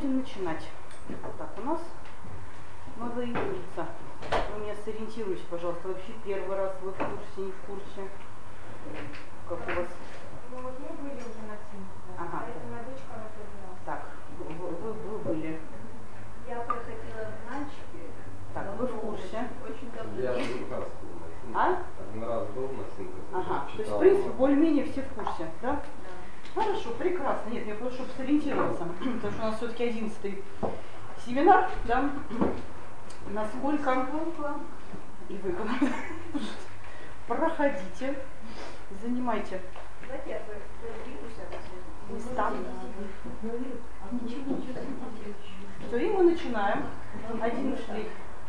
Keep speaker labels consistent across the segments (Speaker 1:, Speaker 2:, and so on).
Speaker 1: будем начинать. Так, у нас новая единица. Вы меня сориентируйте, пожалуйста, вообще первый раз вы в курсе, не в курсе? Как у вас?
Speaker 2: Ну вот мы были уже на синтезе,
Speaker 1: Ага.
Speaker 2: а это моя дочка на первый раз.
Speaker 1: Так, вы были.
Speaker 2: Я проходила в Нальчике.
Speaker 1: Так, вы в курсе?
Speaker 2: Очень давно.
Speaker 3: Я один раз был на синтезе.
Speaker 1: А?
Speaker 3: Один раз был на синтезе.
Speaker 1: Ага, то есть,
Speaker 3: Читал
Speaker 1: в принципе,
Speaker 3: его.
Speaker 1: более-менее все в курсе, да?
Speaker 2: Да.
Speaker 1: Хорошо, прекрасно. Нет, я просто, чтобы сориентироваться, потому что у нас все-таки 11-й семинар, да? Насколько и вы проходите, занимайте
Speaker 2: Давайте я подвигусь
Speaker 1: места. Все, и мы начинаем. 11-й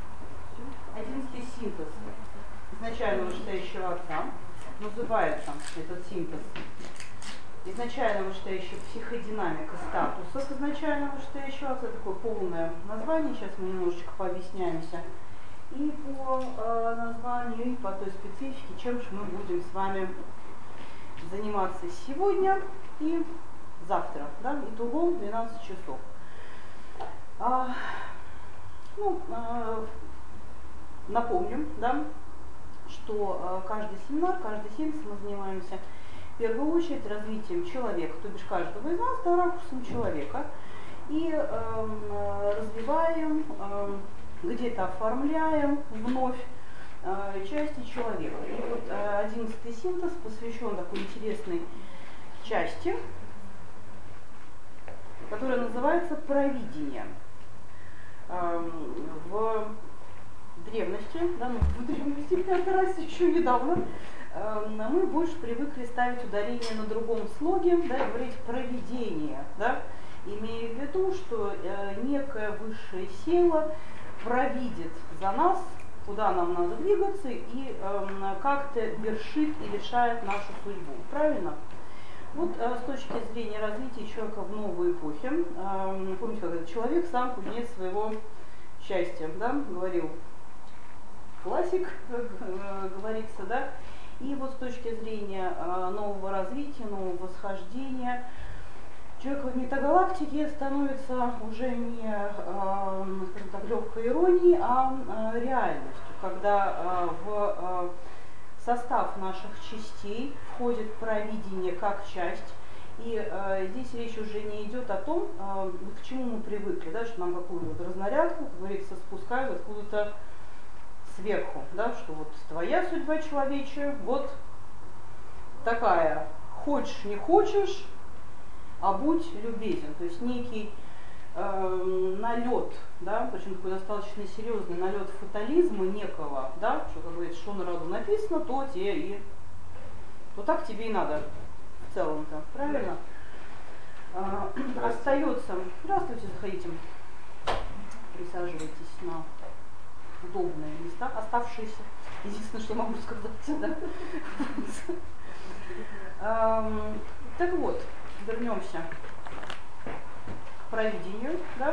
Speaker 1: синтез изначально вышестоящего отца. Называется этот синтез изначально вышестоящая психодинамика статусов изначально вышестоящего отца. Такое полное название. Сейчас мы немножечко пообъясняемся. И по названию, и по той специфике, чем же мы будем с вами заниматься сегодня и завтра. Да? Итого 12 часов. Напомним, да, что каждый семинар, каждый синтез мы занимаемся в первую очередь развитием человека, то бишь каждого из нас, да, ракурсом человека, и развиваем, где-то оформляем вновь части человека. И вот 11-й синтез посвящен такой интересной части, которая называется провидение. В древности, да, ну, в древности, как раз еще недавно, мы больше привыкли ставить ударение на другом слоге, да, и говорить провидение, да, имея в виду, что некая высшая сила провидит за нас, куда нам надо двигаться, и как-то вершит и решает нашу судьбу. Правильно? Вот с точки зрения развития человека в новой эпохе, помните, как этот человек сам кузнец своего счастья, да, говорил классик, говорится, да, и вот с точки зрения нового развития, нового восхождения, человек в метагалактике становится уже не, скажем так, легкой иронией, а реальностью, когда в состав наших частей входит провидение как часть, и здесь речь уже не идет о том, к чему мы привыкли, да, что нам какую-то разнарядку, как говорится, спускают откуда-то сверху, да, что вот твоя судьба человечья вот такая, хочешь не хочешь, а будь любезен, то есть некий налет, да, причем такой достаточно серьезный налет фатализма некого, да, что, как говорится, что на роду написано, то тебе и, то так тебе и надо в целом-то, правильно? Остается, здравствуйте, заходите, присаживайтесь на удобные места, оставшиеся, единственное, что могу сказать, да. Так вот, вернемся к провидению, да.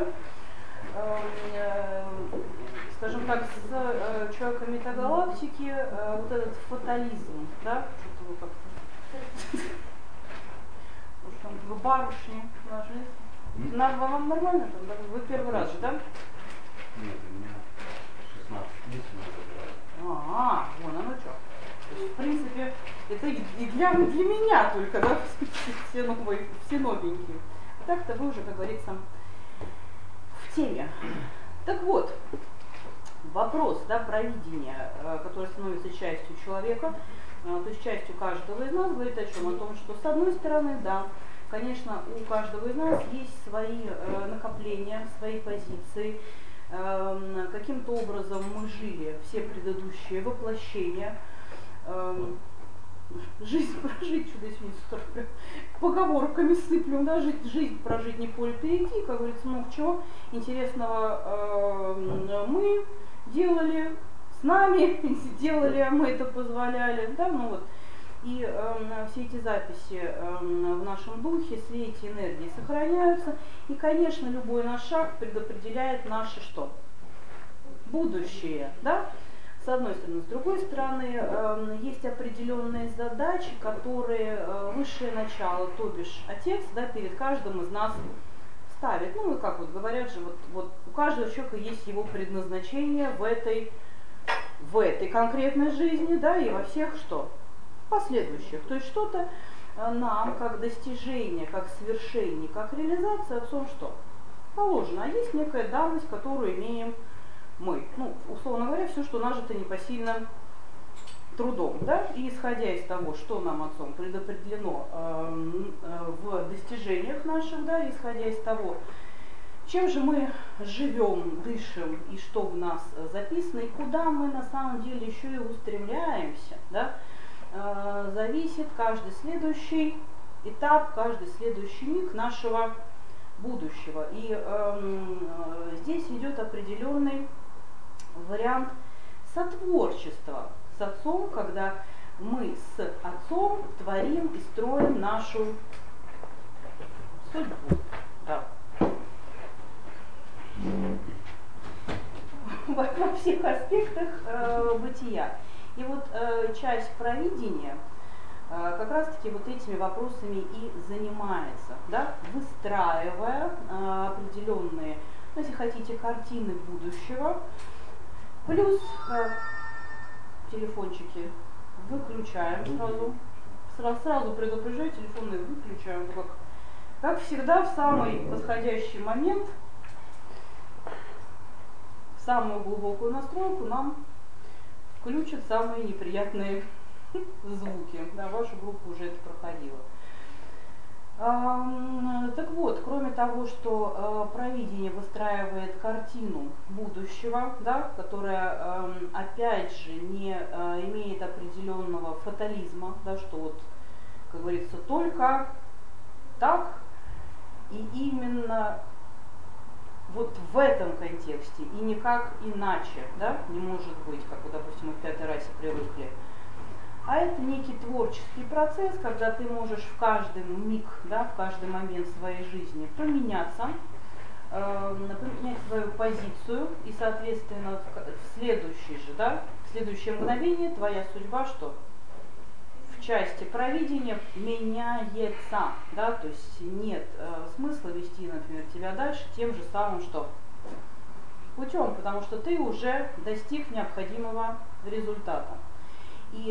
Speaker 1: Скажем так, с человека метагалактики вот этот фатализм, да, что-то вы как-то, может, там вы барышни нажились. Вам нормально там, да? Вы первый раз же, да?
Speaker 3: Нет, у меня 16 лет уже.
Speaker 1: Вон оно что. То есть, в принципе, это и для меня только, да, все новенькие. Так-то вы уже, как говорится, в теме. Так вот, вопрос, да, провидения, который становится частью человека, то есть частью каждого из нас, говорит о чем? О том, что с одной стороны, да, конечно, у каждого из нас есть свои накопления, свои позиции, каким-то образом мы жили все предыдущие воплощения, жизнь прожить, что-то здесь вниз поговорками сыплю, да, жизнь прожить не поле перейти, как говорится, много чего интересного мы делали, с нами делали, мы это позволяли, да, ну вот. И все эти записи в нашем духе, все эти энергии сохраняются. И, конечно, любой наш шаг предопределяет наше что? Будущее, да? С одной стороны. С другой стороны, есть определенные задачи, которые высшее начало, то бишь Отец, да, перед каждым из нас ставит, ну и как вот говорят же, вот у каждого человека есть его предназначение в этой конкретной жизни, да, и во всех что? Последующих. То есть что-то нам, как достижение, как свершение, как реализация, в том что? Положено. А есть некая данность, которую имеем мы. Ну, условно говоря, все, что нажито непосильным трудом, да, и исходя из того, что нам отцом предопределено в достижениях наших, да, исходя из того, чем же мы живем, дышим и что в нас записано, и куда мы на самом деле еще и устремляемся, да, зависит каждый следующий этап, каждый следующий миг нашего будущего. И здесь идет определенный вариант сотворчества с отцом, когда мы с отцом творим и строим нашу судьбу. Да. Во всех аспектах бытия. И вот часть провидения как раз-таки вот этими вопросами и занимается, да, выстраивая определенные, если хотите, картины будущего, плюс телефончики выключаем сразу предупреждаю, телефоны выключаем, как всегда в самый подходящий момент, в самую глубокую настройку нам включат самые неприятные звуки. Да, ваша группа уже это проходила. Так вот, кроме того, что провидение выстраивает картину будущего, да, которая, опять же, не имеет определенного фатализма, да, что вот, как говорится, только так и именно вот в этом контексте и никак иначе, да, не может быть, как, вот, допустим, мы в пятой расе привыкли. А это некий творческий процесс, когда ты можешь в каждый миг, да, в каждый момент своей жизни поменяться, поменять свою позицию, и, соответственно, в следующее мгновение твоя судьба что? В части провидения меняется, да, то есть нет смысла вести, например, тебя дальше тем же самым что? Путем, потому что ты уже достиг необходимого результата. И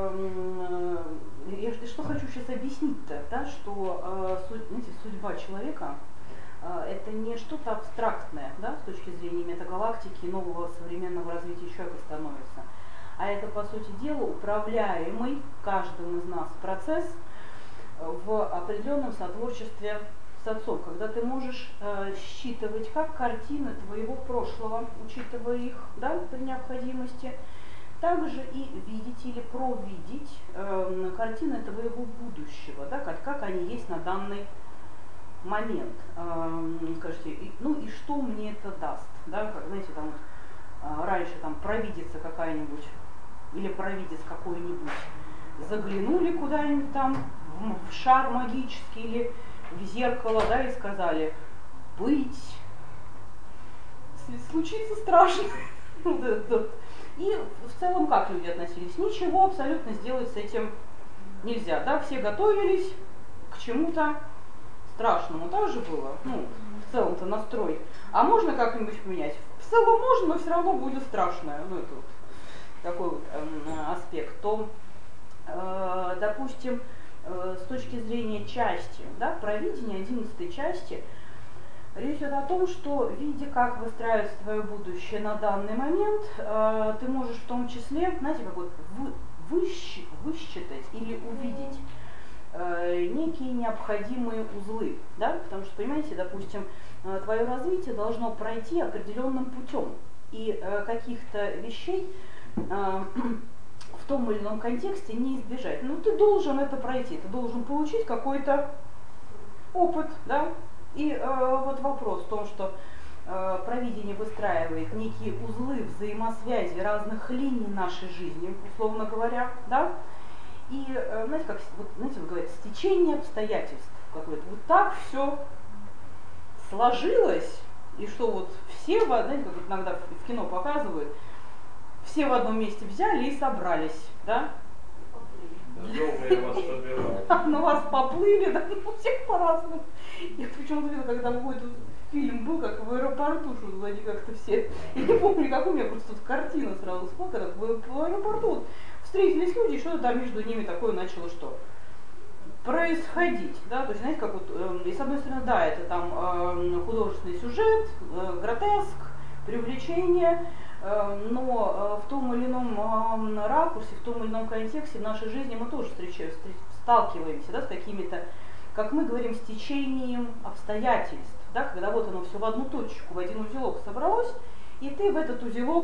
Speaker 1: я что хочу сейчас объяснить-то, да, что знаете, судьба человека это не что-то абстрактное, да, с точки зрения метагалактики и нового современного развития человека становится, а это, по сути дела, управляемый каждым из нас процесс в определенном сотворчестве с отцом, когда ты можешь считывать как картины твоего прошлого, учитывая их, да, при необходимости, также и видеть или провидеть картины твоего будущего, да, как они есть на данный момент. Скажите, ну и что мне это даст? Да, как, знаете, там раньше там провидица какая-нибудь или провидец какой-нибудь заглянули куда-нибудь там в шар магический или в зеркало, да, и сказали: быть, случится страшно. И в целом как люди относились? Ничего абсолютно сделать с этим нельзя. Да? Все готовились к чему-то страшному. Так же было? Ну, в целом-то настрой. А можно как-нибудь поменять? В целом можно, но все равно будет страшное. Ну, это вот такой вот аспект. То, допустим, с точки зрения части, да, провидения 11 части, речь идет о том, что, видя, как выстраивается твое будущее на данный момент, ты можешь в том числе, знаете, как вот высчитать или увидеть некие необходимые узлы, да, потому что, понимаете, допустим, твое развитие должно пройти определенным путем, и каких-то вещей в том или ином контексте не избежать. Но ты должен это пройти, ты должен получить какой-то опыт, да. И вот вопрос в том, что провидение выстраивает некие узлы взаимосвязи разных линий нашей жизни, условно говоря, да. И знаете, как вот, знаете, вот говорят, стечение обстоятельств какое-то. Вот так все сложилось, и что вот все, знаете, как иногда в кино показывают, все в одном месте взяли и собрались, да?
Speaker 4: Жёлтые вас собирают.
Speaker 1: На вас поплыли, да, у всех по-разному. Я почему-то видела, когда какой-то фильм был, как в аэропорту, что они как-то все, я не помню, как у меня просто тут картина сразу всплыла, когда в аэропорту вот встретились люди, и что-то там между ними такое начало что? Происходить, да, то есть, знаете, как вот, и с одной стороны, да, это там художественный сюжет, гротеск, привлечение, но в том или ином ракурсе, в том или ином контексте в нашей жизни мы тоже сталкиваемся, да, с какими-то, как мы говорим, с течением обстоятельств, да, когда вот оно все в одну точку, в один узелок собралось, и ты в этот узелок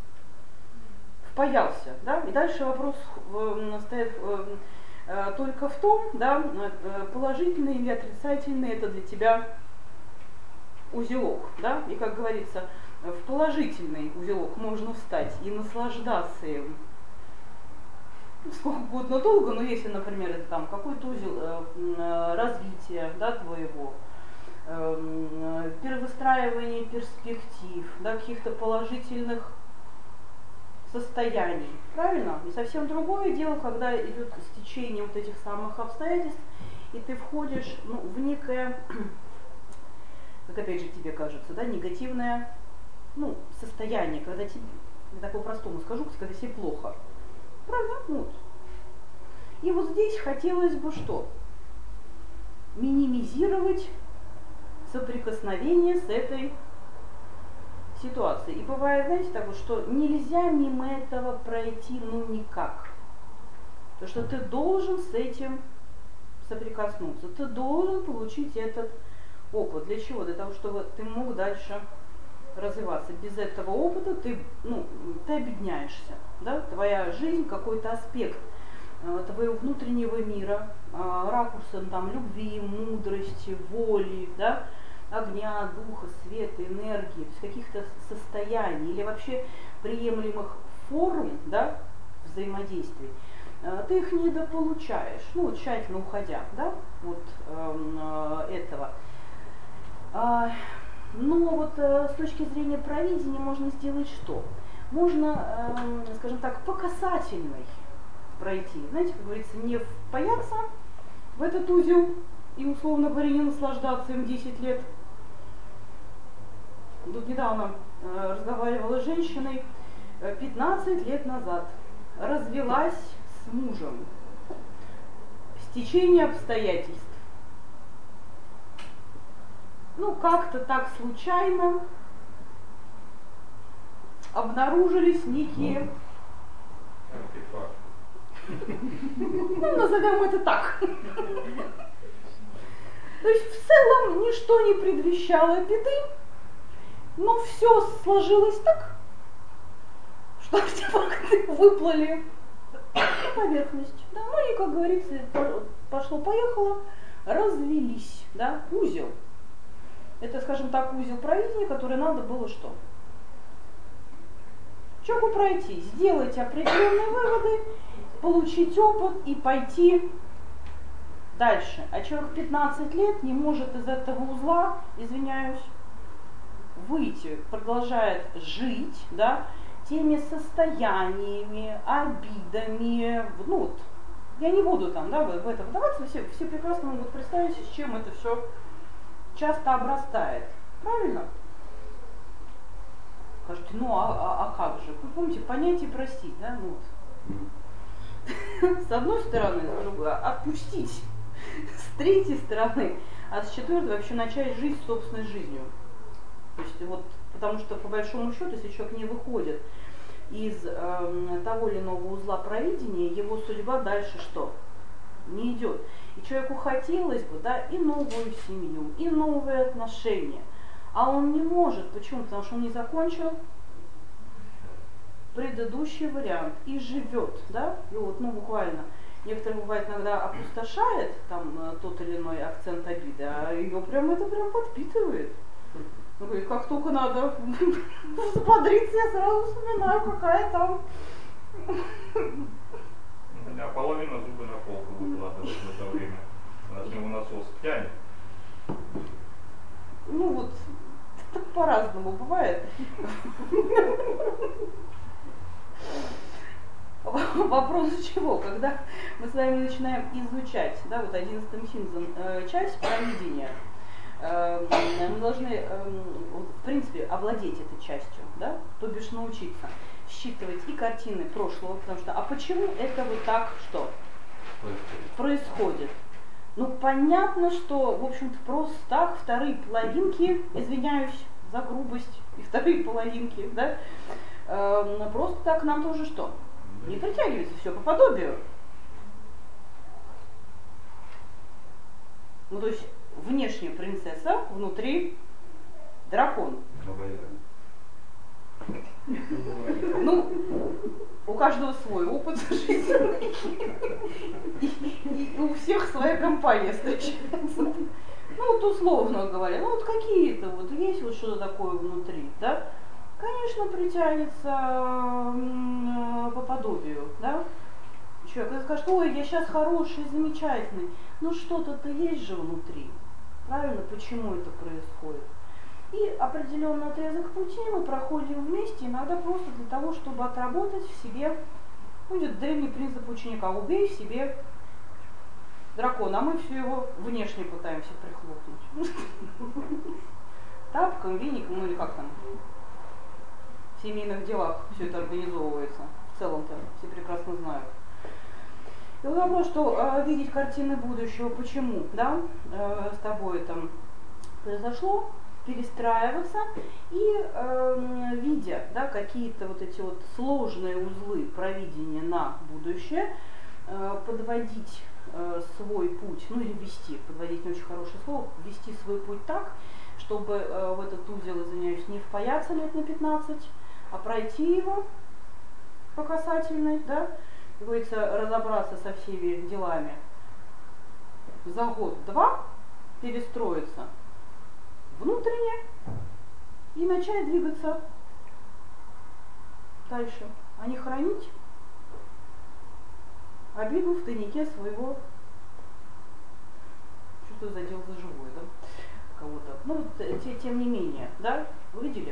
Speaker 1: впаялся, да, и дальше вопрос стоит только в том, да, положительный или отрицательный это для тебя узелок, да, и как говорится, в положительный узелок можно встать и наслаждаться им сколько угодно долго, но если, например, это там какой-то узел развития, да, твоего, перевыстраивания перспектив, да, каких-то положительных состояний, правильно? И совсем другое дело, когда идет стечение вот этих самых обстоятельств, и ты входишь, ну, в некое, как опять же тебе кажется, да, негативное, ну, состояние, когда тебе, я так по-простому скажу, когда тебе плохо. Правильно? Вот. И вот здесь хотелось бы что? Минимизировать соприкосновение с этой ситуацией. И бывает, знаете, так вот, что нельзя мимо этого пройти, ну, никак. То, что ты должен с этим соприкоснуться, ты должен получить этот опыт. Для чего? Для того, чтобы ты мог дальше развиваться. Без этого опыта ты, ну, ты обедняешься. Да? Твоя жизнь, какой-то аспект твоего внутреннего мира, ракурса там, любви, мудрости, воли, да? Огня, духа, света, энергии, то есть каких-то состояний или вообще приемлемых форм, да, взаимодействий, ты их недополучаешь, ну, тщательно уходя, да, от этого. Но вот с точки зрения провидения можно сделать что? Можно, скажем так, по касательной пройти. Знаете, как говорится, не впаяться в этот узел и, условно говоря, не наслаждаться им 10 лет. Тут недавно разговаривала с женщиной, 15 лет назад развелась с мужем. Стечение обстоятельств. Ну, как-то так случайно обнаружились некие, ну, назовем это так. То есть в целом ничто не предвещало беды, но все сложилось так, что артефакты выплыли на поверхность. Да, ну и, как говорится, пошло-поехало, развелись, да, узел. Это, скажем так, узел провидения, который надо было что? Человеку пройти, сделать определенные выводы, получить опыт и пойти дальше. А человек 15 лет не может из этого узла, извиняюсь, выйти, продолжает жить, да, теми состояниями, обидами, ну вот, я не буду там, да, в это вдаваться, все прекрасно могут представить, с чем это все часто обрастает. Правильно? Скажете, ну а как же? Вы помните, понять и простить, да? Ну, вот. С одной стороны, с другой, отпустить. С третьей стороны, а с четвертой вообще начать жить собственной жизнью. То есть вот, потому что по большому счету, если человек не выходит из того или иного узла провидения, его судьба дальше что? Не идет. И человеку хотелось бы, да, и новую семью, и новые отношения. А он не может. Почему? Потому что он не закончил предыдущий вариант и живет, да, и вот, ну, буквально. Некоторых бывает иногда опустошает там тот или иной акцент обиды, а ее прям это прям подпитывает. Он говорит, как только надо взбодриться, я сразу вспоминаю, какая там.
Speaker 4: А половина зубы на полку выкладывает в это время. Она с него насос тянет.
Speaker 1: Ну вот, так по-разному бывает. вопрос с чего? Когда мы с вами начинаем изучать, да, вот 11-м Синзом часть провидения, мы должны, в принципе, овладеть этой частью, да, то бишь научиться считывать и картины прошлого, потому что, а почему это вот так, что происходит? Ну, понятно, что, в общем-то, просто так вторые половинки, извиняюсь за грубость, и вторые половинки, да, просто так нам тоже что? Не притягивается все по подобию. Ну, то есть, внешне принцесса, внутри дракон. Ну, у каждого свой опыт жизненный. И у всех своя компания встречается. Ну, вот условно говоря, ну вот какие-то вот есть вот что-то такое внутри, да? Конечно, притянется по подобию, да? Человек скажет, ой, я сейчас хороший, замечательный. Ну что-то-то есть же внутри. Правильно? Почему это происходит? И определенный отрезок пути мы проходим вместе, иногда просто для того, чтобы отработать в себе, ну, идет древний принцип ученика, убей в себе дракона, а мы все его внешне пытаемся прихлопнуть. Тапком, веником, ну или как там, в семейных делах все это организовывается, в целом-то все прекрасно знают. И вот вопрос, что видеть картины будущего, почему, да, с тобой там произошло, перестраиваться и видя, да, какие-то вот эти вот сложные узлы провидения на будущее, подводить свой путь, ну или вести, подводить не очень хорошее слово, вести свой путь так, чтобы в этот узел, извиняюсь, не впаяться лет на 15, а пройти его по касательной, да, как говорится, разобраться со всеми делами за год-два, перестроиться внутренне и начать двигаться дальше, а не хранить обиду в тайнике своего, что задел за живое, да, кого-то. Ну, вот, тем не менее, да, видели?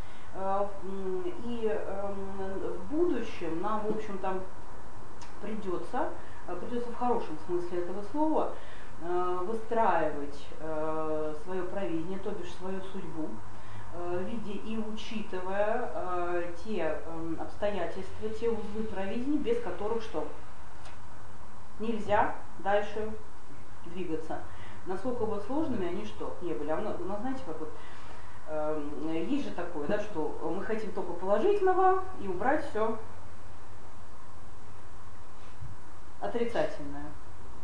Speaker 1: И в будущем нам, в общем-то, придется в хорошем смысле этого слова выстраивать свое провидение, то бишь свою судьбу, видя и учитывая те обстоятельства, те узлы провидения, без которых что? Нельзя дальше двигаться. Насколько бы сложными они что не были. А у нас, знаете, как вот есть же такое, да, что мы хотим только положительного и убрать все отрицательное.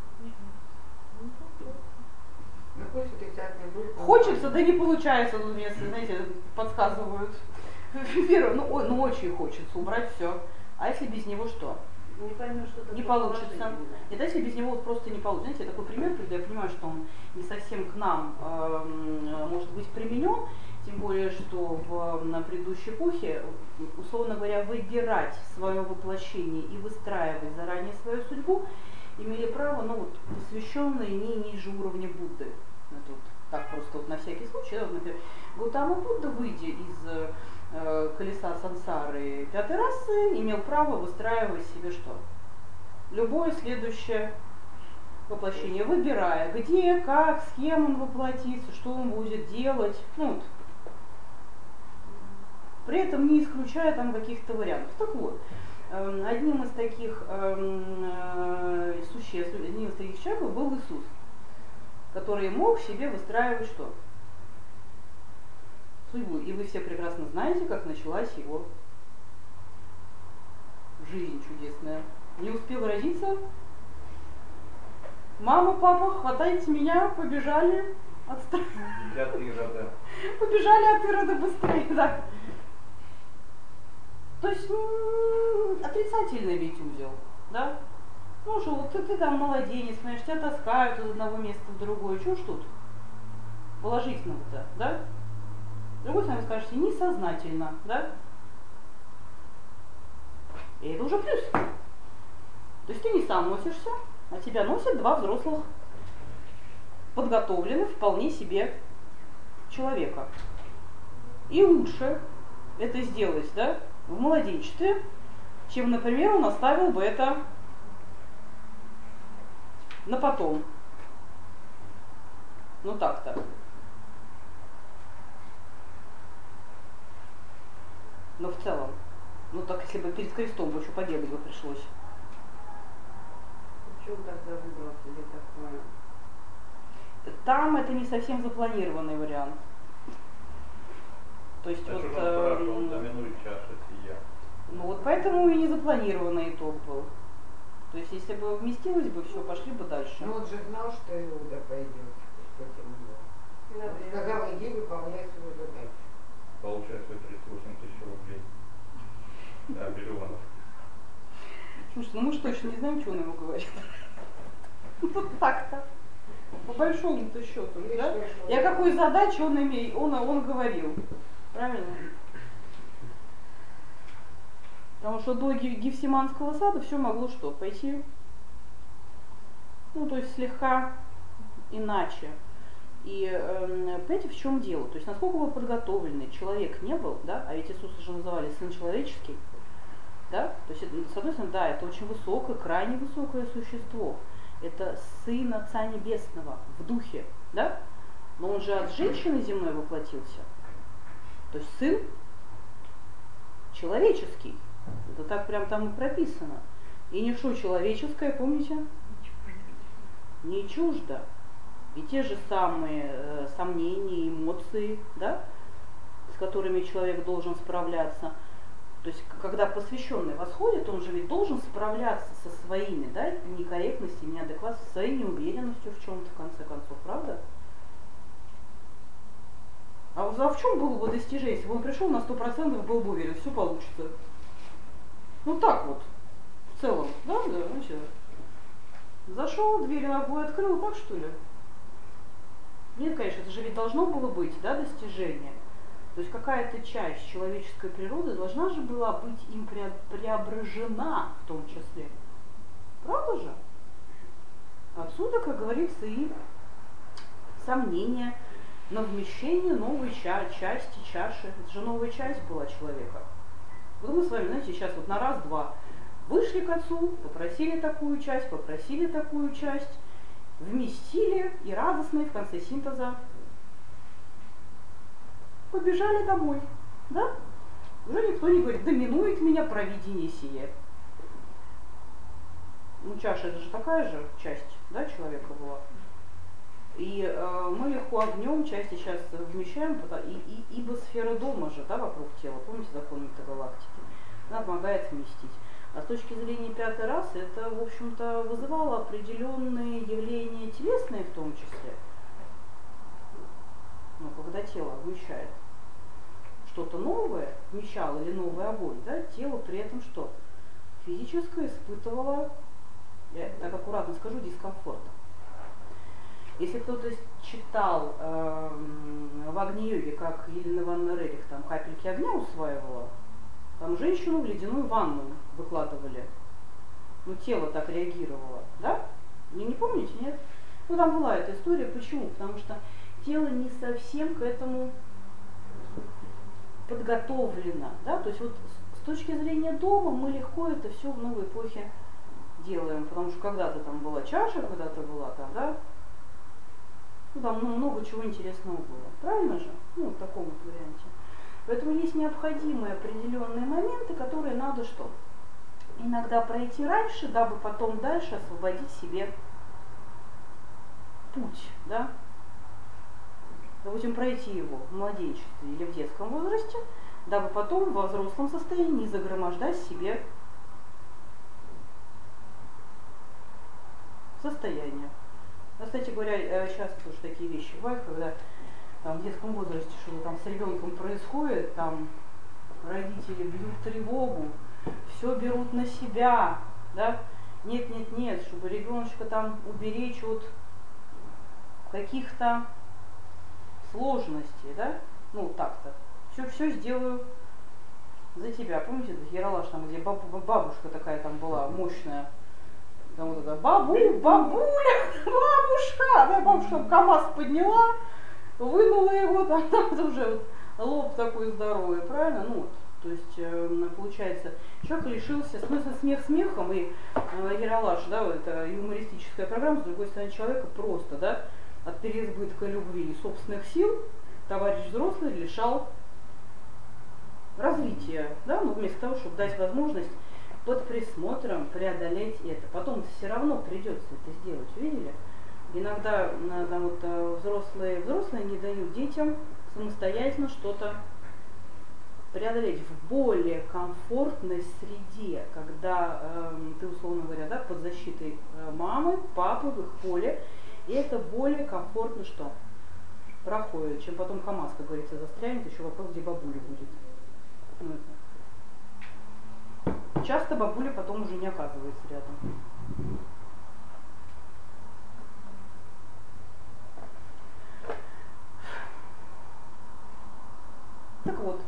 Speaker 1: Хочется, да не получается, ну, мне, знаете, подсказывают. Первое, ну очень хочется убрать все. А если без него что?
Speaker 2: Не поймешь, что такое.
Speaker 1: Не получится. Нет, а если без него вот просто не получится. Знаете, я такой пример, когда я понимаю, что он не совсем к нам может быть применен, тем более, что на предыдущей эпохе, условно говоря, выбирать свое воплощение и выстраивать заранее свою судьбу имели право, ну вот, посвященные не ниже уровня Будды. Это вот так просто вот на всякий случай, да, вот, например, Гаутама Будда, выйдя из колеса сансары пятой расы, имел право выстраивать себе что? Любое следующее воплощение, выбирая, где, как, с кем он воплотится, что он будет делать, ну вот, при этом не исключая там каких-то вариантов. Так вот, одним из таких существ, одним из таких человеков был Иисус, который мог себе выстраивать что? Судьбу. И вы все прекрасно знаете, как началась его жизнь чудесная. Не успел родиться. Мама, папа, хватайте меня, побежали от Ирода. Побежали от Ирода быстрее, да. То есть отрицательный ведь узел, да? Ну что, вот ты там младенец, понимаешь, тебя таскают из одного места в другое, чего ж тут положительного-то, да? С другой стороны, скажете, несознательно, да? И это уже плюс. То есть ты не сам носишься, а тебя носят два взрослых, подготовленных вполне себе человека. И лучше это сделать, да, в младенчестве, чем, например, он оставил бы это на потом. Ну так-то. Но в целом. Ну так, если бы перед крестом бы еще побегать бы пришлось.
Speaker 5: Почему тогда выбрал себе такое?
Speaker 1: Там это не совсем запланированный вариант. То есть
Speaker 4: А
Speaker 1: вот...
Speaker 4: что он спрашивал, доминует чаша сия.
Speaker 1: Ну вот поэтому и не запланированный итог был. То есть если бы вместилось бы, все, пошли бы дальше.
Speaker 5: Ну он же знал, что Иуда пойдет к этим двум. Он сказал, иди выполняй свою задачу.
Speaker 4: Получает свои 38 тысяч рублей. Да, миллионов.
Speaker 1: Слушай, ну мы же точно не знаем, что он ему говорит. Вот так-то. По большому-то счету, да? И о какой задаче он говорил. Правильно? Потому что до Гефсиманского сада все могло что? Пойти, ну, то есть слегка иначе. И понимаете, в чем дело? То есть насколько бы подготовленный человек не был, да, а ведь Иисуса же называли Сын Человеческий, да, то есть, с одной стороны, да, это очень высокое, крайне высокое существо. Это Сын Отца Небесного в духе, да, но он же от женщины земной воплотился. То есть Сын человеческий. Это так прям там и прописано. И ничто человеческое, помните? Не чуждо. И те же самые сомнения, эмоции, да, с которыми человек должен справляться. То есть, когда посвященный восходит, он же ведь должен справляться со своими, да, некорректностями, неадекватностью, со своей неуверенностью в чем-то, в конце концов, правда? А в чем было бы достижение? Если бы он пришел на 100%, был бы уверен, все получится. Ну так вот, в целом, да, значит, зашел, дверь ногой открыл, так что ли? Нет, конечно, это же ведь должно было быть, да, достижение. То есть какая-то часть человеческой природы должна же была быть им преображена в том числе. Правда же? Отсюда, как говорится, и сомнения на вмещение новой части, чаши. Это же новая часть была человека. Вот мы с вами, знаете, сейчас вот на раз-два вышли к Отцу, попросили такую часть, вместили и радостные в конце синтеза побежали домой, да? Уже никто не говорит, доминует меня провидение сие. Ну, чаша, это же такая же часть, да, человека была. И мы легко огнем части сейчас вмещаем, ибо сфера дома же, да, вокруг тела, помните закон метагалактики, она помогает вместить. А с точки зрения пятой расы, это, в общем-то, вызывало определенные явления телесные в том числе. Ну, когда тело вмещает что-то новое, вмещало или новый огонь, да, тело при этом что? Физическое испытывало, я так аккуратно скажу, дискомфорт. Если кто-то читал в Агни-йоге, как Елена Ивановна Рерих там капельки огня усваивала, там женщину в ледяную ванну выкладывали. Ну, тело так реагировало, да? Не помните, нет? Ну, там была эта история. Почему? Потому что тело не совсем к этому подготовлено, да? То есть вот с точки зрения дома мы легко это все в новой эпохе делаем, потому что когда-то там была чаша, когда-то была там, да? Ну, там много чего интересного было. Правильно же? Ну, в таком вот варианте. Поэтому есть необходимые определенные моменты, которые надо что? Иногда пройти раньше, дабы потом дальше освободить себе путь, да? Допустим, пройти его в младенчестве или в детском возрасте, дабы потом во взрослом состоянии не загромождать себе состояние. Кстати говоря, часто тоже такие вещи бывают, когда там, в детском возрасте что-то там с ребенком происходит, там родители бьют тревогу, все берут на себя, да? Нет, чтобы ребеночка там уберечь от каких-то сложностей, да? Ну, так-то. Все сделаю за тебя. Помните, этот Ералаш, там, где бабушка такая там была, мощная, там вот это бабуля, бабушка, да, бабушка КамАЗ подняла, вынула его, там уже вот лоб такой здоровый, правильно? Ну вот, То есть, получается, человек лишился, смысл смех смехом, и Ералаш, да, вот это юмористическая программа, с другой стороны, человека просто, да, от переизбытка любви и собственных сил товарищ взрослый лишал развития, да, ну, вместо того, чтобы дать возможность под присмотром преодолеть это. Потом все равно придется это сделать, видели? Иногда там, вот, взрослые не дают детям самостоятельно что-то преодолеть в более комфортной среде, когда ты, условно говоря, да, под защитой мамы, папы, в их поле, и это более комфортно что? Проходит, чем потом КамАЗ, как говорится, застрянет, еще вопрос, где бабуля будет. Ну, часто бабуля потом уже не оказывается рядом. Так вот,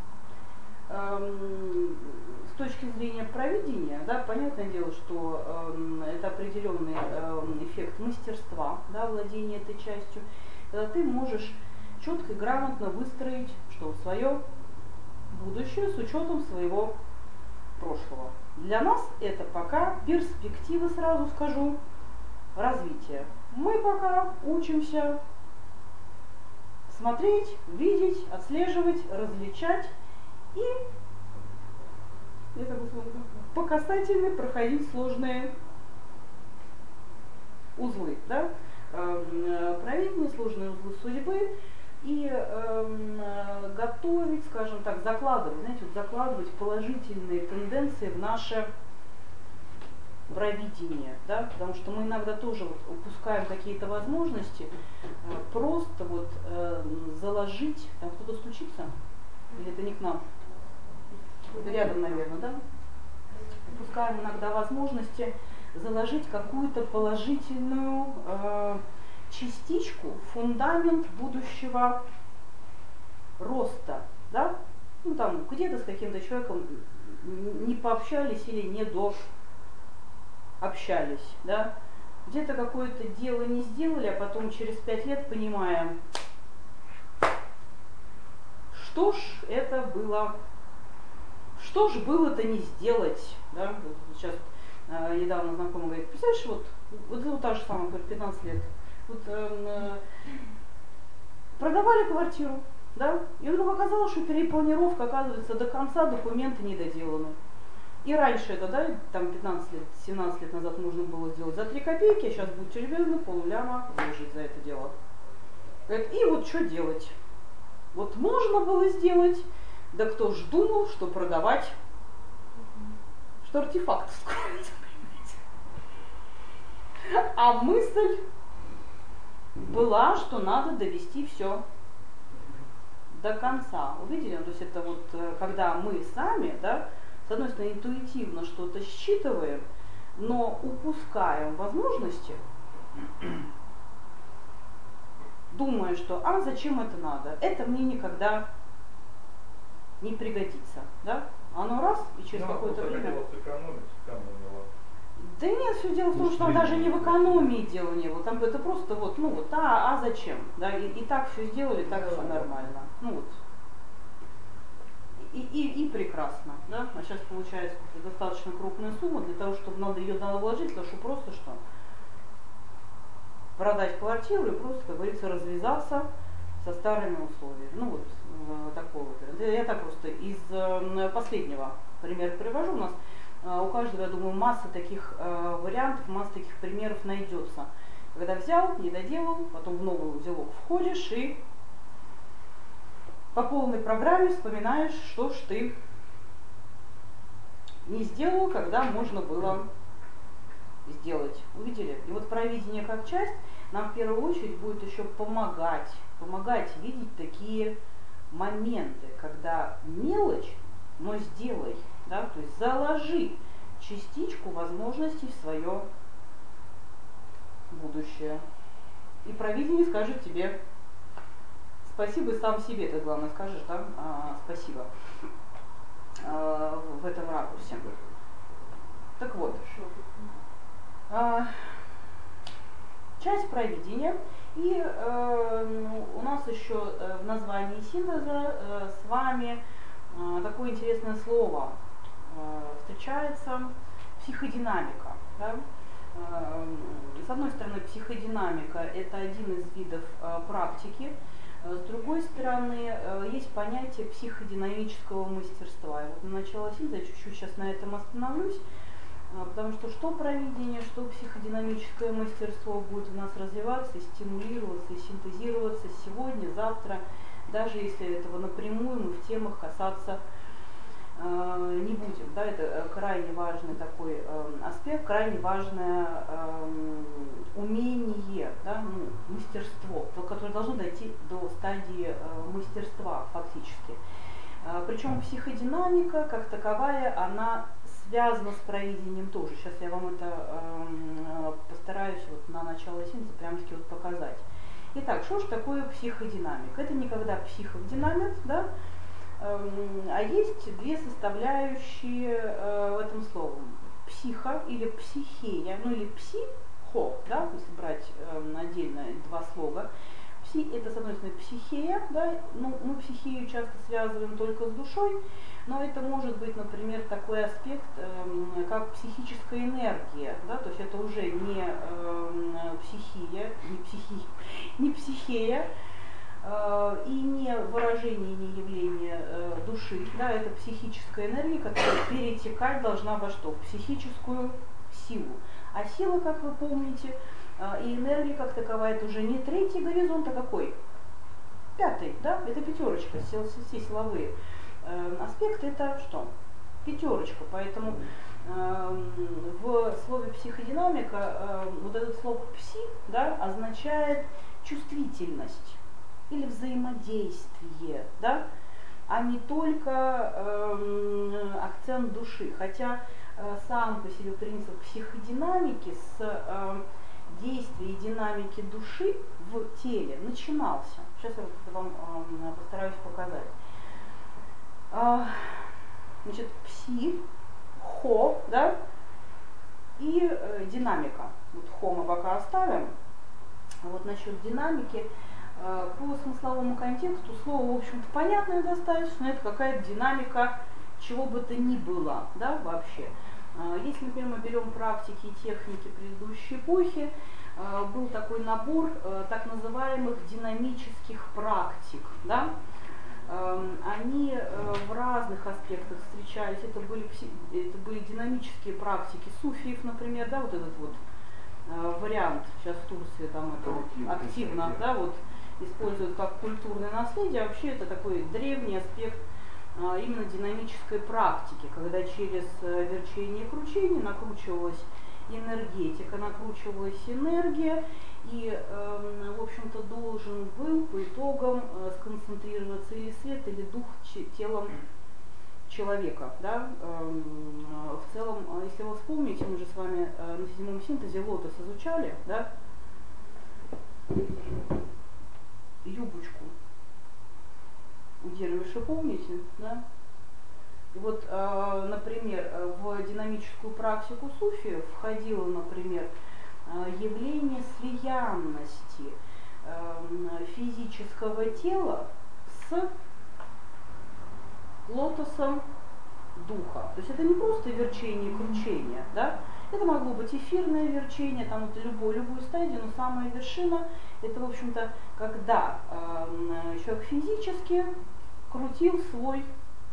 Speaker 1: с точки зрения провидения, да, понятное дело, что это определенный эффект мастерства, да, владения этой частью, когда ты можешь четко и грамотно выстроить что, свое будущее с учетом своего прошлого. Для нас это пока перспективы, сразу скажу, развития. Мы пока учимся смотреть, видеть, отслеживать, различать и по касательной проходить сложные узлы, да? Провидение, сложные узлы судьбы и готовить, скажем так, закладывать, знаете, вот закладывать положительные тенденции в наше провидение, да? Потому что мы иногда тоже вот упускаем какие-то возможности просто вот заложить, там кто-то стучится, или это не к нам? Рядом, наверное, да? Упускаем иногда возможности заложить какую-то положительную частичку, фундамент будущего роста, да? Ну там где-то с каким-то человеком не пообщались или не дообщались, да? Где-то какое-то дело не сделали, а потом через 5 лет понимаем, что ж это было. Что ж было-то не сделать, да? Вот сейчас недавно знакомый говорит, представляешь, вот та же самая, говорит, 15 лет, вот, продавали квартиру, да, и вдруг оказалось, что перепланировка, оказывается, до конца документы не доделаны. И раньше это, да, там 15 лет, 17 лет назад можно было сделать за 3 копейки, а сейчас будьте любезны, полляма выложить за это дело. Говорит, и вот что делать? Вот можно было сделать. Да кто ж думал, что продавать, что артефакт скроется, понимаете? А мысль была, что надо довести все до конца. Увидели? То есть это вот когда мы сами, да, с одной стороны, интуитивно что-то считываем, но упускаем возможности, думая, что «а зачем это надо? Это мне никогда не пригодится». Да? Оно раз, и через какое-то время... Да нет, все дело в том, что там даже не в экономии дело не было. Там это просто вот, ну вот, а зачем? Да? И так все сделали, так все нормально. Ну вот. И прекрасно. Да? А сейчас получается достаточно крупная сумма для того, чтобы надо ее вложить, потому что просто что? Продать квартиру и просто, как говорится, развязаться со старыми условиями. Ну вот такого вот. Я так просто из последнего примера привожу. У нас у каждого, я думаю, масса таких вариантов, масса таких примеров найдется. Когда взял, не доделал, потом в новый узелок входишь и по полной программе вспоминаешь, что ж ты не сделал, когда можно было сделать. Увидели? И вот провидение как часть нам в первую очередь будет еще помогать видеть такие моменты, когда мелочь, но сделай, да, то есть заложи частичку возможностей в свое будущее. И провидение скажет тебе спасибо, и сам себе ты, главное, скажешь, да, спасибо в этом ракурсе. Так вот, часть провидения. И у нас еще в названии синтеза с вами такое интересное слово встречается — психодинамика. Да? С одной стороны, психодинамика — это один из видов практики. С другой стороны, есть понятие психодинамического мастерства. И вот на начало синтеза я чуть-чуть сейчас на этом остановлюсь, потому что провидение, что психодинамическое мастерство будет у нас развиваться, и стимулироваться, и синтезироваться сегодня, завтра, даже если этого напрямую мы в темах касаться не будем. Да, это крайне важный такой аспект, крайне важное умение, да, мастерство, которое должно дойти до стадии мастерства фактически. Причем психодинамика как таковая, она связана с провидением тоже. Сейчас я вам это постараюсь вот на начало синтеза прямо-таки вот показать. Итак, что же такое психодинамика? Это никогда психодинамит, да? А есть две составляющие в этом слове. Психо или психея, ну или психо, да, если брать отдельно два слога. Пси — это, с одной стороны, психея, да, ну, мы психею часто связываем только с душой, но это может быть, например, такой аспект, как психическая энергия, да, то есть это уже не психия, не психея, и не выражение, не явление души, да, это психическая энергия, которая перетекать должна во что? В психическую силу. А сила, как вы помните, и энергия как таковая, это уже не третий горизонт, а какой? Пятый, да, это пятерочка, все силовые аспекты, это что? Пятерочка, поэтому в слове психодинамика вот этот слово пси, да, означает чувствительность или взаимодействие, да, а не только акцент души. Хотя сам по себе принцип психодинамики с действия и динамики души в теле начинался. Сейчас я вам постараюсь показать. Значит, пси, хо, да, и динамика. Вот хо мы пока оставим. А вот насчет динамики, по смысловому контексту слово, в общем-то, понятное достаточно, это какая-то динамика чего бы то ни было, да, вообще. Если, например, мы берем практики и техники предыдущей эпохи, был такой набор так называемых динамических практик, да. Они в разных аспектах встречались. Это были динамические практики суфиев, например, да, вот этот вот вариант сейчас в Турции там это активно, да, вот используют как культурное наследие. А вообще это такой древний аспект именно динамической практики, когда через верчение и кручение накручивалась энергетика, накручивалась энергия, и, в общем-то, должен был по итогам сконцентрироваться или свет, или дух телом человека. Да? В целом, если вы вспомните, мы же с вами на седьмом синтезе лотос изучали, да? Юбочку у дервиша, помните, да? И вот, например, в динамическую практику суфиев входило, например, явление слиянности физического тела с лотосом духа. То есть это не просто верчение и кручение, да? Это могло быть эфирное верчение, там вот любую стадию, но самая вершина — это, в общем-то, когда человек физически крутил свой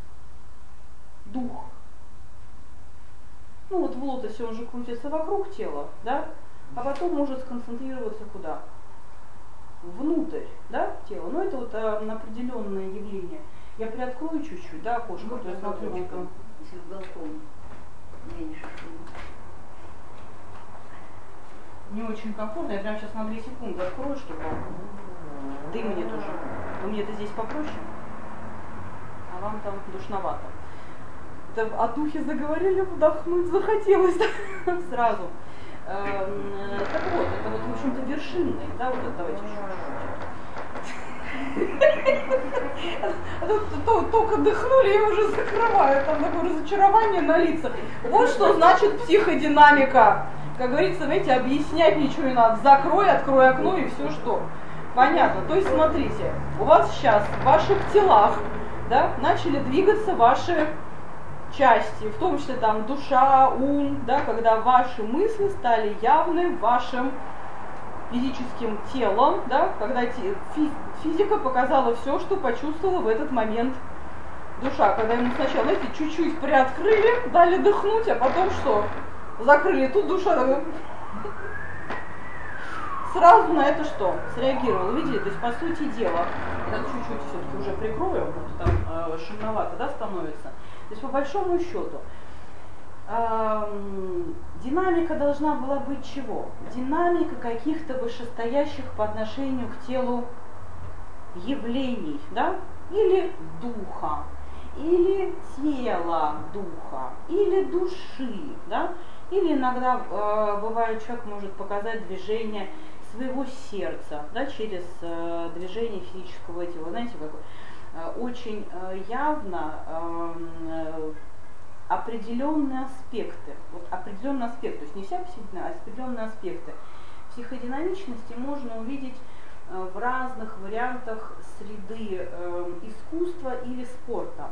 Speaker 1: дух. Ну вот в лотосе он же крутится вокруг тела, да? А потом может сконцентрироваться куда? Внутрь, да, тела. Но это вот определенное явление. Я приоткрою чуть-чуть, да, окошко, то есть смотрю,
Speaker 6: если в балкон меньше шума.
Speaker 1: Не очень комфортно, я прямо сейчас на 2 секунды открою, чтобы да и мне тоже. Но мне-то здесь попроще, а вам там душновато. О духе заговорили, вдохнуть захотелось сразу. Так вот, это вот, в общем-то, вершинный, да, вот это давайте чуть-чуть. Только дыхнули и уже закрывают, там такое разочарование на лицах. Вот что значит психодинамика. Как говорится, знаете, объяснять ничего не надо. Закрой, открой окно и все что. Понятно. То есть, смотрите, у вас сейчас в ваших телах да, начали двигаться ваши части, в том числе там душа, ум, да, когда ваши мысли стали явны вашим физическим телом, да, когда физика показала все, что почувствовала в этот момент душа, когда ему сначала, знаете, чуть-чуть приоткрыли, дали дыхнуть, а потом что? Закрыли, тут душа сразу на это что? Среагировала, видели? То есть, по сути дела, я чуть-чуть все-таки уже прикрою, потому что там шумновато, да, становится. То есть, по большому счету, динамика должна была быть чего? Динамика каких-то вышестоящих по отношению к телу явлений, да? Или духа, или тела духа, или души, да? Или иногда бывает, человек может показать движение своего сердца, да, через движение физического тела. Знаете, как очень явно определенные аспекты, вот определенные аспекты, то есть не вся психодинамика, а определенные аспекты психодинамичности можно увидеть в разных вариантах среды искусства или спорта.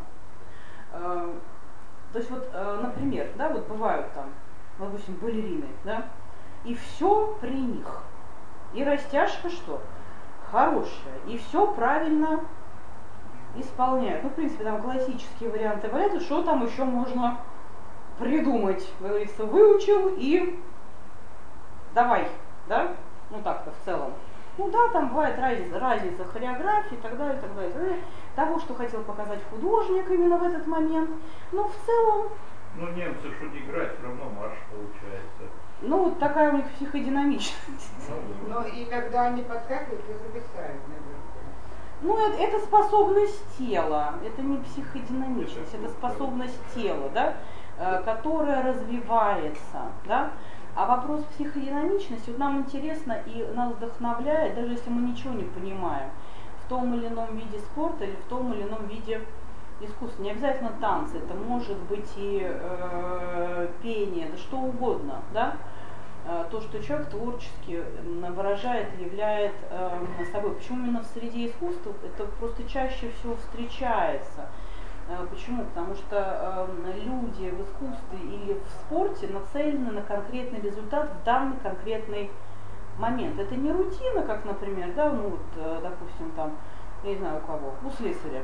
Speaker 1: То есть вот, например, да, вот бывают там, допустим, балерины, да, и все при них. И растяжка что? Хорошая. И все правильно исполняют. Ну, в принципе, там классические варианты вариантов, что там еще можно придумать. Как говорится, выучил и давай, да? Ну так-то в целом. Ну да, там бывает разница хореографии и так далее, так далее, так далее. Того, что хотел показать художник именно в этот момент. Но в целом...
Speaker 4: Ну, немцы что играть, все равно марш получается.
Speaker 1: Ну, вот такая у них психодинамичность.
Speaker 5: Но иногда они подскакивают и зависают наверху.
Speaker 1: Ну, это способность тела, это не психодинамичность, это способность тела, да, которая развивается, да. А вопрос психодинамичности, вот нам интересно и нас вдохновляет, даже если мы ничего не понимаем в том или ином виде спорта или в том или ином виде искусства. Не обязательно танцы, это может быть и пение, да что угодно, да. То, что человек творчески выражает, являет собой. Почему именно в среде искусства? Это просто чаще всего встречается. Почему? Потому что люди в искусстве или в спорте нацелены на конкретный результат в данный конкретный момент. Это не рутина, как, например, да, ну вот, допустим, там, я не знаю у кого, у слесаря,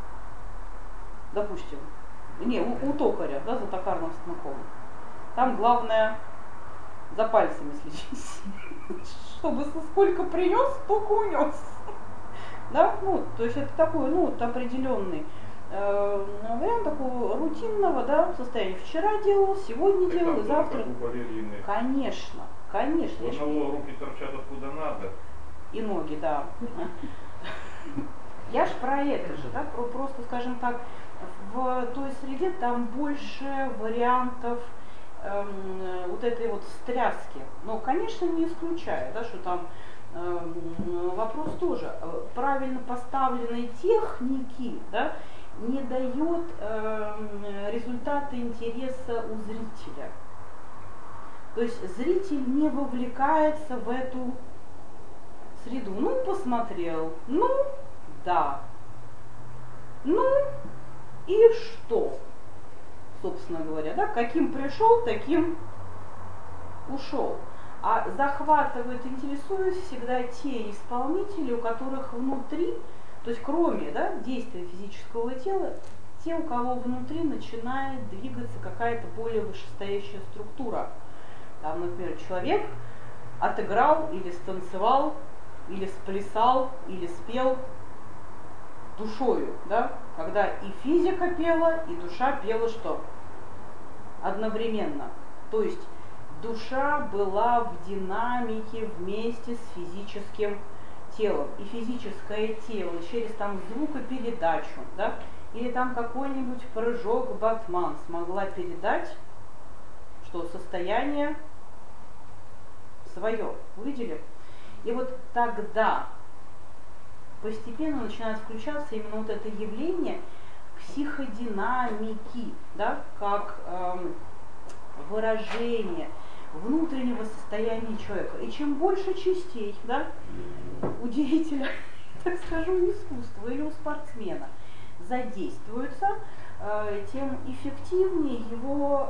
Speaker 1: допустим, не, у токаря, да, за токарным станком. Там главное за пальцами следить, чтобы сколько принес, столько унес. Да, ну, то есть это такой, ну, вот определенный вариант такого рутинного, да, состояния. Вчера делал, сегодня делал, и завтра. Конечно, конечно.
Speaker 4: У одного руки торчат откуда надо.
Speaker 1: И ноги, да. Я ж про это же, да, просто, скажем так, в той среде там больше вариантов вот этой вот встряски. Но, конечно, не исключая, да, что там вопрос тоже правильно поставленной техники, да, не дает результата интереса у зрителя. То есть зритель не вовлекается в эту среду. Ну, посмотрел, ну, да, ну, и что? Собственно говоря, да, каким пришел, таким ушел. А захватывают, интересуют всегда те исполнители, у которых внутри, то есть кроме, да, действия физического тела, те, у кого внутри начинает двигаться какая-то более вышестоящая структура. Там, например, человек отыграл или станцевал, или сплясал, или спел душою, да, когда и физика пела, и душа пела что? Одновременно. То есть душа была в динамике вместе с физическим телом. И физическое тело через там звукопередачу, да, или там какой-нибудь прыжок Батман смогла передать, что состояние свое. Увидели? И вот тогда постепенно начинает включаться именно вот это явление психодинамики, да, как выражение внутреннего состояния человека. И чем больше частей, да, у деятеля, так скажу, искусства или у спортсмена, задействуется, тем эффективнее его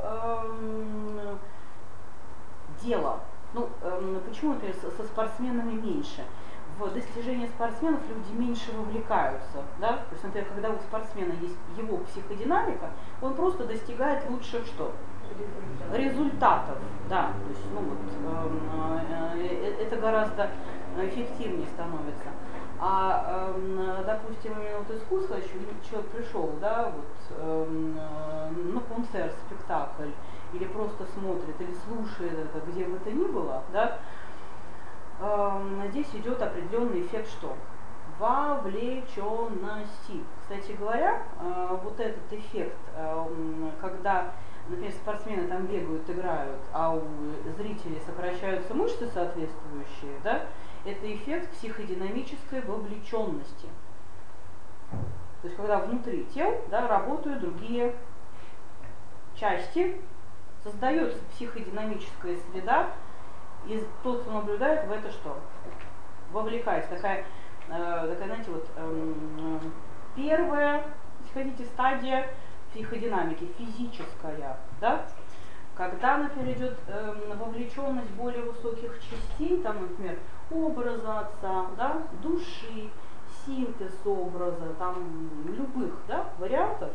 Speaker 1: дело. Ну, почему, например, со спортсменами меньше? В достижении спортсменов люди меньше вовлекаются. Да? То есть, например, когда у спортсмена есть его психодинамика, он просто достигает лучших что? Результатов. Да. То есть, ну, вот, это гораздо эффективнее становится. А, допустим, именно вот искусство, человек пришел, да, вот, на концерт, спектакль, или просто смотрит, или слушает это, где бы то ни было, да, здесь идет определенный эффект что? Вовлеченности. Кстати говоря, вот этот эффект, когда, например, спортсмены там бегают, играют, а у зрителей сокращаются мышцы соответствующие, да, это эффект психодинамической вовлеченности. То есть когда внутри тел, да, работают другие части, создается психодинамическая среда, и тот, кто наблюдает, в это что? Вовлекается. Такая, знаете, вот первая, если хотите, стадия психодинамики, физическая, да? Когда, например, идет вовлеченность более высоких частей, там, например, образа отца, да, души, синтез образа, там, любых, да, вариантов,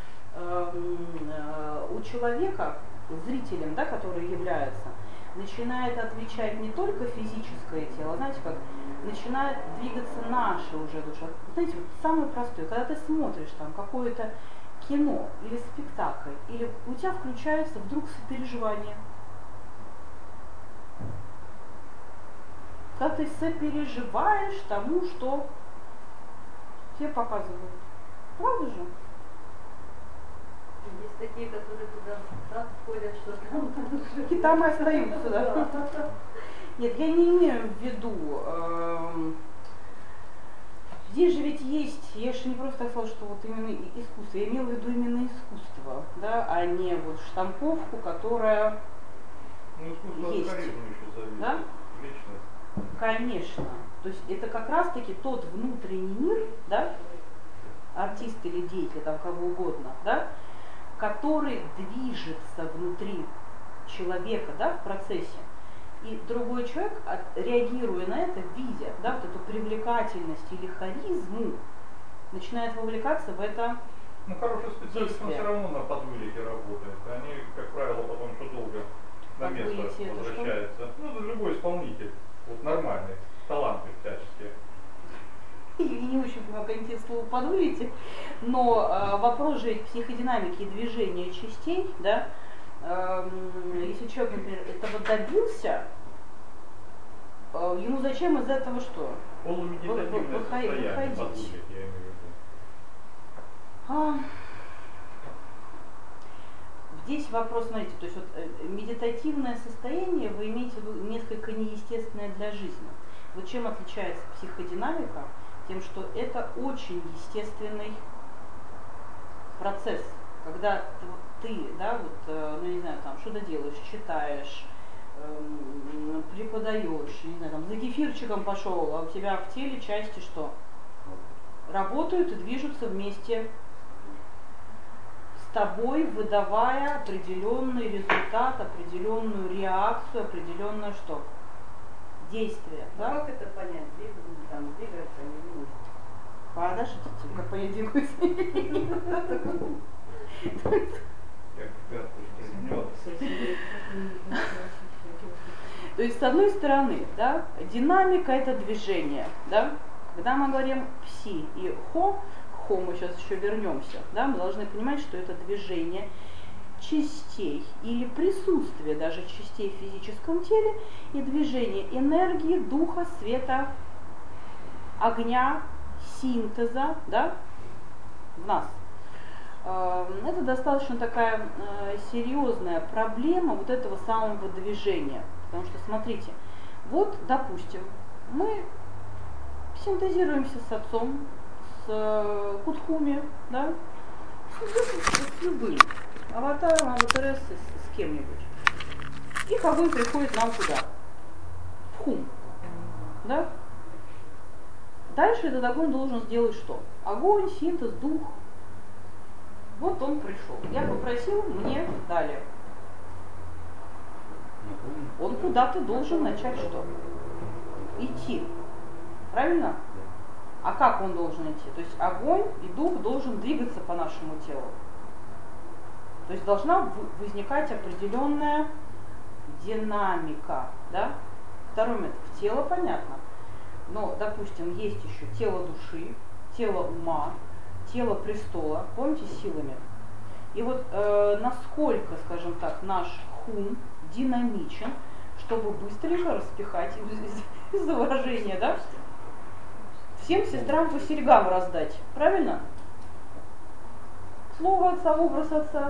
Speaker 1: у человека, зрителем, да, который является, начинает отвечать не только физическое тело, знаете, как начинает двигаться наша уже душа. Знаете, вот самое простое, когда ты смотришь там какое-то кино или спектакль, или у тебя включается вдруг сопереживание. Когда ты сопереживаешь тому, что тебе показывают. Правда же?
Speaker 6: Есть такие, которые туда так входят, что там...
Speaker 1: И там и остаются, да. Нет, я не имею в виду... Здесь же ведь есть, я же не просто так сказала, что вот именно искусство, я имела в виду именно искусство, да, а не вот штамповку, которая
Speaker 4: искусство
Speaker 1: есть.
Speaker 4: От харизмы еще зависит.
Speaker 1: Да?
Speaker 4: Личность.
Speaker 1: Конечно. То есть это как раз-таки тот внутренний мир, да, артист или деятель, там кого угодно, да, который движется внутри человека, да, в процессе. И другой человек, реагируя на это, видя, да, вот эту привлекательность или харизму, начинает вовлекаться в это.
Speaker 4: Ну, хороший специалист, он
Speaker 1: действие.
Speaker 4: все равно на подвылете работает. Они, как правило, потом еще долго на место
Speaker 1: Подвылете это
Speaker 4: возвращаются. Ну, это любой исполнитель, вот нормальный, таланты всяческие.
Speaker 1: Я не очень понимаю контекст слова «подвылете», но вопрос же психодинамики и движения частей, да, если человек, например, этого добился, ему зачем из этого что?
Speaker 4: Полумедитативное состояние,
Speaker 1: выходить.
Speaker 4: подвылет, я имею в виду.
Speaker 1: Здесь вопрос, смотрите, то есть вот медитативное состояние вы имеете в виду несколько неестественное для жизни. Вот чем отличается психодинамика? Тем, что это очень естественный процесс, когда ты, да, вот, ну не знаю, там что-то делаешь, читаешь, преподаешь, не знаю, там за кефирчиком пошел, а у тебя в теле части что? Работают и движутся вместе с тобой, выдавая определенный результат, определенную реакцию, определенное что? Действие. Да?
Speaker 6: Как это понять? Там двигаются они вместе.
Speaker 1: Подождите, как понять, двигаются? То есть, с одной стороны, да, динамика — это движение, да? Когда мы говорим пси и хо мы сейчас еще вернемся, да, мы должны понимать, что это движение частей или присутствие даже частей в физическом теле и движение энергии, духа, света, огня, синтеза, да, в нас. Это достаточно такая серьезная проблема вот этого самого движения. Потому что, смотрите, вот, допустим, мы синтезируемся с отцом, с Кутхуми, да, с любым аватаром, аватарессой, с кем-нибудь. И огонь приходит нам куда? В хум, да? Дальше этот огонь должен сделать что? Огонь, синтез, дух, Вот он пришел. Я попросил, мне дали. Он куда-то должен начать что? Идти. Правильно? А как он должен идти? То есть огонь и дух должен двигаться по нашему телу. То есть должна возникать определенная динамика. Да? Второй метод. В тело понятно. Но, допустим, есть еще тело души, тело ума, тело престола. Помните, силами? И вот насколько, скажем так, наш хум динамичен, чтобы быстренько распихать, из-за выражения, да? Всем сестрам по серьгам раздать. Правильно? Слово отца, образ отца.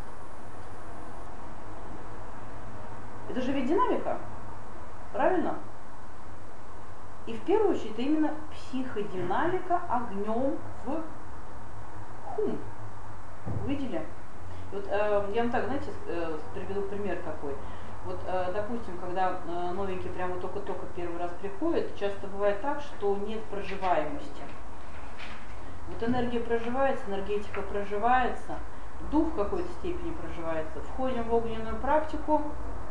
Speaker 1: Это же ведь динамика. Правильно? И в первую очередь это именно психодинамика огнем в хум. Видели? Вот, я вам так, знаете, приведу пример такой. Вот, допустим, когда новенький прямо только-только первый раз приходит, часто бывает так, что нет проживаемости. Вот энергия проживается, энергетика проживается, дух в какой-то степени проживается. Входим в огненную практику.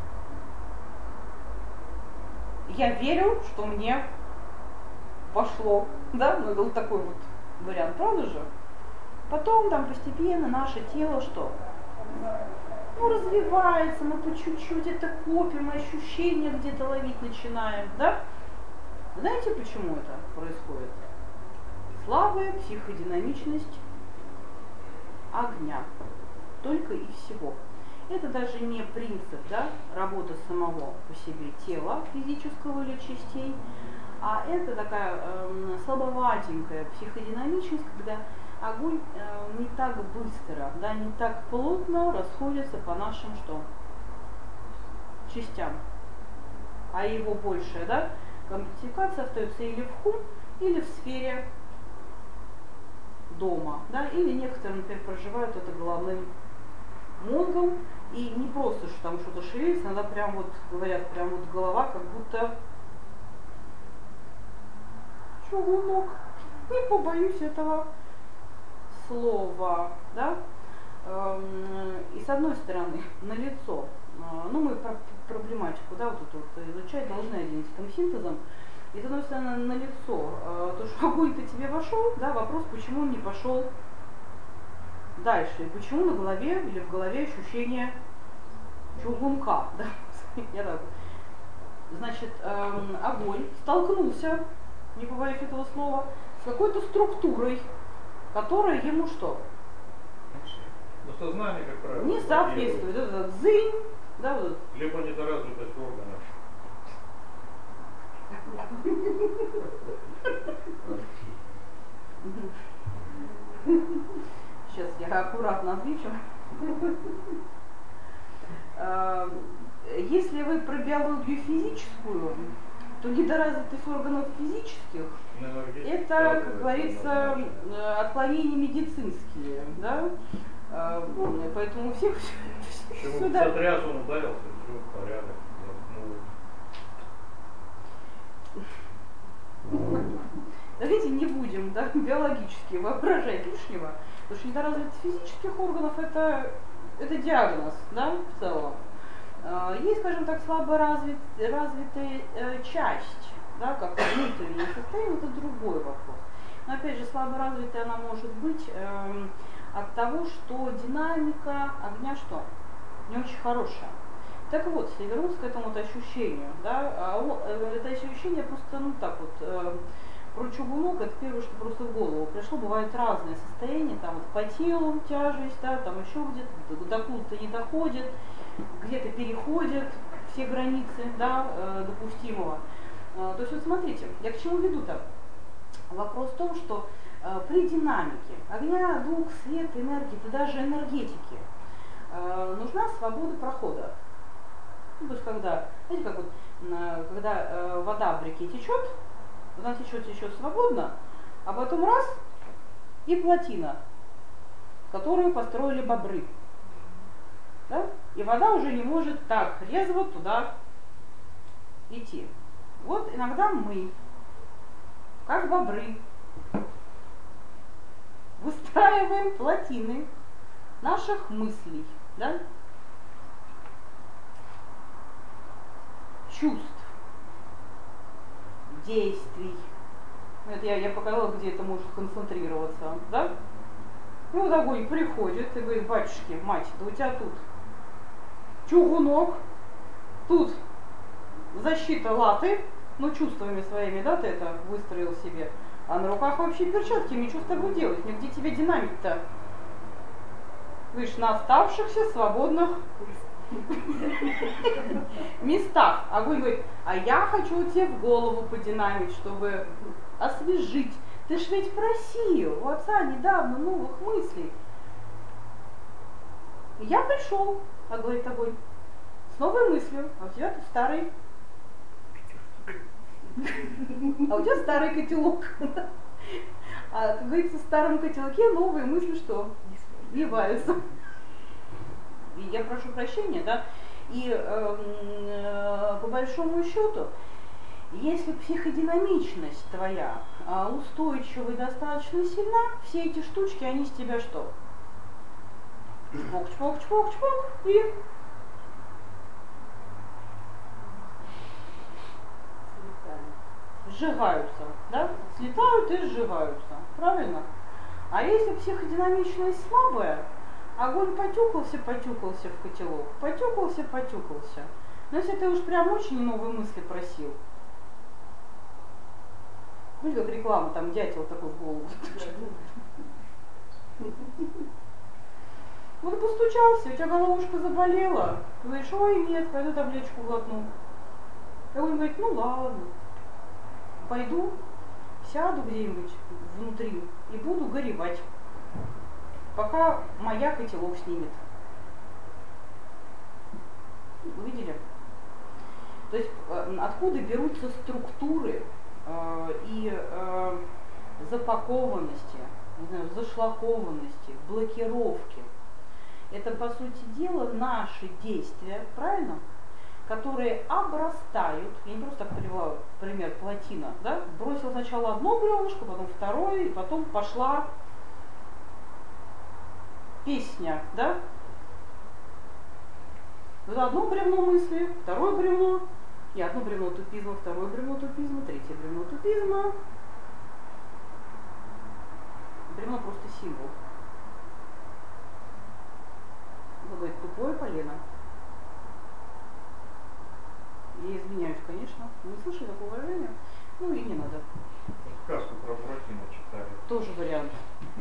Speaker 1: Я верю, что мне пошло, да, ну был такой вот вариант, правда же? Потом там постепенно наше тело что? Ну, развивается, мы по чуть-чуть это копим, ощущения где-то ловить начинаем, да? Знаете, почему это происходит? Слабая психодинамичность огня. Только и всего. Это даже не принцип, да, работы самого по себе тела, физического или частей, а это такая слабоватенькая психодинамичность, когда огонь не так быстро, да, не так плотно расходится по нашим что? Частям. А его большая, да, комплектификация остается или в хум, или в сфере дома, да, или некоторые, например, проживают это головным мозгом, и не просто, что там что-то шевелится, иногда прям вот, говорят, прям вот голова как будто чугунок, не побоюсь этого слова, да, и с одной стороны, налицо, ну мы проблематику, да, вот эту вот изучать должны 11-м синтезом, и с одной стороны, налицо, то, что огонь-то тебе вошел, да, вопрос, почему он не пошел дальше, и почему на голове или в голове ощущение чугунка, да, значит, огонь столкнулся, не побоюсь этого слова, с какой-то структурой, которая ему что?
Speaker 4: Ну, сознание, как правило,
Speaker 1: не соответствует. Это дзынь, да, вот.
Speaker 4: Либо недоразвитость органов.
Speaker 1: Сейчас я аккуратно отвечу. Если вы про биологию физическую, то недоразвитость органов физических это, как говорится, отклонения медицинские, да? Поэтому всех сюда.
Speaker 4: Сотряс он ударился, все в порядок.
Speaker 1: Давайте не будем, да, биологически воображать лишнего, потому что недоразвитость физических органов это диагноз, да, в целом. Есть, скажем так, слабо развитая часть, да, как внутреннее состояние, это другой вопрос. Но опять же, слабо развитая она может быть от того, что динамика огня что? Не очень хорошая. Так вот, если вернуться к этому вот ощущению, да, это ощущение просто, ну так вот, про чугунок, это первое, что просто в голову пришло, бывают разные состояния, там вот по телу тяжесть, да, там еще где-то, до пульта не доходит, где-то переходят все границы, да, допустимого. То есть вот смотрите, я к чему веду-то? Вопрос в том, что при динамике огня, дух, свет, энергии, да даже энергетики нужна свобода прохода. Ну, то есть когда, знаете, как вот, когда вода в реке течет, она течет свободно, а потом раз и плотина, которую построили бобры. Да? И вода уже не может так резво туда идти. Вот иногда мы, как бобры, выстраиваем плотины наших мыслей, да, чувств, действий. Это я показала, где это может концентрироваться, да? И вот такой приходит и говорит: батюшки, мать, да у тебя тут чугунок, тут защита латы, ну чувствами своими, да, ты это выстроил себе, а на руках вообще перчатки, ничего с тобой делать, нигде тебе динамить-то. Видишь, на оставшихся свободных местах. Огонь говорит: а я хочу тебе в голову подинамить, чтобы освежить. Ты ж ведь просил у отца недавно новых мыслей. И я пришел, а говорит огонь, с новой мыслью, а у тебя тут старый. А у тебя старый котелок. А, как говорится, в старом котелке новые мысли что? Не варятся. И я прошу прощения, да, и по большому счету, если психодинамичность твоя устойчива и достаточно сильна, все эти штучки, они с тебя что? Чпок, чпок, чпок, чпок, и сжигаются, да? Слетают и сжигаются, правильно? А если психодинамичность слабая, огонь потюкался в котелок, потюкался. Но если ты уж прям очень новые мысли просил, ну как реклама, там дятел такой в голову. Вот постучался, у тебя головушка заболела, ты говоришь: ой, нет, пойду таблеточку глотну. И он говорит: ну ладно, пойду, сяду где-нибудь внутри и буду горевать, пока моя котелок снимет. Увидели? То есть откуда берутся структуры и запакованности, не знаю, зашлакованности, блокировки. Это, по сути дела, наши действия, правильно? Которые обрастают, я не просто так привела пример плотина, да? Бросил сначала одно бревнышко, потом второе, и потом пошла песня, да? Вот одно бревно мысли, второе бревно, и одно бревно тупизма, второе бревно тупизма, третье бревно тупизма. Бревно просто символ. Он говорит: тупое полено. Я извиняюсь, конечно, не слышали такого выражения, ну и не надо.
Speaker 4: Сказку про Буратино читали.
Speaker 1: Тоже вариант.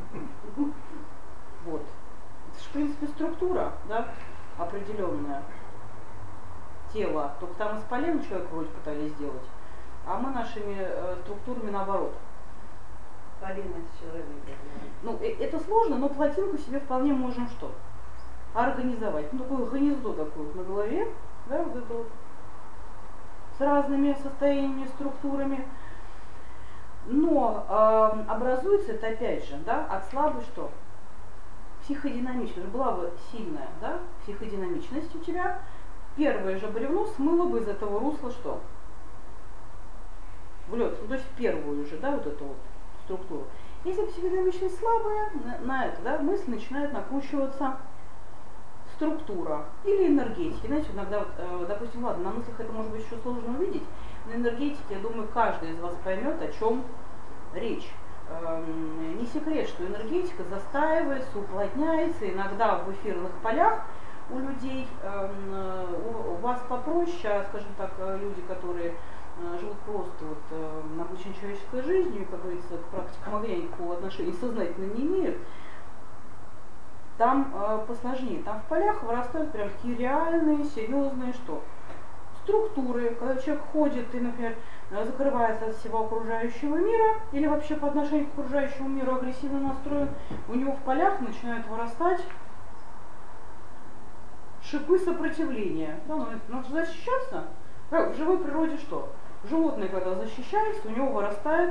Speaker 1: Вот. Это же, в принципе, структура, да, определенная. Тело. Только там из полена человека вроде пытались сделать, а мы нашими структурами наоборот.
Speaker 6: Полина с человеком.
Speaker 1: Ну, это сложно, но плотинку себе вполне можем что? Организовать. Ну, такое гнездо такое вот на голове, да, вот это вот, с разными состояниями, структурами. Но образуется это опять же, да, от слабой что? Психодинамичность. Была бы сильная, да, психодинамичность у тебя. Первое же бревно смыло бы из этого русла что? В лед. Ну, то есть первую же, да, вот эту вот структуру. Если психодинамичность слабая, на это, да, мысль начинает накручиваться структура или энергетики. Знаете, иногда, вот, допустим, ладно, на мыслях это может быть еще сложно увидеть, но энергетики, я думаю, каждый из вас поймет, о чем речь. Не секрет, что энергетика застаивается, уплотняется, иногда в эфирных полях у людей, у вас попроще, скажем так, люди, которые живут просто вот, обычной человеческой жизнью и, как говорится, к практикам огня никакого отношения сознательно не имеют. Там посложнее. Там в полях вырастают прям такие реальные, серьезные что? Структуры. Когда человек ходит и, например, закрывается от всего окружающего мира или вообще по отношению к окружающему миру агрессивно настроен, у него в полях начинают вырастать шипы сопротивления. Да, надо защищаться. В живой природе что? Животное, когда защищается, у него вырастает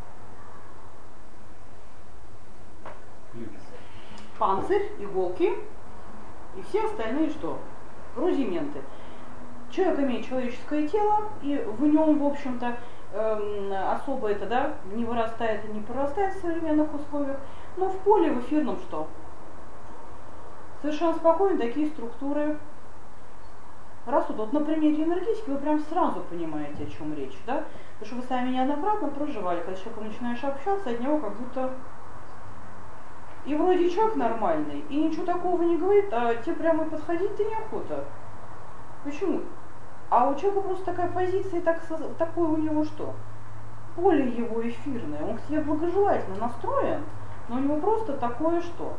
Speaker 1: панцирь, иголки и все остальные что? Рудименты. Человек имеет человеческое тело, и в нем, в общем-то, особо это, да, не вырастает и не прорастает в современных условиях, но в поле, в эфирном что? совершенно спокойно такие структуры растут. Вот на примере энергетики вы прям сразу понимаете, о чем речь, да? Потому что вы сами неоднократно проживали, когда с человеком начинаешь общаться, от него как будто и вроде человек нормальный, и ничего такого не говорит, а тебе прямо подходить-то неохота. Почему? А у человека просто такая позиция, такое у него что? Поле его эфирное, он к тебе благожелательно настроен, но у него просто такое что?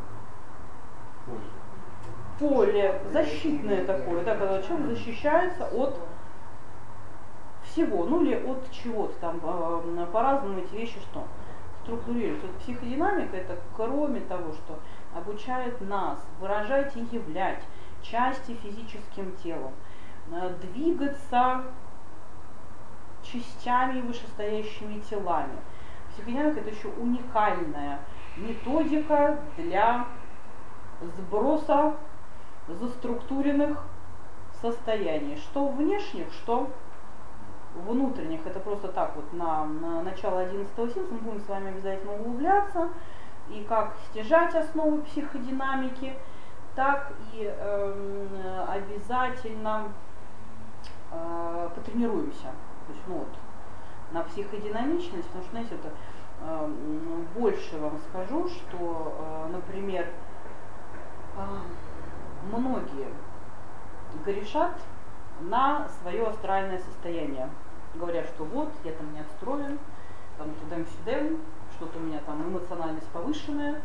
Speaker 1: Поле защитное такое, да, когда человек защищается от всего, ну или от чего-то там, по-разному эти вещи что? Структурируются. Вот психодинамика это кроме того, что обучает нас выражать и являть части физическим телом, двигаться частями вышестоящими телами. Психодинамика это еще уникальная методика для сброса заструктуренных состояний, что внешних, что внутренних. Это просто так вот на начало 11-го сеанса мы будем с вами обязательно углубляться, и как стяжать основы психодинамики, так и обязательно потренируемся. То есть, ну, вот, на психодинамичность, потому что, знаете, это больше вам скажу, что, например, многие грешат на свое астральное состояние. Говорят, что вот, я там не отстроен, там туда-сюда, что-то у меня там эмоциональность повышенная.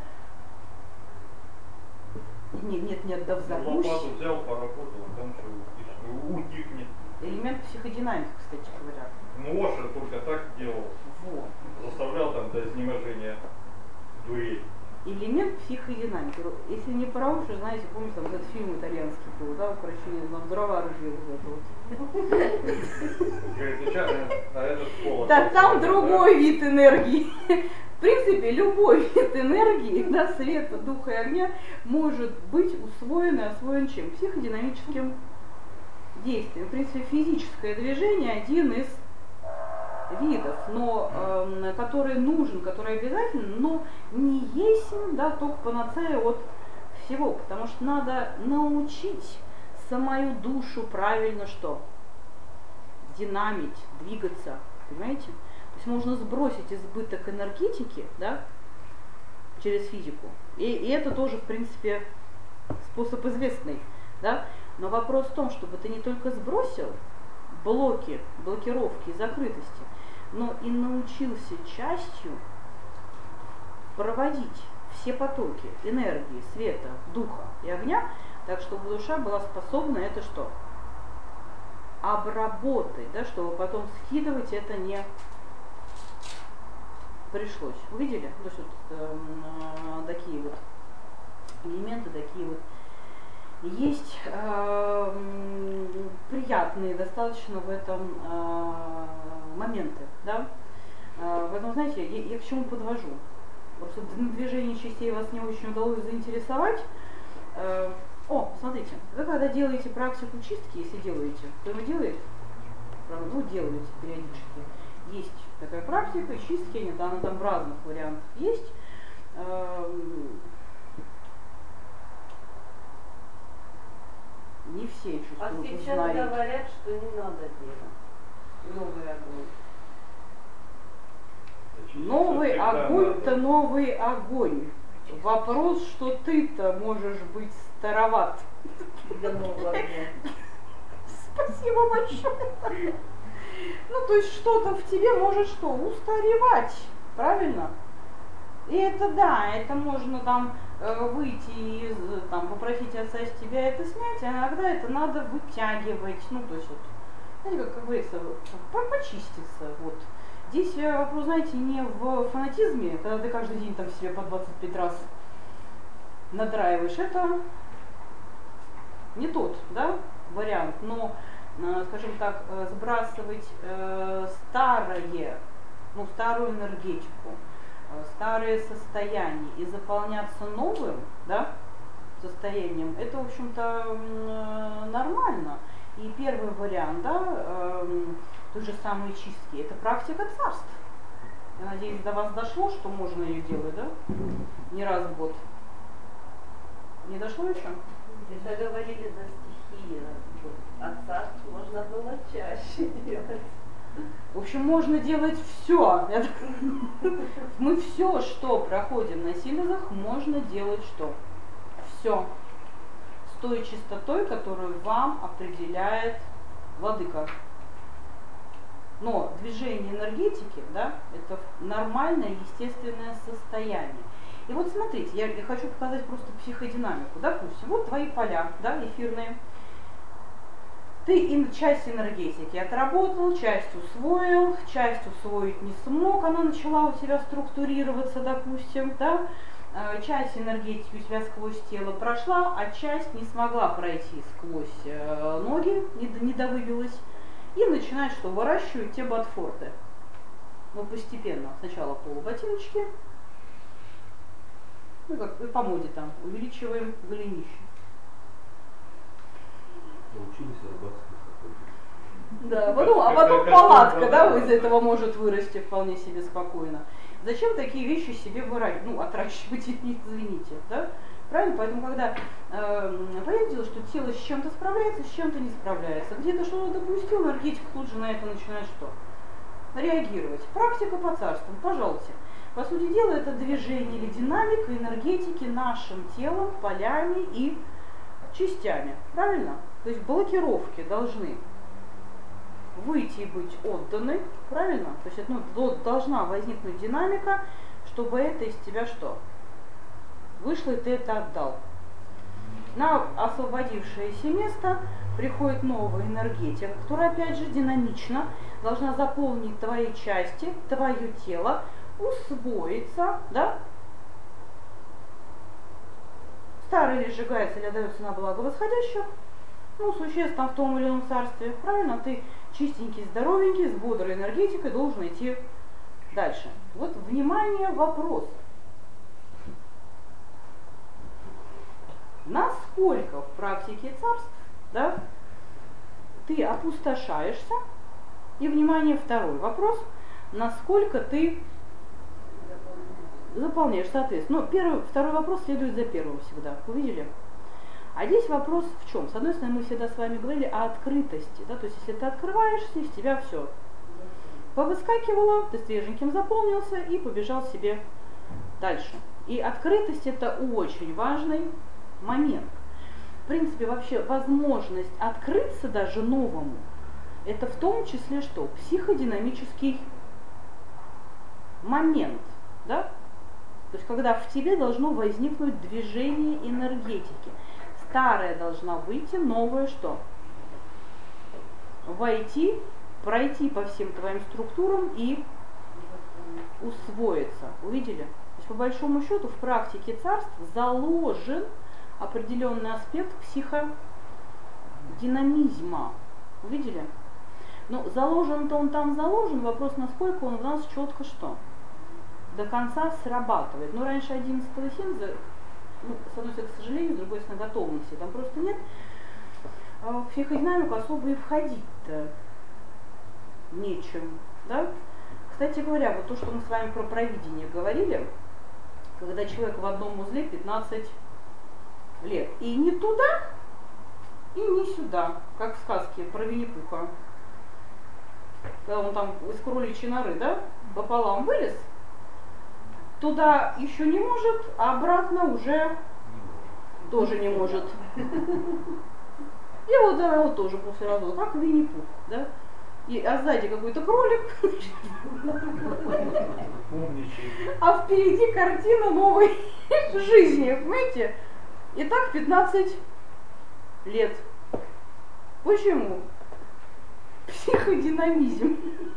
Speaker 1: Нет, да взорвусь.
Speaker 4: Лопату взял, поработал, там что утихнет.
Speaker 1: Элемент психодинамики, кстати говоря.
Speaker 4: Ну, Оша только так делал.
Speaker 1: Вот.
Speaker 4: Заставлял там до изнеможения дуэль.
Speaker 1: Элемент психодинамики. Если не про уши, знаете, помните, там этот фильм итальянский был, да, про там дрова рубил вот это вот.
Speaker 4: Говорит, сейчас на этот пол.
Speaker 1: Да, там другой вид энергии. В принципе, любой вид энергии, да, света, духа и огня может быть усвоен и освоен чем? Психодинамическим действием. В принципе, физическое движение один из видов, но который нужен, который обязательно, но не есть, да, только панацея от всего, потому что надо научить самую душу правильно что? Динамить, двигаться, понимаете? То есть можно сбросить избыток энергетики, да, через физику, и это тоже, в принципе, способ известный, да, но вопрос в том, чтобы ты не только сбросил блоки, блокировки, закрытости, но и научился частью проводить все потоки энергии, света, духа и огня, так чтобы душа была способна это что? Обработать, да, чтобы потом скидывать это не пришлось. Увидели? То есть вот такие вот элементы, такие вот есть приятные достаточно в этом моменты, да. Поэтому, знаете, я к чему подвожу? Просто движение частей вас не очень удалось заинтересовать. Смотрите, вы когда делаете практику чистки, если делаете, кто-нибудь делает? Ну, делаете периодически. Есть такая практика чистки, она там в разных вариантах есть. Не все еще
Speaker 6: А сейчас
Speaker 1: знают.
Speaker 6: говорят, что не надо делать новый огонь.
Speaker 1: Новый огонь-то новый огонь. Вопрос, что ты-то можешь быть староват.
Speaker 6: Для нового огня.
Speaker 1: Спасибо большое. Ну, то есть что-то в тебе может что? Устаревать. Правильно? И это да, это можно там выйти и там, попросить отца с тебя это снять, а иногда это надо вытягивать. Ну, то есть вот, знаете, как говорится, почиститься. Вот. Здесь вопрос, знаете, не в фанатизме, когда ты каждый день там себе по 25 раз надраиваешь. Это не тот, да, вариант, но, скажем так, сбрасывать старую энергетику, старые состояния и заполняться новым, да, состоянием, это, в общем-то, нормально. И первый вариант, да, той же самой чистки, это практика царств. Я надеюсь, до вас дошло, что можно ее делать, да, не раз в год. Не дошло еще?
Speaker 6: Это говорили за стихии. А царство можно было чаще делать.
Speaker 1: В общем, можно делать все. Мы все, что проходим на синезах, можно делать что? Все. С той чистотой, которую вам определяет владыка. Но движение энергетики, да, это нормальное, естественное состояние. И вот смотрите, я хочу показать просто психодинамику. Допустим, вот твои поля, да, эфирные. Ты часть энергетики отработал, часть усвоил, часть усвоить не смог, она начала у тебя структурироваться, допустим, да. Часть энергетики у тебя сквозь тело прошла, а часть не смогла пройти сквозь ноги, не довыбилась. И начинает что? Выращивать те ботфорты. Но постепенно. Сначала полуботиночки. Ну, как и по моде там. Увеличиваем голенище.
Speaker 3: Научились рыбацкой охоте.
Speaker 1: Да, потом палатка, да, из этого может вырасти вполне себе спокойно. Зачем такие вещи себе выращивать? Ну, отращивать, извините, да? Правильно? Поэтому, когда понятное дело, что тело с чем-то справляется, с чем-то не справляется. Где-то что-то допустил, энергетика тут же на это начинает что? Реагировать. Практика по царствам, пожалуйста. По сути дела, это движение или динамика энергетики нашим телом, полями и частями. Правильно? То есть блокировки должны выйти и быть отданы. Правильно? То есть должна возникнуть динамика, чтобы это из тебя что? Вышло, и ты это отдал. На освободившееся место приходит новая энергетика, которая, опять же, динамично должна заполнить твои части, твое тело, усвоиться, да? Старый ли сжигается или отдается на благо восходящих, ну, существ там в том или ином царстве, правильно? Ты чистенький, здоровенький, с бодрой энергетикой должен идти дальше. Вот, внимание, вопрос. Насколько в практике царств, да, ты опустошаешься, и, внимание, второй вопрос, насколько ты заполняешь, соответственно. Ну, второй вопрос следует за первым всегда, увидели? А здесь вопрос в чем? С одной стороны, мы всегда с вами говорили о открытости, да, то есть если ты открываешься, из тебя все повыскакивало, ты свеженьким заполнился и побежал себе дальше. И открытость — это очень важный момент. В принципе, вообще возможность открыться даже новому, это в том числе что? Психодинамический момент, да? То есть когда в тебе должно возникнуть движение энергетики. Старая должна выйти, новая что? Войти, пройти по всем твоим структурам и усвоиться. Увидели? То есть по большому счету в практике царств заложен определенный аспект психодинамизма. Увидели? Ну, заложен-то он там заложен, вопрос, насколько он у нас четко что? До конца срабатывает. Ну, раньше 11-го синза, ну, с одной стороны, к сожалению, с другой стороны, готовности там просто нет. А в психодинамику особо и входить-то нечем, да? Кстати говоря, вот то, что мы с вами про провидение говорили, когда человек в одном узле 15 лет. И не туда, и не сюда, как в сказке про Винни-Пуха. Когда он там из кроличьей норы, да, пополам вылез, туда еще не может, а обратно уже тоже не может. И вот, да, вот тоже после развода, как Винни-Пух, да. А сзади какой-то кролик, а впереди картина новой жизни, понимаете? И так 15 лет. Почему? Психодинамизм.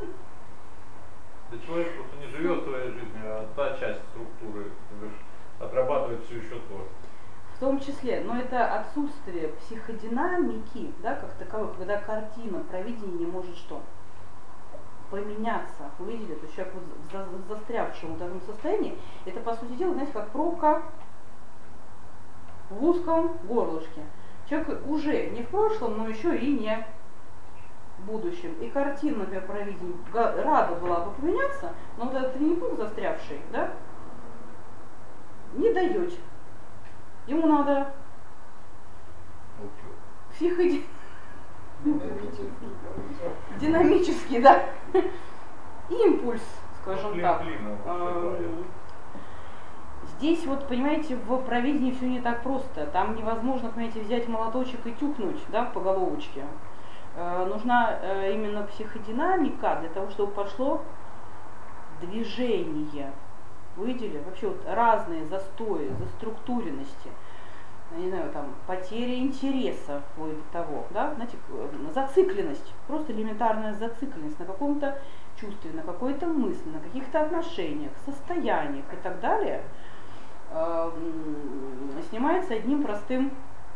Speaker 4: Да человек просто не живет своей жизнью, а та часть структуры отрабатывает все еще то.
Speaker 1: В том числе, но это отсутствие психодинамики, да, как таковой, когда картина провидения не может что? Поменяться. Вы видели, то есть человек вот в застрявшем в таком состоянии, это по сути дела, знаете, как пробка в узком горлышке. Человек уже не в прошлом, но еще и не в будущем. И картина, например, провидения рада была бы поменяться, но вот этот Винни-Пух застрявший, да, не дает. Ему надо Динамический, да, импульс, скажем так. Здесь вот, понимаете, в провидении все не так просто. Там невозможно, понимаете, взять молоточек и тюкнуть, да, по головочке. Нужна именно психодинамика для того, чтобы пошло движение. Вы видели? Вообще вот разные застои, заструктуренности, не знаю, там, потеря интереса, вплоть до того, да, знаете, зацикленность, просто элементарная зацикленность на каком-то чувстве, на какой-то мысли, на каких-то отношениях, состояниях и так далее, снимается одним простым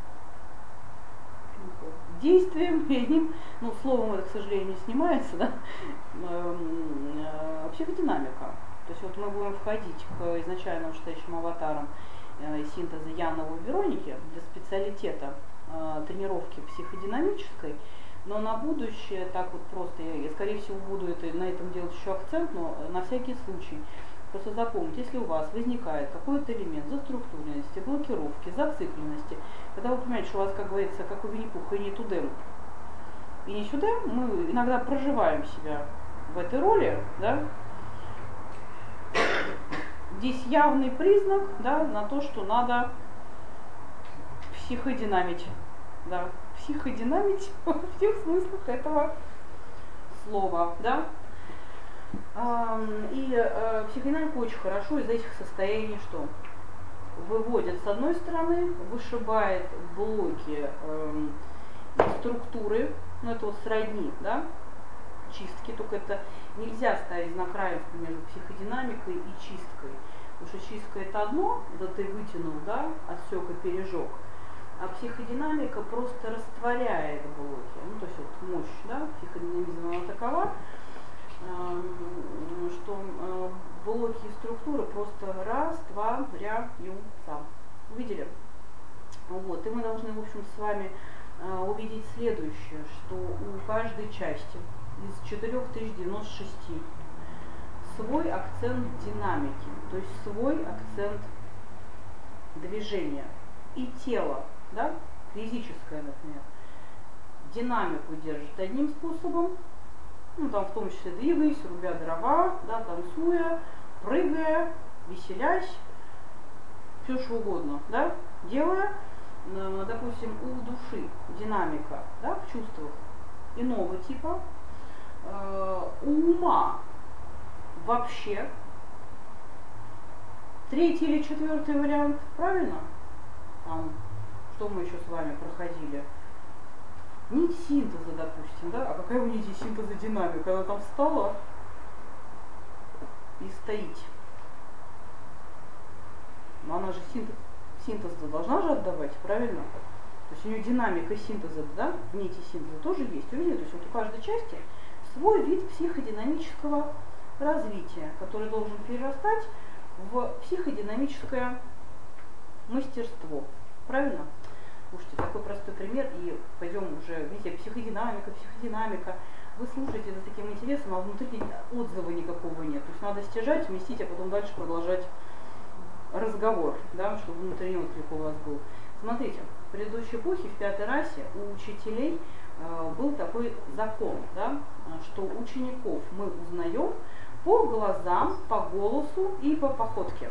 Speaker 1: действием, и одним, ну, словом это, к сожалению, не снимается, да, психодинамика. То есть вот мы будем входить к изначально вышестоящим аватарам синтеза Яновой Вероники для специалитета тренировки психодинамической, но на будущее так вот просто, я скорее всего буду на этом делать еще акцент, но на всякий случай, просто запомните, если у вас возникает какой-то элемент заструктуренности, блокировки, зацикленности, когда вы понимаете, что у вас, как говорится, как у Винни-Пуха, и не тудем, и не сюдем, мы иногда проживаем себя в этой роли, да. Здесь явный признак, да, на то, что надо психодинамить, да, психодинамить во всех смыслах этого слова, да. И психодинамика очень хорошо из этих состояний что? Выводит с одной стороны, вышибает блоки структуры, ну это вот сродни, да, чистки, только это нельзя ставить знак равенства между психодинамикой и чисткой. Потому что чистка это одно, это ты вытянул, да, отсек и пережег, а психодинамика просто растворяет блоки. Ну, то есть вот мощь, да, психодинамизма она такова, что блоки и структуры просто растворяются. Увидели? Вот. И мы должны, в общем, с вами увидеть следующее, что у каждой части из 4096 свой акцент динамики, то есть свой акцент движения. И тело, да, физическое, например, динамику держит одним способом, ну, там в том числе двигаясь, рубя дрова, да, танцуя, прыгая, веселясь, все что угодно, да, делая, допустим, у души динамика, да, в чувствах иного типа, у ума вообще третий или четвертый вариант, правильно? Там, что мы еще с вами проходили? Нить синтеза, допустим, да? А какая у нити синтеза динамика? Она там встала и стоит. Но она же синтез должна же отдавать, правильно? То есть у нее динамика синтеза, да, в нити синтеза тоже есть. Увидели? То есть вот у каждой части свой вид психодинамического развития, который должен перерастать в психодинамическое мастерство. Правильно? Слушайте, такой простой пример, и пойдем уже, видите, психодинамика. Вы слушаете это с таким интересом, а внутри отзыва никакого нет. То есть надо стяжать, вместить, а потом дальше продолжать разговор, да, чтобы внутренний отклик у вас был. Смотрите, в предыдущей эпохе, в пятой расе, у учителей был такой закон, да, что учеников мы узнаем по глазам, по голосу и по походке.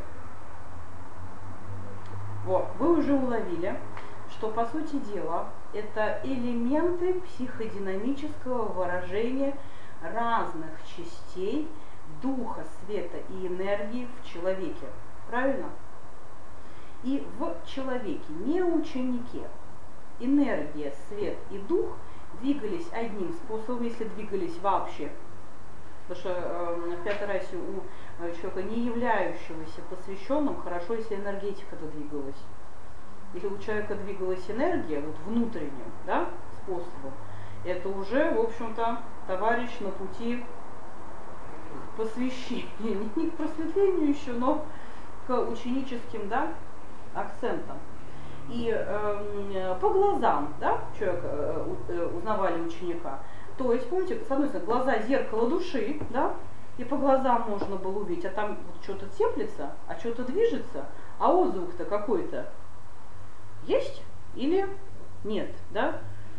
Speaker 1: Вот, вы уже уловили, что по сути дела это элементы психодинамического выражения разных частей духа, света и энергии в человеке. Правильно? И в человеке, не ученике, энергия, свет и дух двигались одним способом, если двигались вообще. Потому что в пятой расе у человека, не являющегося посвященным, хорошо, если энергетика-то двигалась. Если у человека двигалась энергия, вот внутренним, да, способом, это уже, в общем-то, товарищ на пути к посвящению. Не к просветлению еще, но к ученическим, да, акцентам. И по глазам, да, человека узнавали ученика. То есть, помните, с одной стороны, глаза зеркало души, да, и по глазам можно было увидеть, а там вот что-то теплится, а что-то движется, а отзвук-то какой-то есть или нет, да?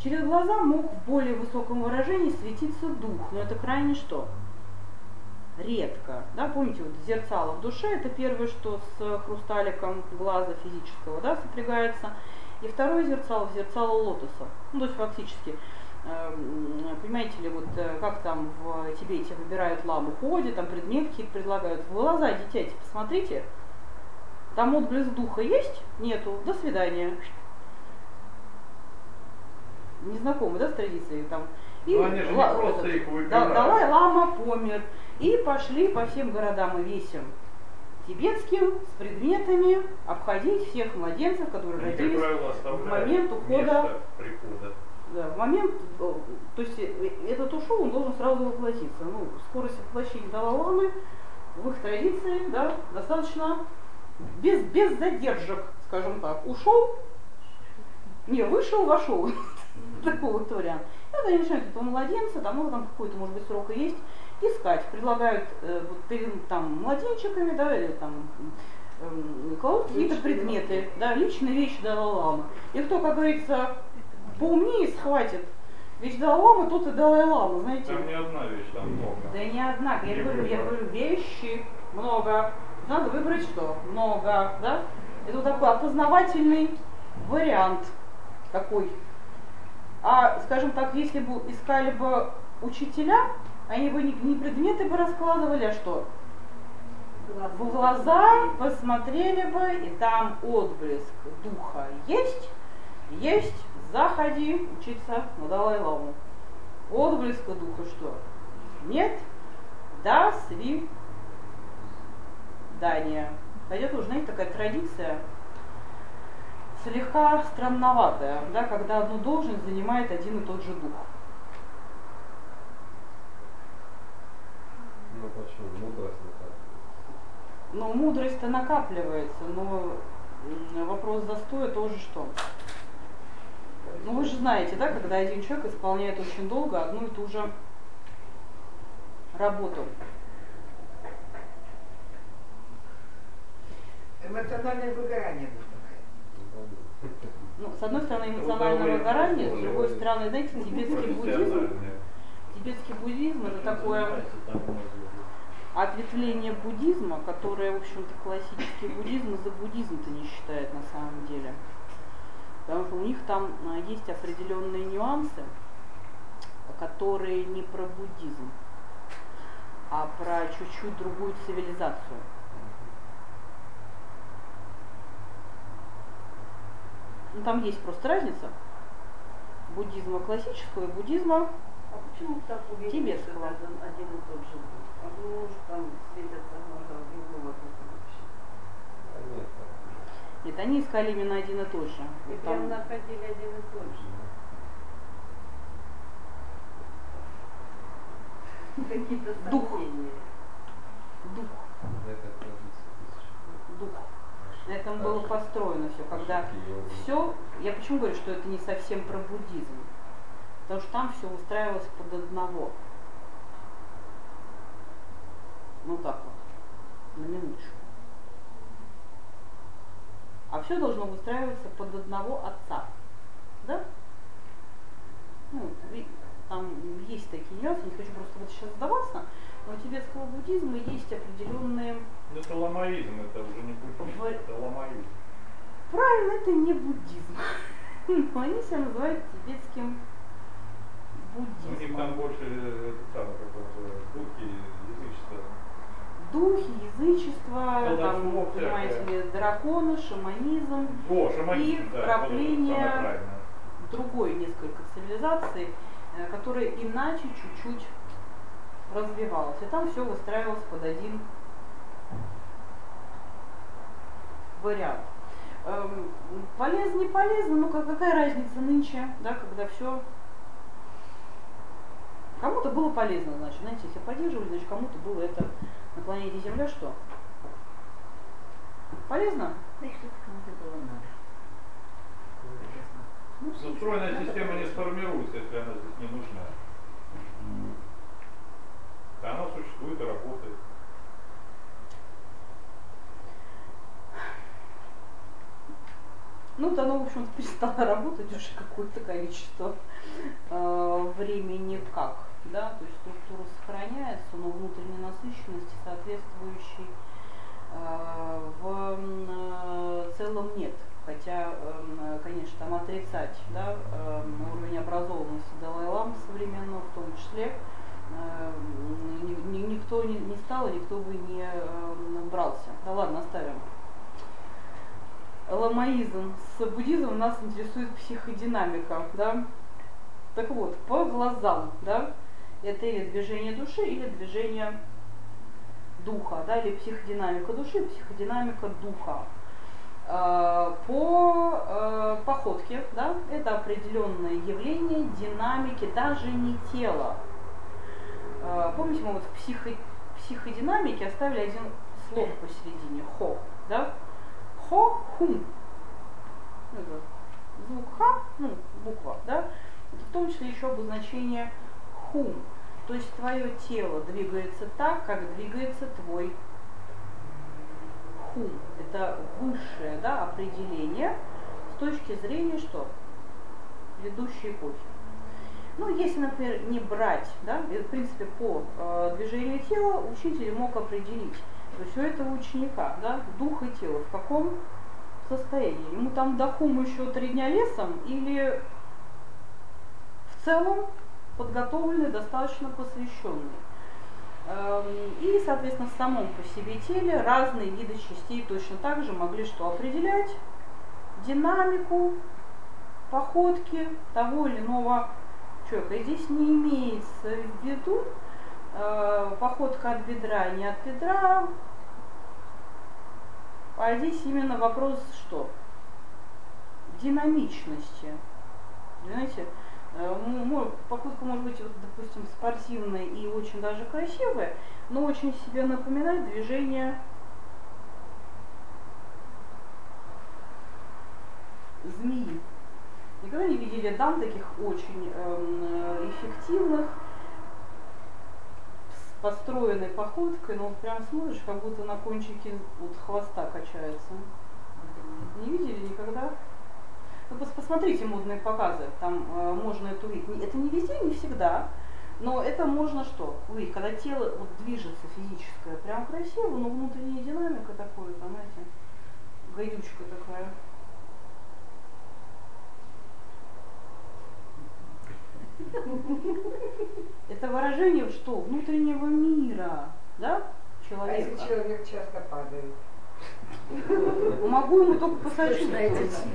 Speaker 1: Через глаза мог в более высоком выражении светиться дух, но это крайне что? Редко. Да? Помните, вот зерцало в душе, это первое, что с хрусталиком глаза физического, да, сопрягается. И второе зерцало в зерцало лотоса. Ну, то есть фактически, понимаете ли, вот как там в Тибете выбирают ламу, ходят, там предметы какие-то предлагают. В глаза дитяти посмотрите, там отблеск духа есть? Нету. До свидания. Незнакомы, да, с традицией там. И
Speaker 4: они же не просто их выбирают.
Speaker 1: Далай-лама помер. И пошли по всем городам и весям тибетским с предметами обходить всех младенцев, которые
Speaker 4: Они,
Speaker 1: родились
Speaker 4: как правило,
Speaker 1: в момент ухода.
Speaker 4: Прихода.
Speaker 1: Да, в момент, то есть этот ушел, он должен сразу воплотиться. Ну, скорость воплощения Далай-ламы в их традиции, да, достаточно без задержек, скажем так. Ушел, не, вышел, вошел. Такой вот вариант. И вот они начинают этого младенца, там, ну, там какой-то, может быть, срок и есть, искать. Предлагают вот, перед там, младенчиками, да, или там кладут какие-то предметы, да, личные вещи Далай-ламы. И кто, как говорится, поумнее схватит вещь Далай-ламы, тот и Далай-лама, знаете.
Speaker 4: Там не одна вещь, там много.
Speaker 1: Да не одна, я говорю, вещи много. Надо выбрать что? Много, да? Это вот такой опознавательный вариант такой. А, скажем так, если бы искали бы учителя, они бы не предметы бы раскладывали, а что? В глаза посмотрели бы, и там отблеск духа есть, заходи учиться на Далай-ламу. Отблеска духа что? Нет, до свидания. Хотя тоже, знаете, такая традиция, слегка странноватая, да, когда одну должность занимает один и тот же дух.
Speaker 3: Ну почему? Мудрость накапливается.
Speaker 1: Ну, мудрость-то накапливается, но вопрос застоя тоже что? Ну, вы же знаете, да, когда один человек исполняет очень долго одну и ту же работу.
Speaker 5: Эмоциональное выгорание называется.
Speaker 1: Ну, с одной стороны, эмоциональное выгорание, с другой стороны, знаете, тибетский буддизм это такое ответвление буддизма, которое, в общем-то, классический буддизм за буддизм-то не считает на самом деле. Потому что у них там есть определенные нюансы, которые не про буддизм, а про чуть-чуть другую цивилизацию. Ну, там есть просто разница буддизма классического и буддизма
Speaker 6: А почему так уверены, что
Speaker 1: тибетского.
Speaker 6: это один и тот же дух? А вы, может, там светятся глаза в другом вообще?
Speaker 3: А нет, так.
Speaker 1: Нет, они искали именно один и тот же.
Speaker 6: И
Speaker 1: Там
Speaker 6: прям находили один и тот же. Какие-то
Speaker 1: Дух.
Speaker 6: сомнения.
Speaker 1: дух.
Speaker 3: Это традиция тысячи.
Speaker 1: Дух. На этом было построено все, когда все, я почему говорю, что это не совсем про буддизм, потому что там все устраивалось под одного. Ну так вот, на минуточку. А все должно выстраиваться под одного отца. Да? Ну, там есть такие нюансы, не хочу просто вот сейчас сдаваться, но у тибетского буддизма есть определенные...
Speaker 4: Ну, это ламаизм, это уже не буддизм, это ламаизм.
Speaker 1: Правильно, это не буддизм. Но они себя называют тибетским буддизмом.
Speaker 4: У них там больше духи, язычество.
Speaker 1: Духи, язычество, там,
Speaker 4: Колдовство
Speaker 1: понимаете
Speaker 4: всякое.
Speaker 1: ли, драконы, шаманизм
Speaker 4: О,
Speaker 1: и
Speaker 4: шаманизм, да,
Speaker 1: вкрапление
Speaker 4: самое правильное.
Speaker 1: другой несколько цивилизаций, которая иначе чуть-чуть развивалась. И там все выстраивалось под один вариант. Полезно, не полезно, ну какая разница нынче, да, когда все кому-то было полезно, значит, знаете, если поддерживали, значит, кому-то было это на планете Земля что? Полезно?
Speaker 6: Значит, что кому-то было надо.
Speaker 4: Но стройная система не сформируется, если она здесь не нужна. Она существует и работает.
Speaker 1: Ну, вот оно, в общем-то, перестало работать уже какое-то количество времени как, да, то есть структура сохраняется, но внутренней насыщенности соответствующей в целом нет. Хотя, конечно, там отрицать, да, уровень образованности Далай-ламы современного в том числе никто не стал, никто бы не брался. Да ладно, оставим. Ламаизм с буддизмом нас интересует психодинамика, да. Так вот, по глазам, да, это или движение души, или движение духа, да, или психодинамика души, психодинамика духа. По походке, да, это определенное явление динамики, даже не тела. Помните, мы вот в психодинамике оставили один слог посередине, хо, да? Хо, хум. Это звук ха, ну, буква, да? Это в том числе еще обозначение хум. То есть твое тело двигается так, как двигается твой хум. Это высшее, да, определение с точки зрения что? Предыдущей эпохи. Ну, если, например, не брать, да, в принципе, по движению тела учитель мог определить, то есть у этого ученика, да, дух и тело в каком состоянии. Ему там до хума еще 3 дня лесом или в целом подготовленный, достаточно посвященный. И, соответственно, в самом по себе теле разные виды частей точно так же могли что определять динамику походки того или иного человека. И здесь не имеется в виду походка от бедра, не от бедра, а здесь именно вопрос что? Динамичности. Понимаете? Походка может быть, вот, допустим, спортивная и очень даже красивая, но очень себе напоминает движение змеи. Никогда не видели дам таких очень эффективных, с построенной походкой, но вот прям смотришь, как будто на кончике вот хвоста качается. Не видели никогда? Ну, посмотрите модные показы, там можно это увидеть. Это не везде, не всегда, но это можно что? Увидеть, когда тело вот движется физическое, прям красиво, но внутренняя динамика такое, там, знаете, гадючка такая. Это выражение что? Внутреннего мира, да, человека.
Speaker 5: А если человек часто падает?
Speaker 1: Могу ему только посочувствовать.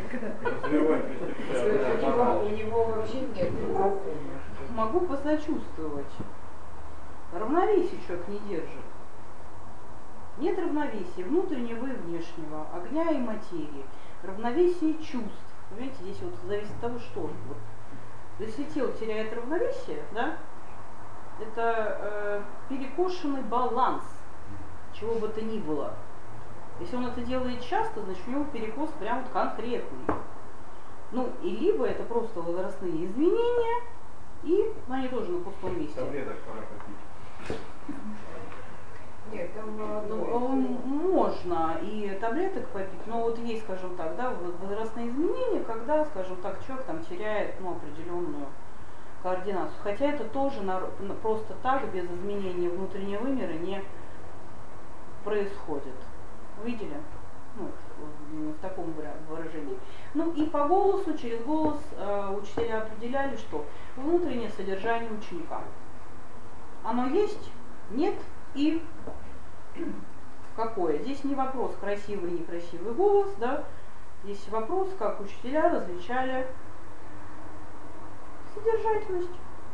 Speaker 5: У него вообще нет.
Speaker 1: Могу посочувствовать. Равновесие человек не держит. Нет равновесия внутреннего и внешнего, огня и материи. Равновесие чувств. Понимаете, здесь вот зависит от того, что. Вот. Если тело теряет равновесие, да, это перекошенный баланс, чего бы то ни было. Если он это делает часто, значит у него перекос прям вот конкретный. Ну, и либо это просто возрастные изменения, и они тоже на пустом месте.
Speaker 4: Таблеток пора попить.
Speaker 5: Нет, там
Speaker 1: можно и таблеток попить, но вот есть, скажем так, да, возрастные изменения, когда, скажем так, человек там теряет определенную координацию. Хотя это тоже просто так, без изменения внутреннего мира не происходит. Видели? Ну, в таком выражении. Ну и по голосу, через голос учителя определяли, что внутреннее содержание ученика. Оно есть, нет и какое. Здесь не вопрос красивый, некрасивый голос, да. Здесь вопрос, как учителя различали содержательность.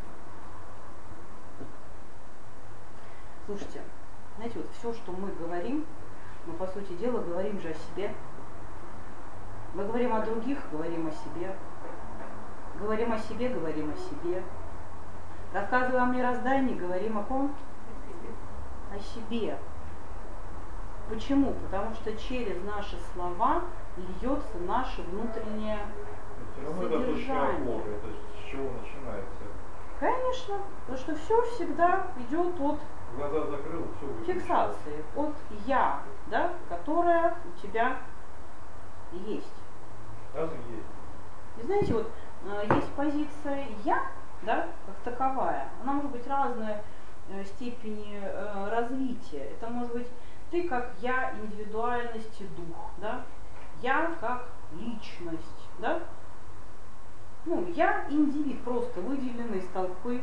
Speaker 1: Слушайте, знаете, вот все, что мы говорим, мы, по сути дела, говорим же о себе. Мы говорим о других, говорим о себе. Говорим о себе, говорим о себе. Рассказываем о мироздании, говорим о ком? О себе. Почему? Потому что через наши слова льется наше внутреннее содержание.
Speaker 4: Это с чего начинается?
Speaker 1: Конечно, потому что все всегда идет от
Speaker 4: Глаза закрыл, все выключил.
Speaker 1: фиксации, от я, да, которая у тебя есть.
Speaker 4: Да,
Speaker 1: позиция «я», да, как таковая, она может быть разной степени развития. Это может быть ты как «я» индивидуальность и дух, да, «я» как личность, да, ну, «я» индивид, просто выделенный из толпы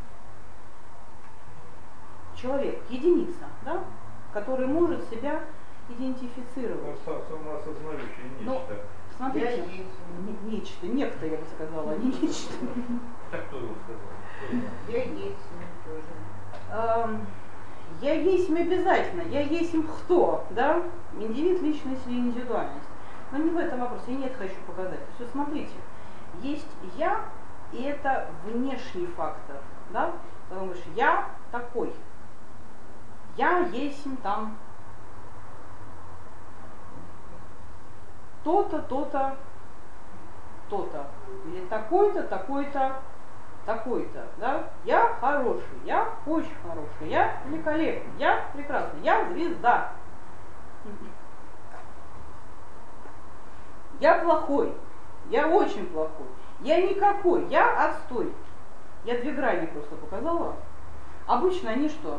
Speaker 1: человек, единица, да, который может себя идентифицировать.
Speaker 4: Самоосознающее нечто.
Speaker 1: Ну, смотрите,
Speaker 5: Я есть.
Speaker 1: нечто, некто, я бы сказала, а не нечто.
Speaker 4: Так кто его сказал?
Speaker 5: Я есть тоже.
Speaker 1: Я есть обязательно, я есть кто, да, индивид, личность или индивидуальность. Но не в этом вопрос, я не это хочу показать. Все, смотрите, есть я, и это внешний фактор, да, ты думаешь, я такой, я есть там то-то, то-то, то-то, или такой-то, такой-то, такой-то, да, я хороший, я очень хороший, я великолепный, я прекрасный, я звезда, я плохой, я очень плохой, я никакой, я отстой. Я две грани просто показала. Обычно они что?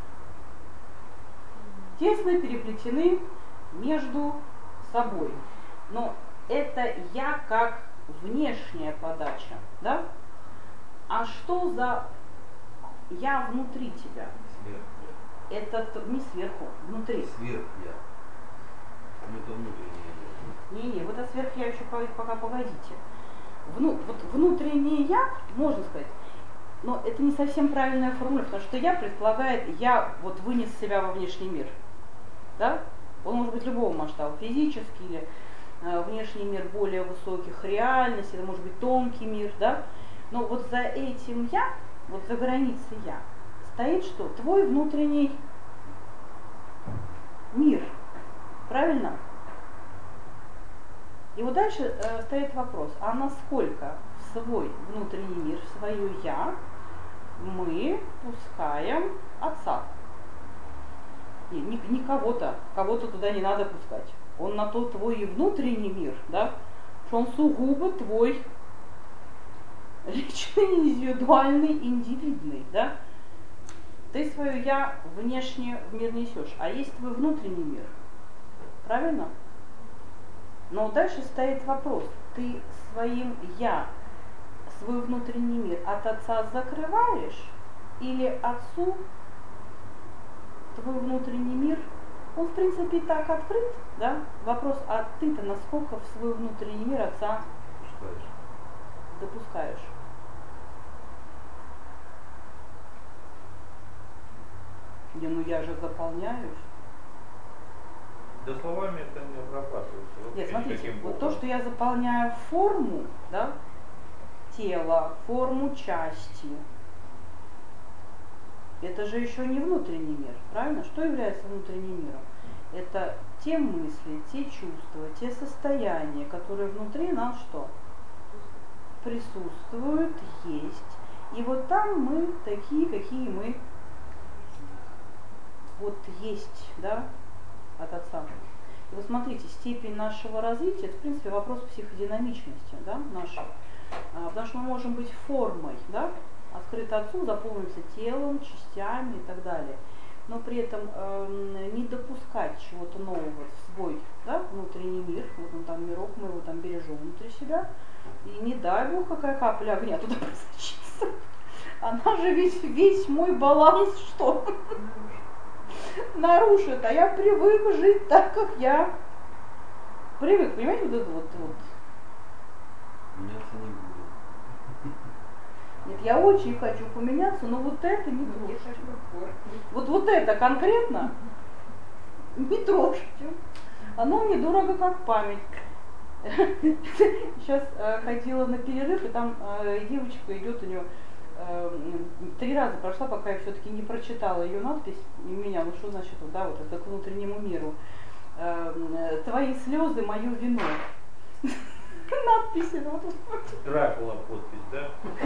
Speaker 1: Тесно переплетены между собой. Но это я как внешняя подача, да? А что за я внутри тебя?
Speaker 3: Сверх
Speaker 1: Это не сверху, внутри.
Speaker 3: я. Сверх я. Ну это внутреннее
Speaker 1: Не-не, вот это сверх я еще пока погодите. Вот внутреннее я, можно сказать, но это не совсем правильная формула, потому что я предполагает, я вот вынес себя во внешний мир. Да? Он может быть любого масштаба, физический или внешний мир более высоких реальностей, это может быть тонкий мир, да? Но вот за этим я, вот за границей я, стоит что? Твой внутренний мир. Правильно? И вот дальше стоит вопрос, а насколько в свой внутренний мир, в свое я мы пускаем отца? Не кого-то, кого-то туда не надо пускать. Он на то твой внутренний мир, да, что он сугубо твой личный, индивидуальный, индивидный, да. Ты свое я внешне в мир несешь, а есть твой внутренний мир. Правильно? Но дальше стоит вопрос, ты своим я, свой внутренний мир от отца закрываешь или отцу твой внутренний мир, он в принципе и так открыт, да? Вопрос, а ты-то насколько в свой внутренний мир отца допускаешь? Ну я же заполняю.
Speaker 4: Да словами это не обрабатывается.
Speaker 1: Нет, смотрите, вот то, что я заполняю форму, да, тела, форму части, это же еще не внутренний мир, правильно? Что является внутренним миром? Это те мысли, те чувства, те состояния, которые внутри нас что? Присутствуют, есть. И вот там мы такие, какие мы вот есть, да, от отца. И вот смотрите, степень нашего развития, это в принципе вопрос психодинамичности, да, нашей. Потому что мы можем быть формой, да, открыто отцу, заполнимся телом, частями и так далее. Но при этом не допускать чего-то нового в свой, да, внутренний мир, вот он там мирок, мы его там бережем внутри себя, и не дай бог какая капля огня туда просочится. Она же весь мой баланс что? Нарушит, а я привык жить так, как я привык, понимаете, вот это вот.
Speaker 3: Меняться не буду.
Speaker 1: Нет, я очень хочу поменяться, но вот это не трожьте. Вот это конкретно не трожьте. Оно мне дорого как память. Сейчас ходила на перерыв, и там девочка идет, у нее 3 раза прошла, пока я все-таки не прочитала ее надпись, и меня, ну что значит, да, вот это к внутреннему миру. Твои слезы, мое вино. Надписи.
Speaker 4: Дракула подпись, да?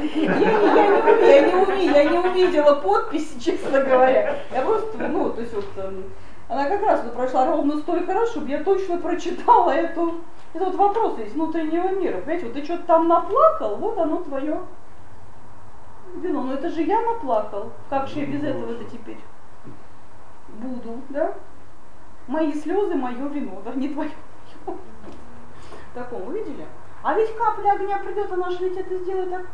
Speaker 1: Я не увидела подписи, честно говоря. Я просто, ну, то есть вот, она как раз вот прошла ровно столько раз, чтобы я точно прочитала это вот вопрос из внутреннего мира. Понимаете, вот ты что-то там наплакал, вот оно твое Вино, но это же я наплакал. Как же я без этого-то теперь буду, да? Мои слезы, мое вино, да, не твое. Таком, вы видели? А ведь капля огня придет, она же ведь это сделает так.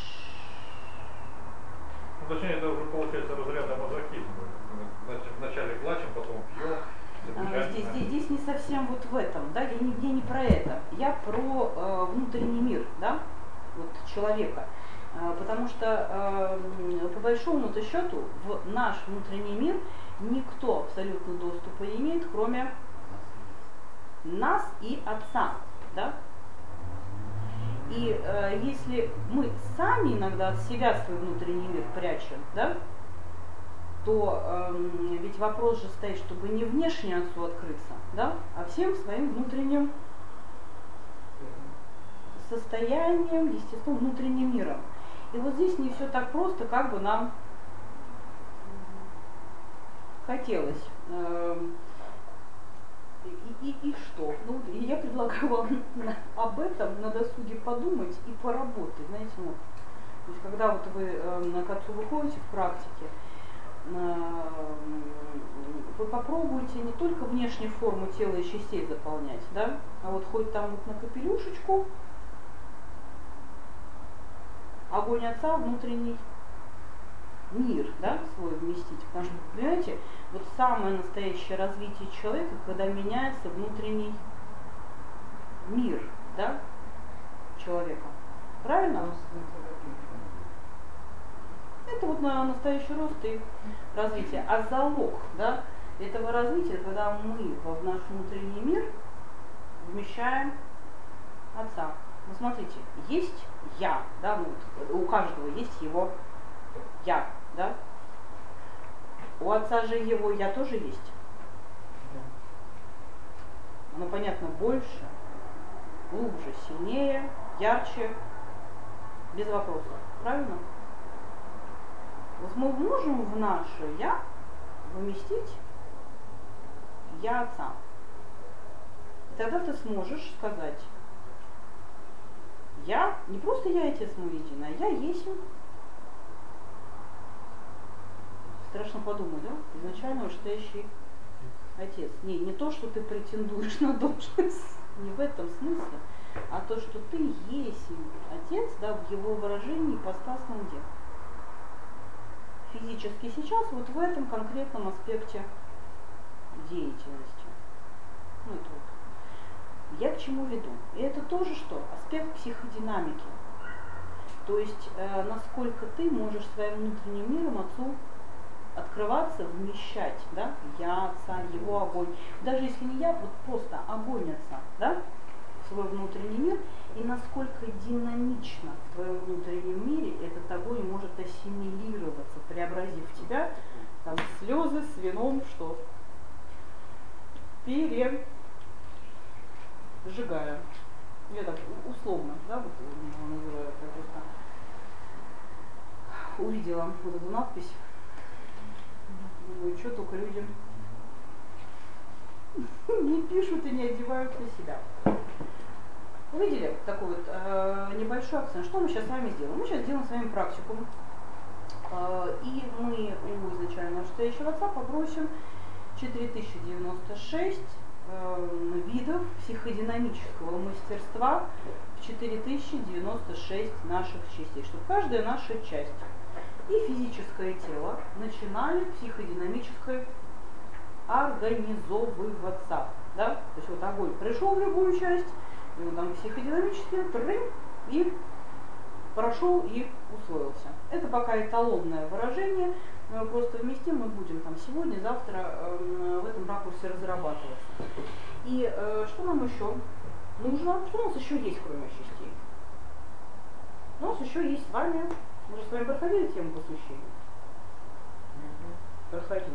Speaker 4: Ну, точнее, это уже получается разряда мазохизма. Значит, вначале плачем, потом пьем.
Speaker 1: Здесь не совсем вот в этом, да, я не про это. Я про внутренний мир, да, вот человека. Потому что, по большому-то счету, в наш внутренний мир никто абсолютно доступа не имеет, кроме нас и Отца. Да? И если мы сами иногда от себя свой внутренний мир прячем, да, то ведь вопрос же стоит, чтобы не внешне Отцу открыться, да, а всем своим внутренним состоянием, естественно, внутренним миром. И вот здесь не все так просто, как бы нам хотелось. И что? Ну, я предлагаю вам об этом на досуге подумать и поработать. Знаете, вот, то есть, когда вот вы к Отцу выходите в практике, вы попробуйте не только внешнюю форму тела и частей заполнять, да, а вот хоть там вот на капелюшечку огонь Отца, внутренний мир, да, свой вместить. Потому что, понимаете, вот самое настоящее развитие человека, когда меняется внутренний мир, да, человека. Правильно? Это вот настоящий рост и развитие. А залог, да, этого развития, когда мы в наш внутренний мир вмещаем Отца. Ну, смотрите, есть я, да, вот, у каждого есть его я, да? У Отца же его я тоже есть. Оно, понятно, больше, глубже, сильнее, ярче, без вопросов. Правильно? Вот мы можем в наше я вместить я Отца. И тогда ты сможешь сказать: я, не просто я и Отец мой един, а я есть. Страшно подумать, да? Изначально вышестоящий Отец. Не то, что ты претендуешь на должность, не в этом смысле, а то, что ты есть Отец, да, в его выражении ипостасном где? Физически сейчас, вот в этом конкретном аспекте деятельности. Ну, это вот. Я к чему веду? И это тоже что? Аспект психодинамики. То есть, насколько ты можешь своим внутренним миром Отцу открываться, вмещать, да, я Отца, его огонь. Даже если не я, вот просто огонь Отца, да, в свой внутренний мир, и насколько динамично в твоем внутреннем мире этот огонь может ассимилироваться, преобразив тебя, там, слезы с вином, что пережигая. Я так условно, да, вот называю, я просто увидела вот эту надпись. Думаю, что только людям не пишут и не одевают на себя. Увидели такой вот небольшой акцент. Что мы сейчас с вами сделаем? Мы сейчас сделаем с вами практикум. И мы у изначально вышестоящего Отца попросим 4096 видов психодинамического мастерства в 4096 наших частей, чтобы каждая наша часть и физическое тело начинали психодинамически организовываться. Да? То есть вот огонь пришел в любую часть, и он там психодинамически и прошел и усвоился. Это пока эталонное выражение, мы просто вместим, мы будем там сегодня, завтра в этом ракурсе разрабатываться. И что нам еще нужно? Что у нас еще есть, кроме частей? У нас еще есть с вами, мы же с вами проходили тему посвящения. Проходили.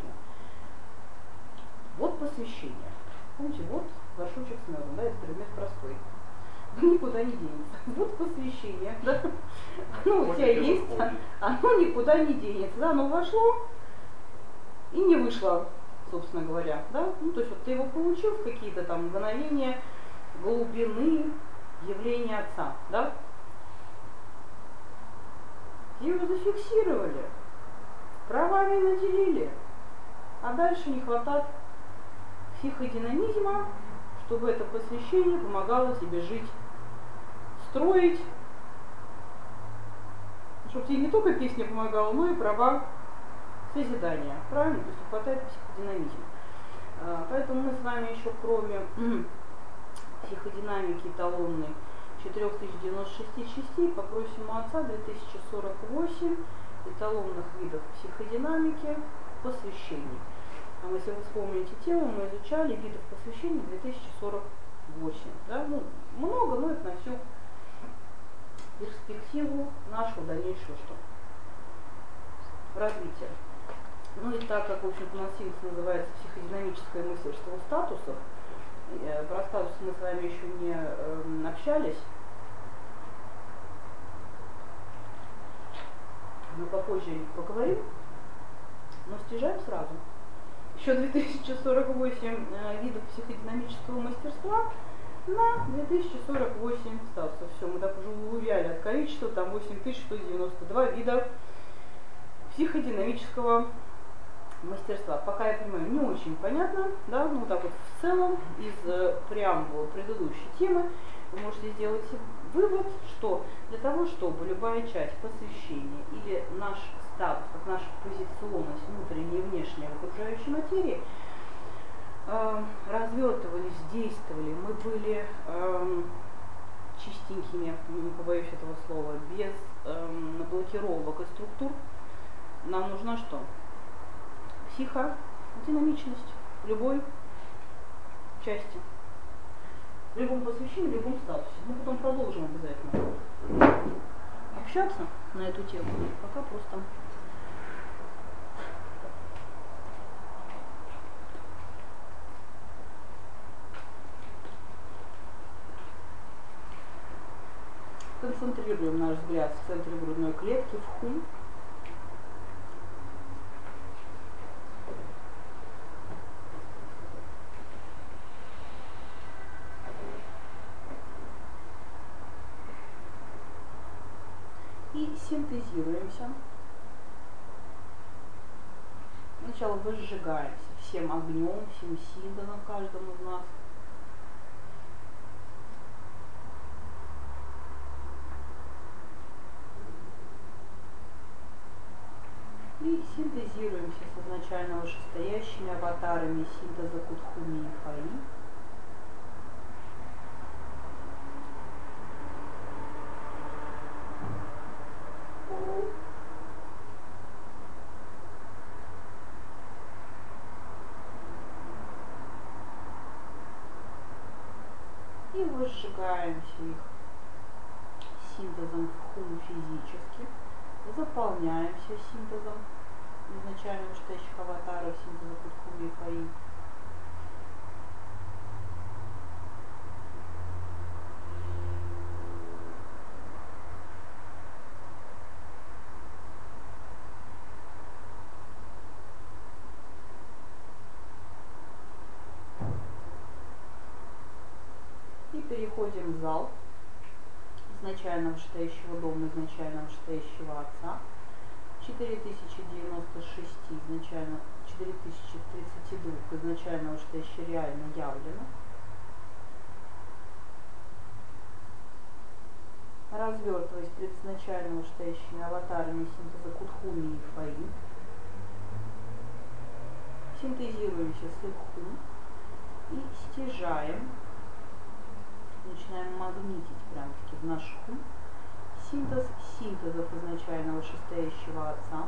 Speaker 1: Вот посвящение. Помните, вот горшочек с медом, да, это предмет простой. Никуда не денется. Вот посвящение, да? Оно у тебя есть, оно никуда не денется. Да, оно вошло и не вышло, собственно говоря. Да? Ну, то есть вот ты его получил в какие-то там мгновения глубины явления Отца. Да? Ее зафиксировали, правами наделили, а дальше не хватает психодинамизма, чтобы это посвящение помогало тебе жить, строить, чтобы тебе не только песня помогала, но и права созидания. Правильно? То есть не хватает психодинамизма. Поэтому мы с вами еще кроме психодинамики эталонной 4096 частей попросим у отца 2048 эталонных видов психодинамики посвящений. Если вы вспомните тему, мы изучали видов посвящений 2048. Да? Ну, много, но это на всю перспективу нашего дальнейшего что? Развития. Ну и так как, в общем-то, у нас синтез называется психодинамическое мастерство статусов, про статусы мы с вами еще не общались, мы попозже о них поговорим, но стяжаем сразу. Еще 2048 видов психодинамического мастерства на 2048 статусов. Все, мы так уже увяли от количества, там 8192 вида психодинамического мастерства. Пока я понимаю, не очень понятно, да, ну так вот в целом из преамбулы предыдущей темы вы можете сделать вывод, что для того, чтобы любая часть посвящения или наш статус, как наша позиционность внутренняя и внешняя в окружающей материи развертывались, действовали, мы были чистенькими, не побоюсь этого слова, без блокировок и структур, нам нужна что? Психодинамичность в любой части, в любом посвящении, в любом статусе. Мы потом продолжим обязательно общаться на эту тему, пока просто концентрируем наш взгляд в центре грудной клетки, в хум. И синтезируемся. Сначала выжигаемся всем огнем, всем синтезом каждому из нас. И синтезируемся с изначально вышестоящими аватарами синтеза Кутхуми и Фаи. И выжигаемся их синтезом в хум физически. Заполняемся синтезом изначально вышестоящих аватаров синтеза Кутхуми и Фаи. И переходим в зал изначально вышестоящего дома, изначально вышестоящего отца. 4096 изначально, 4032 изначально вышестоящее реально явлено. Развертываясь пред изначально вышестоящими аватарами синтеза Кутхуми и Фаи. Синтезируемся с их хум и стяжаем. Начинаем магнитить прям-таки в наш хум синтез синтезов изначально вышестоящего отца.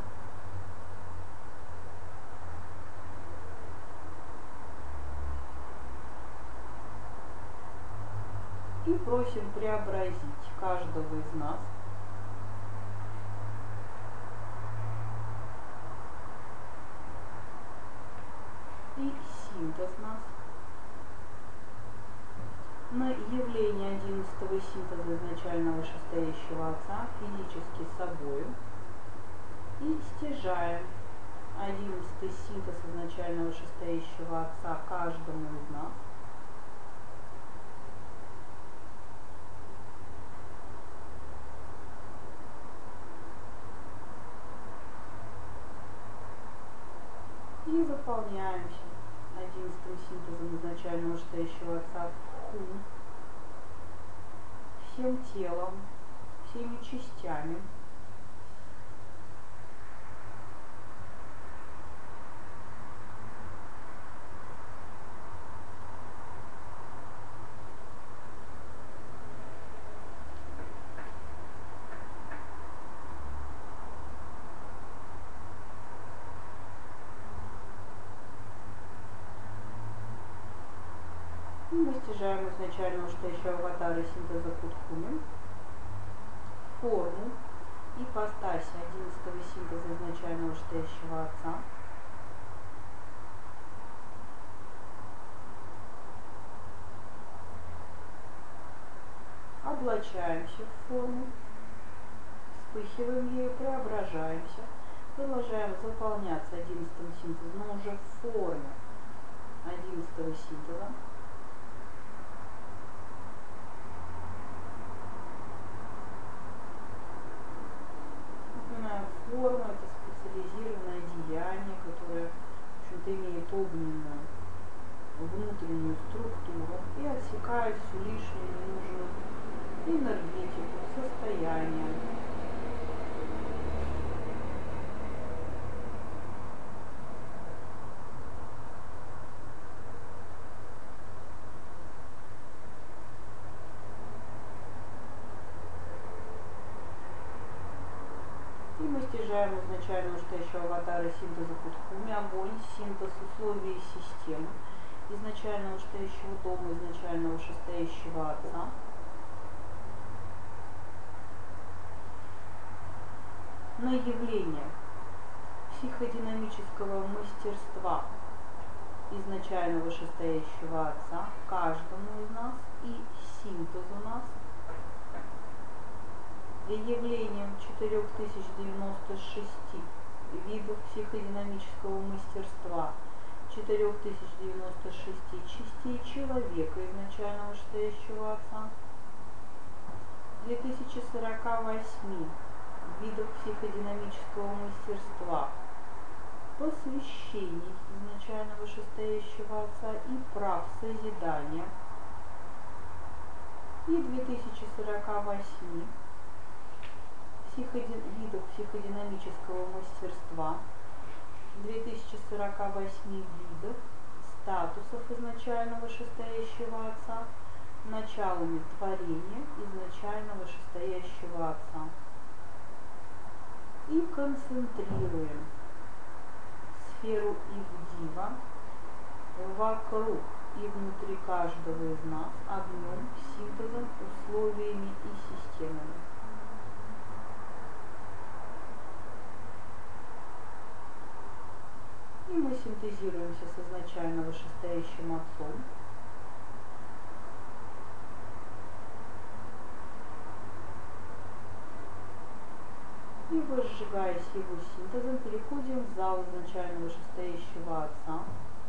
Speaker 1: И просим преобразить каждого из нас и синтез нас на явление 11-го синтеза изначально вышестоящего отца физически собою и стяжаем 11-й синтез изначально вышестоящего отца каждому из нас. заполняемся 11-м синтезом изначального вышестоящего отца Ху всем телом, всеми частями. И мы стяжаем изначально вышестоящего аватара синтеза Кутхуми, форму, ипостась 11-го синтеза изначального вышестоящего отца, облачаемся в форму, вспыхиваем ею, преображаемся, продолжаем заполняться 11-м синтезом, но уже в форме 11-го синтеза. Форма — это специализированное деяние, которое, в общем-то, имеет огненную внутреннюю структуру и отсекает всю лишнюю ненужную энергетику, состояние. И мы стяжаем изначально вышестоящего аватара синтеза Кутхуми, огонь, синтез условий системы, изначально вышестоящего дома, изначально вышестоящего отца. На явление психодинамического мастерства изначально вышестоящего отца каждому из нас и синтезу нас, явлением 4096 видов психодинамического мастерства, 4096 частей человека изначально вышестоящего отца, 2048 видов психодинамического мастерства, посвящений изначально вышестоящего отца и прав созидания, и 2048 видов психодинамического мастерства, 2048 видов статусов изначально вышестоящего отца, началами творения изначально вышестоящего отца. И концентрируем сферу Ивдива вокруг и внутри каждого из нас огнем, синтезом, условиями и системами. И мы синтезируемся с изначально вышестоящим отцом. И возжигаясь его синтезом, переходим в зал изначально вышестоящего отца.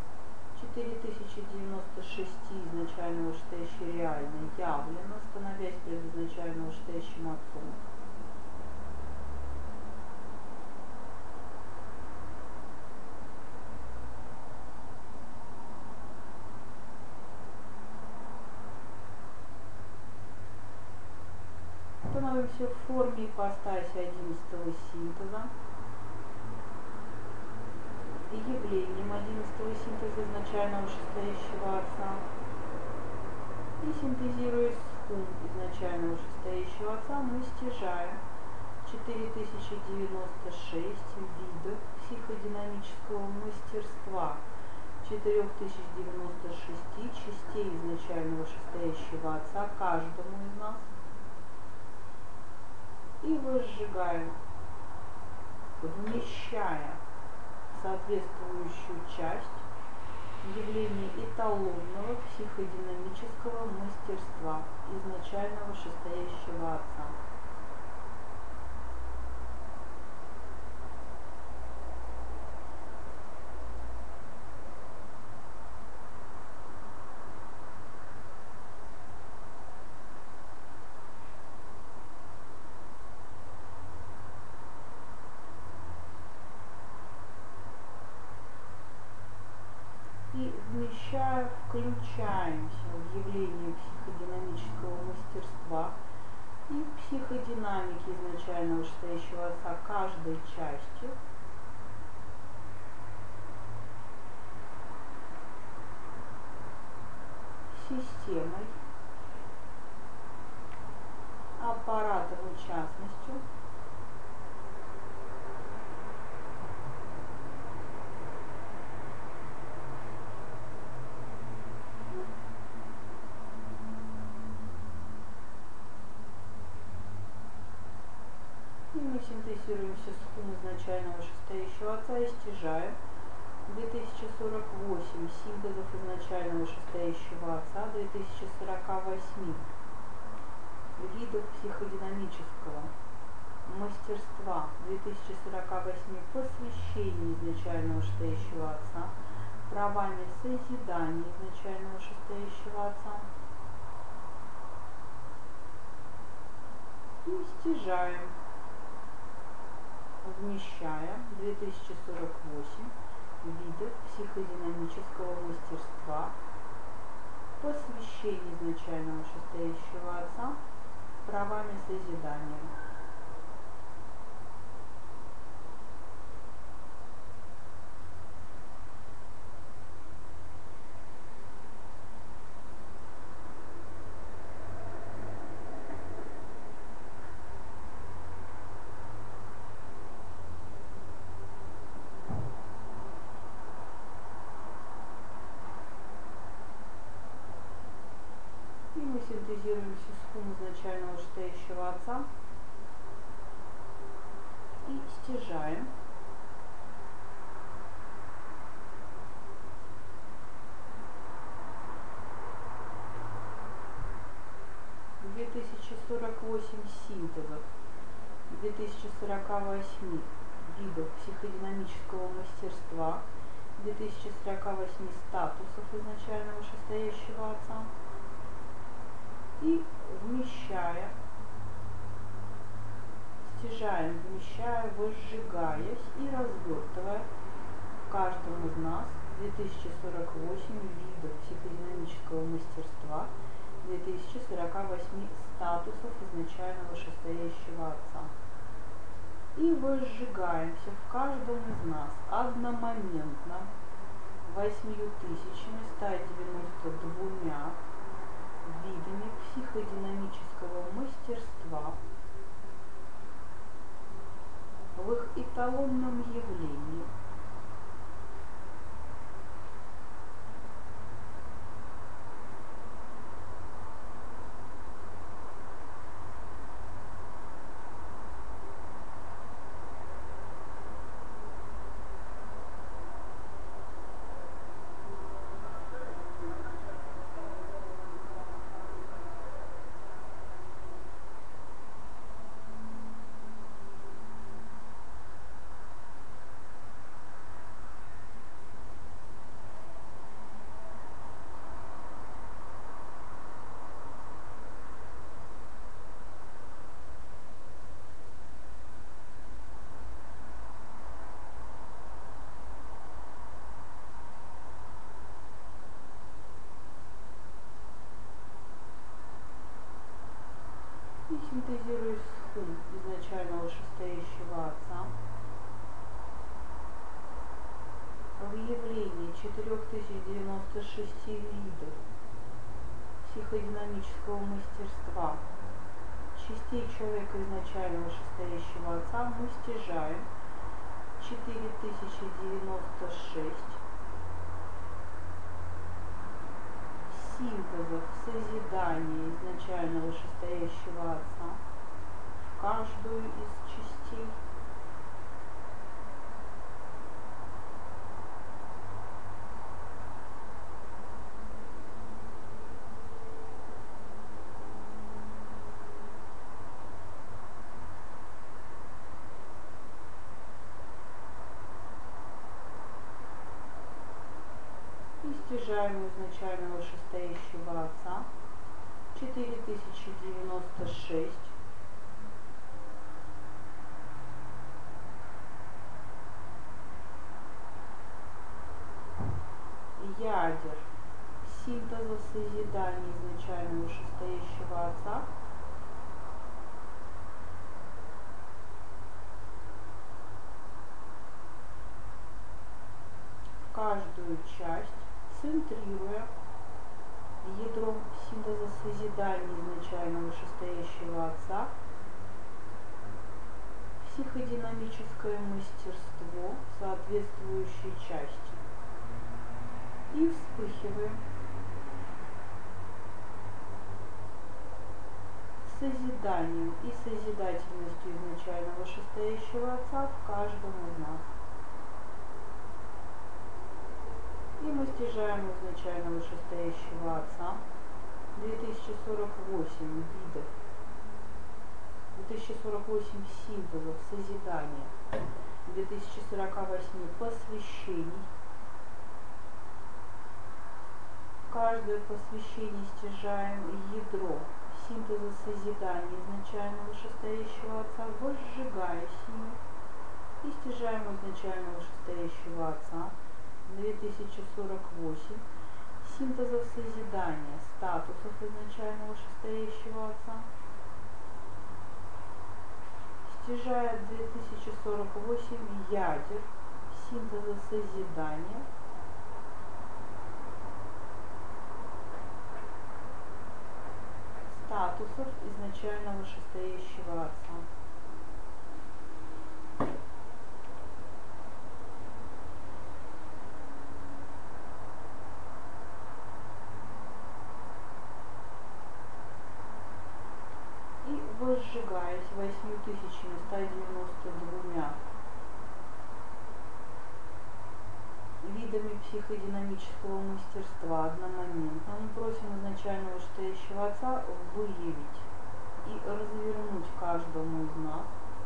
Speaker 1: 4096 изначально вышестоящий реально явлено, становясь перед изначально вышестоящим отцом. Становимся в форме ипостаси 11-го синтеза, явлением 11-го синтеза изначально вышестоящего отца, и синтезируя схум изначально вышестоящего отца, мы стяжаем 4096 видов психодинамического мастерства, 4096 частей изначально вышестоящего отца каждому из нас, и возжигаем, вмещая в соответствующую часть явление эталонного психодинамического мастерства изначально вышестоящего отца. включаемся в явление психодинамического мастерства и психодинамики изначально вышестоящего отца каждой частью, системой, аппаратом и частностью, и мы синтезируемся с хум изначального вышестоящего отца и стяжаем 2048 синтезов изначального вышестоящего отца, 2048 видов психодинамического мастерства, 2048 посвящений изначального вышестоящего отца, правами созидания изначального вышестоящего отца. И стяжаем, вмещая 2048 видов психодинамического мастерства, посвящений изначального вышестоящего отца, правами созидания. И мы синтезируемся с хум изначального вышестоящего отца и стяжаем 2048 синтезов, 2048 видов психодинамического мастерства, 2048 статусов изначального вышестоящего отца и вмещая, стяжаем, вмещая, возжигаясь и развертывая в каждом из нас 2048 видов психодинамического мастерства, 2048 статусов изначального вышестоящего отца. И возжигаемся в каждом из нас одномоментно 8192 видами психодинамического мастерства в их эталонном явлении. И синтезируясь с хум изначального вышестоящего отца в явлении 4096 видов психодинамического мастерства частей человека изначального вышестоящего отца мы стяжаем 4096 синтезов созидания изначального вышестоящего отца в каждую из частей. Стяжаем изначального вышестоящего отца 4096 ядер синтеза синтеза созидания изначально вышестоящего Отца в каждую часть, центрируя ядром синтеза созидания изначально вышестоящего Отца психодинамическое мастерство соответствующей части и вспыхиваем созиданием и созидательностью изначально вышестоящего Отца в каждом из нас. И мы стяжаем изначально вышестоящего Отца 2048 видов, 2048 синтезов созидания, 2048 посвящений. В каждое посвящение стяжаем ядро синтеза созидания изначально вышестоящего Отца, возжигая силу, и стяжаем изначально вышестоящего Отца 2048 синтезов созидания, статусов изначально вышестоящего Отца, стяжая 2048 ядер синтеза созидания, статусов изначально вышестоящего Отца. И возжигаясь 8192 видами психодинамического мастерства одномоментно, мы просим изначально вышестоящего Отца выявить и развернуть каждому из нас,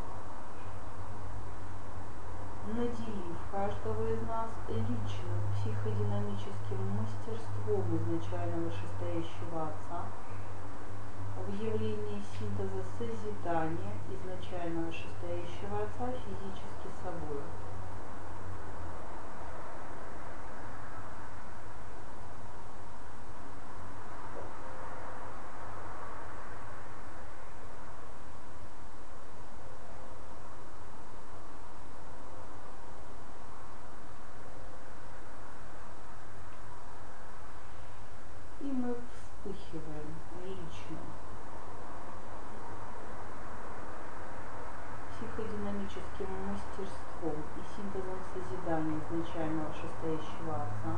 Speaker 1: наделив каждого из нас личным психодинамическим мастерством изначально вышестоящего Отца в явлении синтеза созидания изначально вышестоящего Отца физически собой. И мы вспыхиваем лично психодинамическим мастерством и синтезом созидания изначально вышестоящего Отца.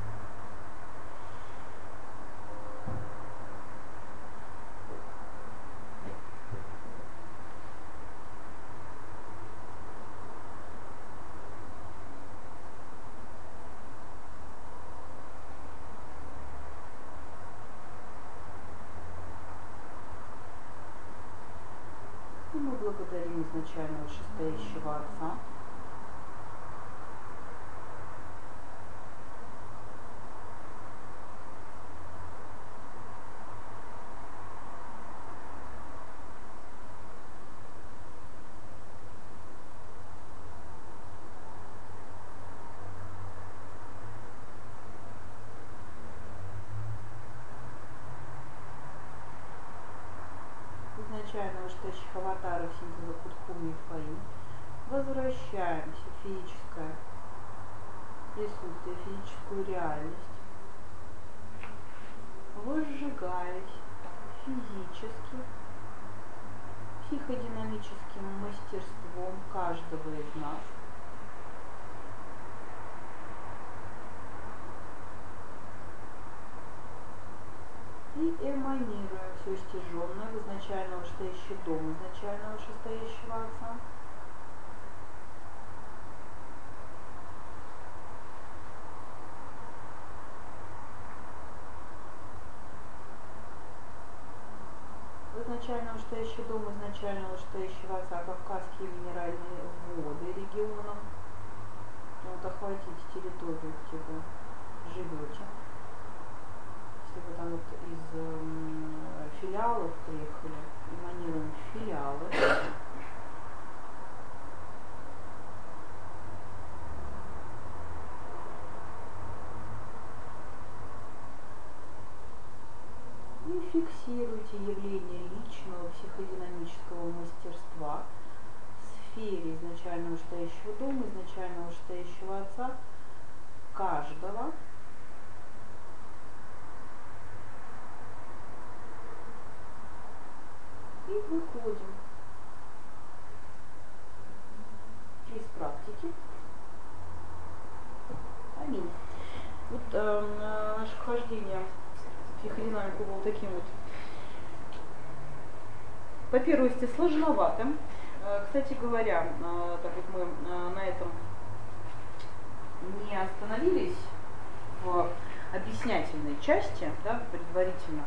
Speaker 1: И мы благодарим изначально вышестоящего Отца изначально вышестоящих аватаров синтеза Кутхуми и Фаи, возвращаемся в физическое присутствие, физическую реальность, возжигаясь физически, психодинамическим мастерством каждого из нас, и эманируя все стяженное в изначально вышестоящий дом изначально вышестоящего Отца, в изначально вышестоящий дом изначально вышестоящего Отца Кавказские минеральные воды регионом. Вот охватить территорию, где вы живете. Если вы там вот из филиалов приехали, эманируем филиалы. фиксируете явление личного психодинамического мастерства в сфере изначально вышестоящего дома, изначально вышестоящего отца, каждого, и выходим из практики. Аминь. Вот наше вхождение в психодинамику было таким вот, по первости, сложноватым. Кстати говоря, так вот мы на этом не остановились в объяснятельной части, да, предварительно.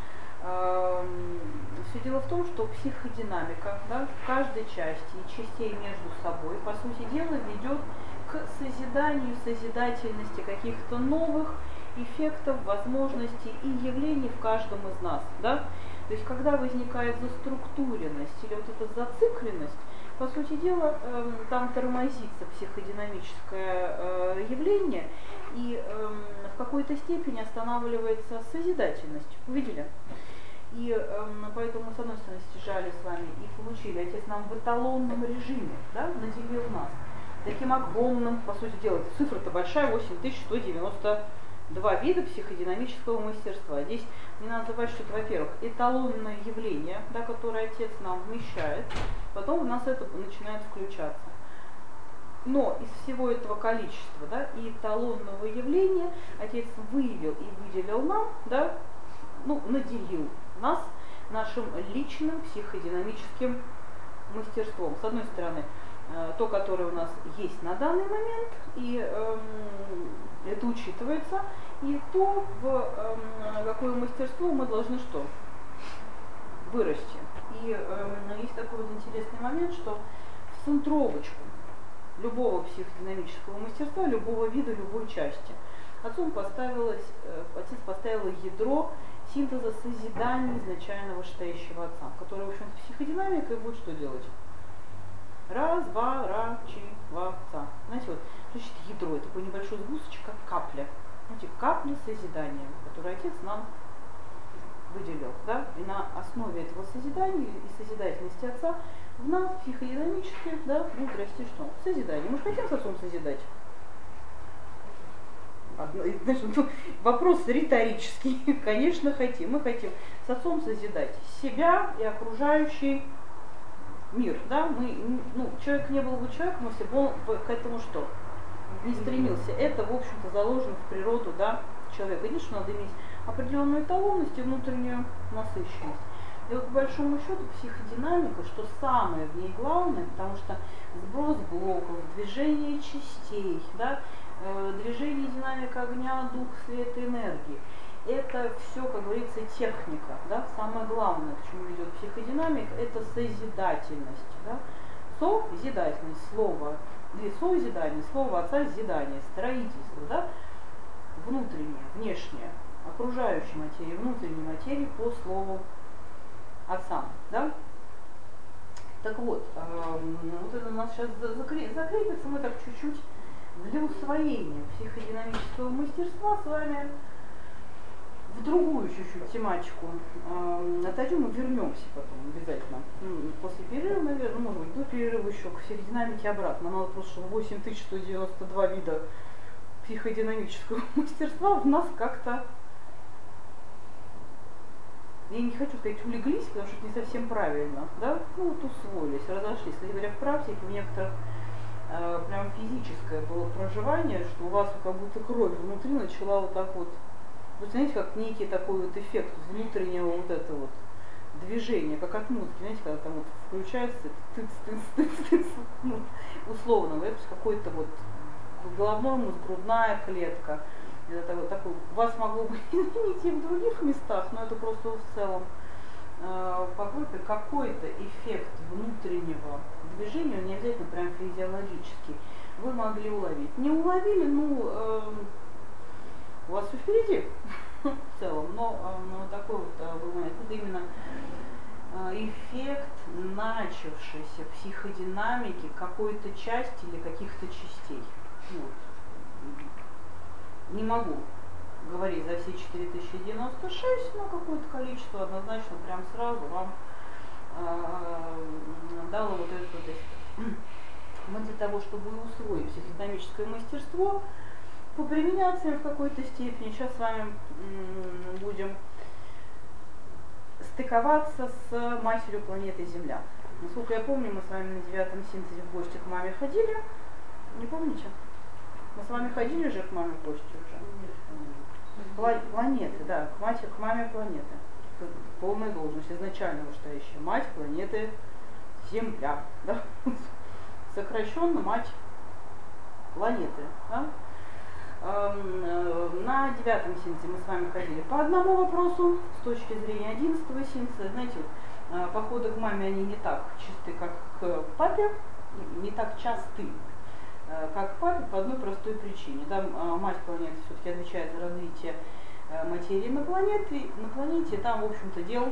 Speaker 1: Все дело в том, что психодинамика, да, в каждой части и частей между собой, по сути дела, ведет к созиданию, созидательности каких-то новых эффектов, возможностей и явлений в каждом из нас. Да? То есть, когда возникает заструктуренность или вот эта зацикленность, по сути дела, там тормозится психодинамическое явление, и в какой-то степени останавливается созидательность. Увидели? И поэтому, с одной стороны, стяжали с вами и получили. Отец нам в эталонном режиме, да, наделил нас таким огромным, по сути дела, цифра-то большая, 8192 вида психодинамического мастерства. Здесь не надо забывать, что это, во-первых, эталонное явление, да, которое Отец нам вмещает, потом у нас это начинает включаться. Но из всего этого количества, да, и эталонного явления Отец выявил и выделил нам, да, ну, наделил нас нашим личным психодинамическим мастерством. С одной стороны, то, которое у нас есть на данный момент, и это учитывается, и то, в какое мастерство мы должны что? Вырасти. И есть такой вот интересный момент, что в центровочку любого психодинамического мастерства, любого вида, любой части, отец поставил ядро синтеза созидания изначально вышестоящего отца, который, в общем-то, психодинамикой будет что делать? Разбарачиваться. Знаете, вот, значит, ядро, это такое небольшое сгусточек, как капля. Знаете, капля созидания, которую Отец нам выделил. Да? И на основе этого созидания и созидательности Отца в нас психодинамически, да, будет расти что? Созидание. Мы же хотим с Отцом созидать. Значит, вопрос риторический. Конечно, хотим. Мы хотим с Отцом созидать себя и окружающий мир. Да? Человек не был бы человеком, если бы он к этому что? Не стремился. Это, в общем-то, заложено в природу, да, человека. Единственное, надо иметь определенную эталонность и внутреннюю насыщенность. И вот, по большому счету, психодинамика, что самое в ней главное, потому что сброс блоков, движение частей, да, движение, динамика огня, дух, свет, энергии. Это все, как говорится, техника. Да? Самое главное, к чему ведет психодинамика, это созидательность. Да? Созидательность, слово, созидание, слово Отца, зидание, строительство. Да? Внутреннее, внешнее, окружающей материи, внутренней материи по слову Отца. Да? Так вот, вот это у нас сейчас закрепится, мы так чуть-чуть для усвоения психодинамического мастерства с вами в другую чуть-чуть тематику отойдем и вернемся потом обязательно. После перерыва, наверное, может быть, до перерыва еще к психодинамике обратно. Надо просто, чтобы 8192 вида психодинамического мастерства в нас как-то, я не хочу сказать улеглись, потому что это не совсем правильно, да, ну вот усвоились, разошлись. Кстати говоря, в практике в некоторых прям физическое было проживание, что у вас как будто кровь внутри начала вот так вот, вы знаете, как некий такой вот эффект внутреннего вот этого вот движения, как от музыки, знаете, когда там вот включается тыц-тыц-тыц-тыц, ну, условно говоря, какой-то вот головной мозг, грудная клетка. Это вот такой, у вас могло быть, извините, и в других местах, но это просто в целом какой-то эффект внутреннего движения, не обязательно прям физиологический, вы могли уловить. Не уловили, у вас все впереди в целом, но такой вот бывает. Это именно эффект начавшейся психодинамики какой-то части или каких-то частей. Вот. Не могу говорить за все 4096, но какое-то количество однозначно прям сразу вам дало вот этот вот эффект. Мы для того, чтобы усвоить психодинамическое мастерство, поприменяться им в какой-то степени, сейчас с вами будем стыковаться с матерью планеты Земля. Насколько я помню, мы с вами на 9-м синтезе в гости к маме ходили. Не помните? Мы с вами ходили же к маме в гости уже? Планеты, да, к маме планеты. Полная должность, изначально вышестоящая. Мать планеты Земля. Да? Сокращенно мать планеты. Да? На 9-м синтезе мы с вами ходили по одному вопросу, с точки зрения 11-го синтеза. Знаете, походы к маме, они не так чисты, как к папе, не так часты, как к папе, по одной простой причине. Да, мать планеты все-таки отвечает за развитие материи на планете, там, в общем-то, дел,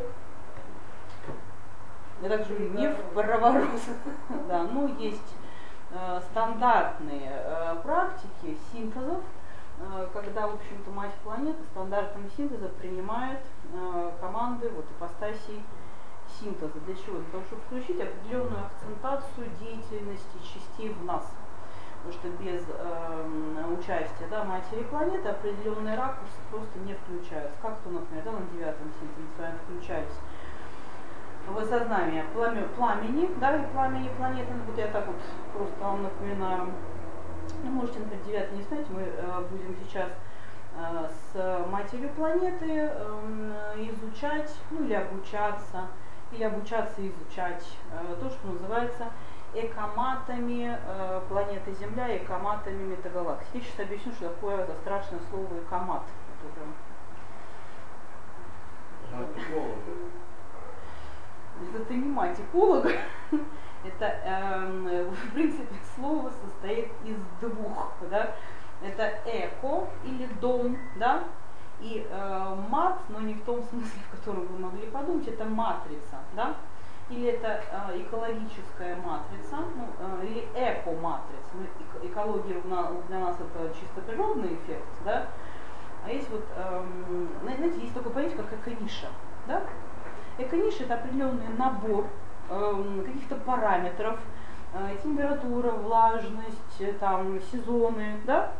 Speaker 1: я так же не в проворот, да, но есть стандартные практики синтезов, когда, в общем-то, мать планеты стандартом синтеза принимает команды вот ипостасей синтеза. Для чего? Для того, чтобы включить определенную акцентацию деятельности частей в нас. Потому что без участия, да, матери планеты определенные ракурсы просто не включаются. Как-то, например, да, на 9-м синтезе мы с вами включались в осознание пламени, да, и пламени планеты. Вот я так вот просто вам напоминаю. Ну, можете, например, 9 не знать, мы будем сейчас с матерью планеты изучать, ну или обучаться и изучать то, что называется экоматами планеты Земля и экоматами метагалактики. Я сейчас объясню, что такое это страшное слово экомат. Это не мать эколога, это в принципе слово состоит из двух, да? Это эко или дом, да? И мат, но не в том смысле, в котором вы могли подумать, это матрица, да? Или это экологическая матрица, ну, или эко-матрица. Ну, экология для нас это чисто природный эффект, да? А есть вот, знаете, есть такое понятие, как эко-ниша, да? Эко-ниша — это определенный набор каких-то параметров, температура, влажность, там, сезоны, да?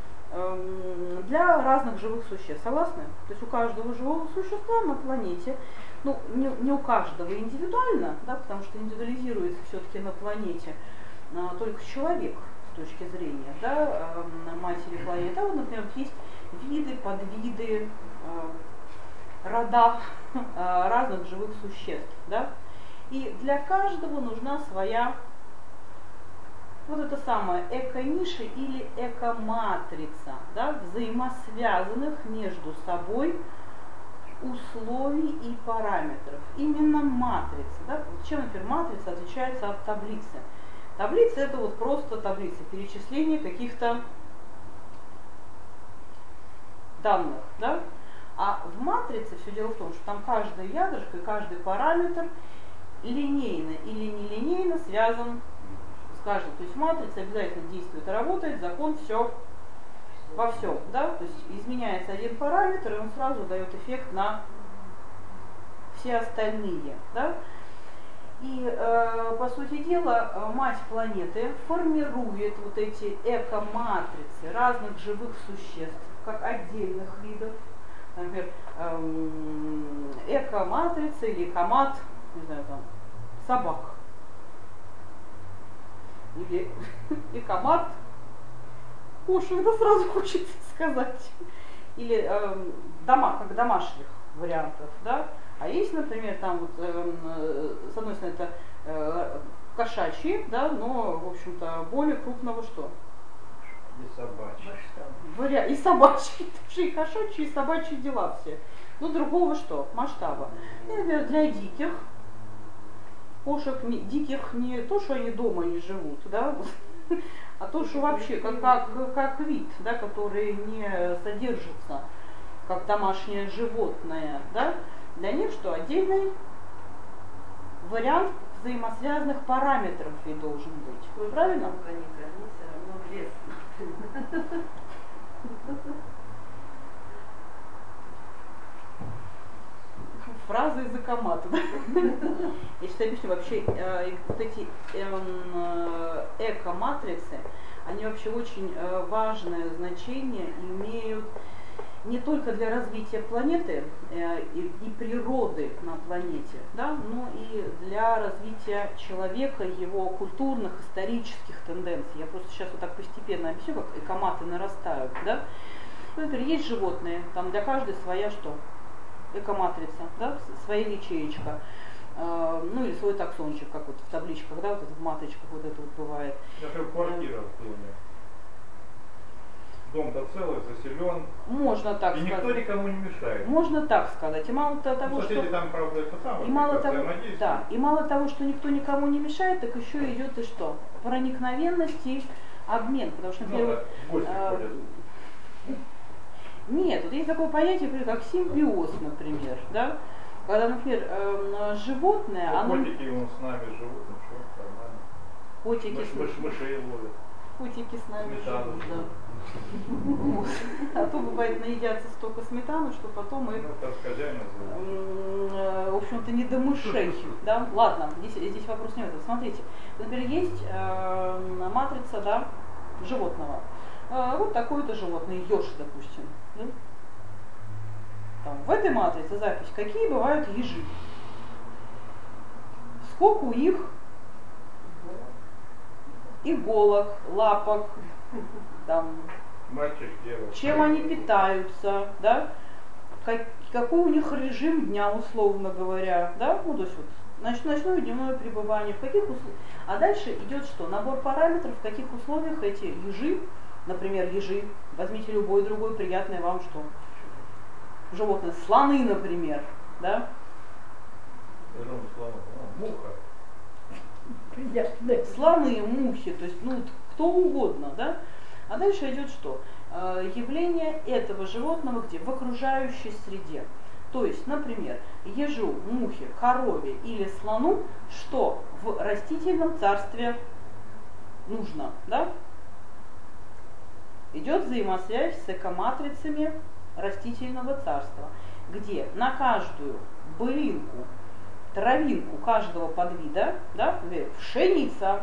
Speaker 1: Для разных живых существ. Согласны? То есть у каждого живого существа на планете, ну, не у каждого индивидуально, да, потому что индивидуализируется все-таки на планете только человек с точки зрения, да, матери планеты. А вот, например, есть виды, подвиды, рода разных живых существ, да, и для каждого нужна своя вот эта самая эко-ниша или эко-матрица, да, взаимосвязанных между собой условий и параметров. Именно матрица, да, вот чем, например, матрица отличается от таблицы. Таблица — это вот просто таблица перечисления каких-то данных, да. А в матрице все дело в том, что там каждое ядрышко и каждый параметр линейно или нелинейно связан с каждым. То есть матрица обязательно действует и работает, закон все во всем. Да? То есть изменяется один параметр, и он сразу дает эффект на все остальные. Да? И, по сути дела, мать планеты формирует вот эти эко-матрицы разных живых существ, как отдельных видов. Например, эко-матрица или экомат, не знаю, там, собак. Или экомат кошек, да, сразу хочется сказать. Или дома, как домашних вариантов, да. А есть, например, там вот, с одной стороны, это кошачьи, да, но, в общем-то, более крупного что?
Speaker 5: И собачьи.
Speaker 1: И собачьи, тоже и кошачьи, и собачьи дела все. Ну, другого что? Масштаба. И, например, для диких кошек, диких не то, что они дома не живут, да, а то, что вообще как вид, да, который не содержится как домашнее животное, да, для них что? Отдельный вариант взаимосвязанных параметров и должен быть. Правильно?
Speaker 6: Они все равно вес.
Speaker 1: фраза из Экомата. Да? Я сейчас объясню, вообще вот эти эко-матрицы, они вообще очень важное значение имеют не только для развития планеты и природы на планете, да, но и для развития человека, его культурных, исторических тенденций. Я просто сейчас вот так постепенно объясню, как экоматы нарастают. Да? Например, есть животные, там для каждой своя что? Экоматрица, да? Своя ячеечка. Ну или свой таксончик, как вот в табличках, да, вот это в матричках вот это вот бывает.
Speaker 4: Например, квартира в доме. Дом-то целый, заселен.
Speaker 1: Можно так
Speaker 4: и
Speaker 1: сказать.
Speaker 4: Никто никому не мешает.
Speaker 1: Можно так сказать. И мало того,
Speaker 4: соседи
Speaker 1: что...
Speaker 4: там, правда, это самое.
Speaker 1: И мало того, да, и мало того, что никто никому не мешает, так еще идет и что? Проникновенность и обмен. Потому что, например,
Speaker 4: да, в гости ходят.
Speaker 1: Нет, вот есть такое понятие, как симбиоз, например, да? Когда, например, животное, оно...
Speaker 4: Котики вон с нами живут, ну что, нормально.
Speaker 1: Котики
Speaker 4: Мышей ловят.
Speaker 1: Котики с нами
Speaker 4: Сметану
Speaker 1: живут, да. А то бывает наедятся столько сметаны, что потом их, в общем-то, не до мышей. Да? Ладно, здесь вопрос не в этом. Смотрите, например, есть матрица, да, животного. Вот такое-то животное, еж, допустим. Да? Там, в этой матрице запись, какие бывают ежи. Сколько у них иголок, лапок, там,
Speaker 4: мальчик, девочка,
Speaker 1: чем они питаются, да? Какой у них режим дня, условно говоря, да? Ну, то есть вот ночное и дневное пребывание, в каких условиях. А дальше идет что? Набор параметров, в каких условиях эти ежи, например, ежи, возьмите любой другой приятный вам что? Животное, слоны, например, да?
Speaker 4: Муха.
Speaker 1: Приятные. Слоны, мухи, то есть, ну, кто угодно, да? А дальше идет что? Явление этого животного где? В окружающей среде. То есть, например, ежу, мухе, корове или слону, что в растительном царстве нужно, да? Идет взаимосвязь с экоматрицами растительного царства, где на каждую былинку, травинку каждого подвида, да, пшеница,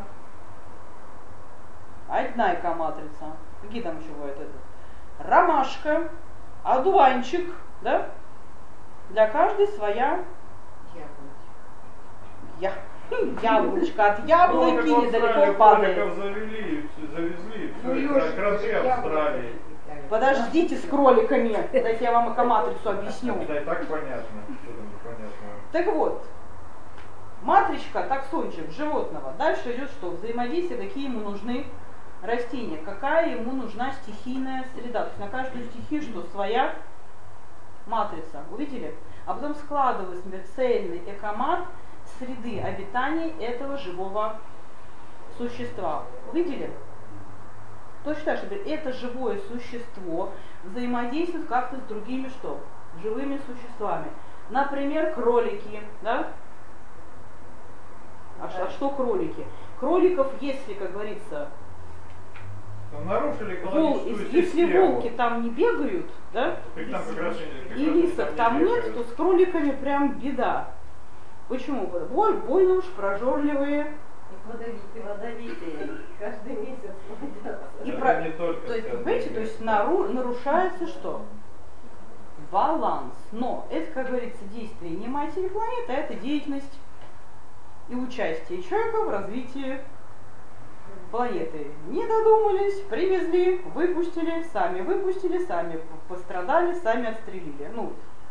Speaker 1: одна экоматрица, какие там еще бывают это? Ромашка, одуванчик, да? Для каждой своя яблочко от яблоки недалеко падает.
Speaker 4: Завезли, кроты Австралии.
Speaker 1: Подождите с кроликами, дайте я вам экоматрицу объясню.
Speaker 4: Да, и так понятно, что там непонятно.
Speaker 1: Так вот, матричка, таксончик животного. Дальше идет что? Взаимодействие, какие ему нужны растения, какая ему нужна стихийная среда. То есть на каждую стихию что? Своя матрица. Увидели? А потом складывается цельный экомат среды обитания этого живого существа. Увидели? Точно так же, это живое существо взаимодействует как-то с другими что? Живыми существами. Например, кролики, да? А что кролики? Кроликов, если, как говорится,
Speaker 4: нарушили экологическую систему.
Speaker 1: Если волки там не бегают, да? И лисок там нет, то с кроликами прям беда. Почему? Больно уж прожорливые.
Speaker 6: Ядовитые, каждый месяц
Speaker 1: То есть, понимаете, то есть нарушается что? Баланс. Но это, как говорится, действие не матери планеты, а это деятельность и участие человека в развитии планеты. Не додумались, привезли, выпустили, сами пострадали, сами отстрелили. Ну,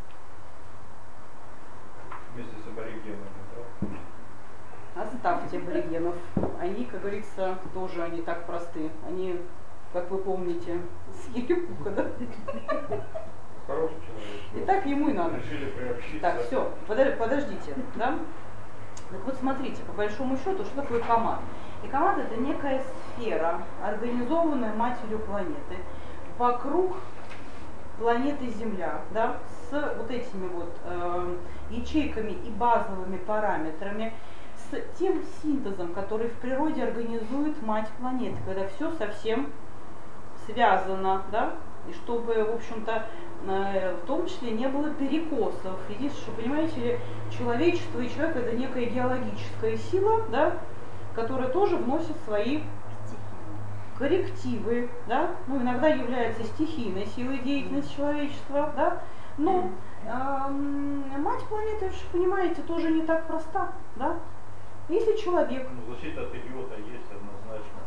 Speaker 4: вместе с аборигенами, да?
Speaker 1: Оставьте аборигенов. Они, как говорится, тоже они так просты. Они, как вы помните, съели пуха, да?
Speaker 4: Хороший человек.
Speaker 1: И так ему и надо.
Speaker 4: Решили приобщиться.
Speaker 1: Так, все, подождите, да? Так вот смотрите, по большому счету, что такое экомат? Экомат — это некая сфера, организованная матерью планеты, вокруг планеты Земля, да, с вот этими вот ячейками и базовыми параметрами, с тем синтезом, который в природе организует мать планеты, когда все совсем связано, да, и чтобы, в общем-то, в том числе не было перекосов. Единственное, что, понимаете ли, человечество и человек — это некая геологическая сила, да, которая тоже вносит свои коррективы, да, ну, иногда является стихийной силой деятельности человечества, да, но мать планеты, вы же понимаете, тоже не так проста, да. Если человек...
Speaker 4: Ну, защита от идиота есть однозначно.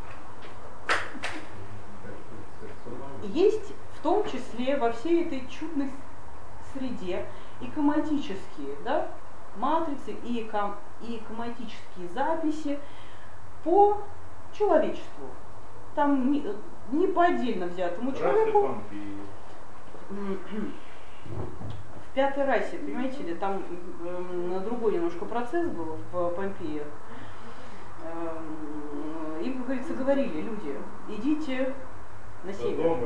Speaker 1: Есть в том числе во всей этой чудной среде экоматические, да, матрицы и экоматические записи по человечеству. Там не по отдельно взятому человеку. В пятой расе, понимаете ли, там другой немножко процесс был в Помпеи. Им, как говорится, говорили люди: идите на север.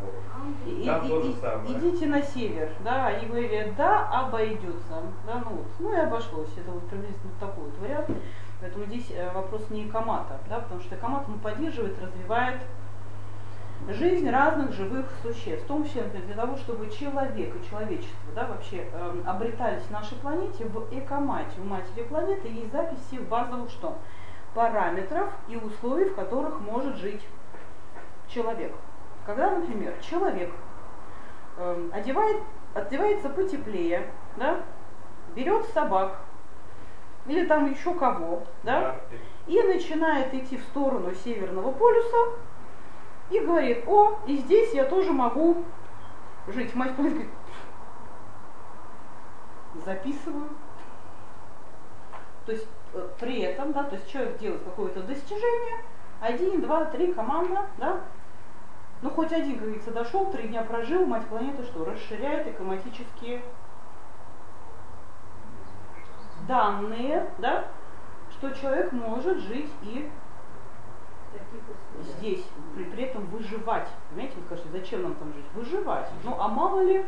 Speaker 1: Идите на север, да, они говорили, да, обойдется, да, ну и обошлось. Это вот приблизительно такой вот вариант. Поэтому здесь вопрос не экомата, да, потому что экомат он поддерживает, развивает жизнь разных живых существ, в том числе, например, для того, чтобы человек и человечество, да, вообще обретались на нашей планете. В экомате у матери планеты есть запись всех базовых что? Параметров и условий, в которых может жить человек. Когда, например, человек одевается потеплее, да, берет собак или там еще кого, да, и начинает идти в сторону Северного полюса и говорит: о, и здесь я тоже могу жить. Мать говорит: записываю. То есть при этом, да, то есть человек делает какое-то достижение, 1, 2, 3, команда, да, ну хоть один, как говорится, дошел, 3 дня прожил, мать планеты что? Расширяет экоматические данные, да, что человек может жить и здесь, при этом выживать. Понимаете, вы скажете, зачем нам там жить? Выживать. Ну, а мало ли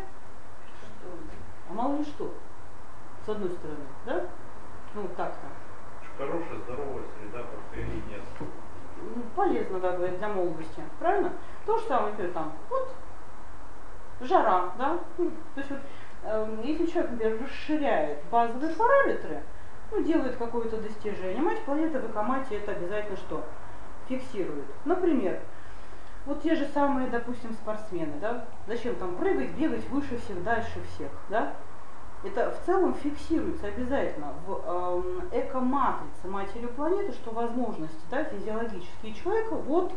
Speaker 1: что, с одной стороны, да? Ну, так-то.
Speaker 4: Хорошая, здоровая среда, бактерий нет.
Speaker 1: Ну, полезно, да, говорят, для молодости, правильно? То же самое, например, там, вот, жара, да? Ну, то есть вот, если человек, например, расширяет базовые параметры, ну, делает какое-то достижение, мать планеты в экомате это обязательно что? Фиксирует. Например, вот те же самые, допустим, спортсмены, да? Зачем там прыгать, бегать выше всех, дальше всех, да? Это в целом фиксируется обязательно в экоматрице матери планеты, что возможности, да, физиологические человека вот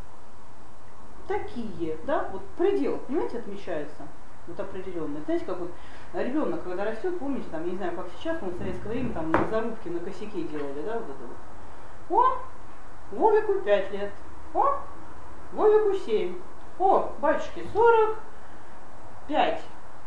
Speaker 1: такие, да, вот предел, понимаете, отмечается, вот определенный. Знаете, как вот ребенок, когда растет, помните, там, я не знаю, как сейчас, но в советское время там на зарубке на косяке делали, да, вот это вот. О, Вовику 5 лет, о, Вовику 7, о, батюшке 45.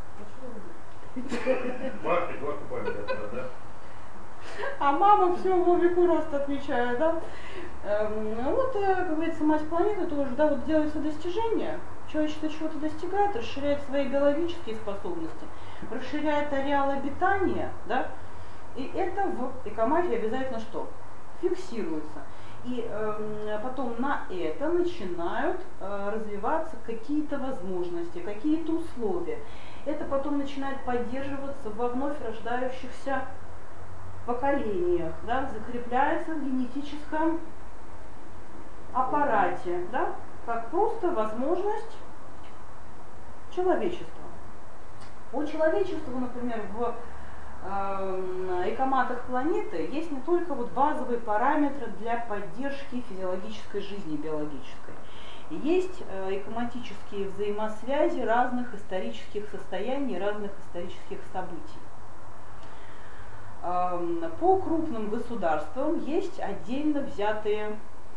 Speaker 4: Бах, и 2 кубометра, да?
Speaker 1: А мама все Вовику рост отмечает, да? Вот, как говорится, мать планеты тоже, да, вот делается достижение, человечество чего-то достигает, расширяет свои биологические способности, расширяет ареал обитания, да, и это в экомате обязательно что? Фиксируется. И потом на это начинают развиваться какие-то возможности, какие-то условия. Это потом начинает поддерживаться во вновь рождающихся поколениях, да, закрепляется в генетическом аппарате, да, как просто возможность человечества. По человечеству, например, в экоматах планеты есть не только вот базовые параметры для поддержки физиологической жизни биологической. Есть экоматические взаимосвязи разных исторических состояний, разных исторических событий. По крупным государствам есть отдельно взятые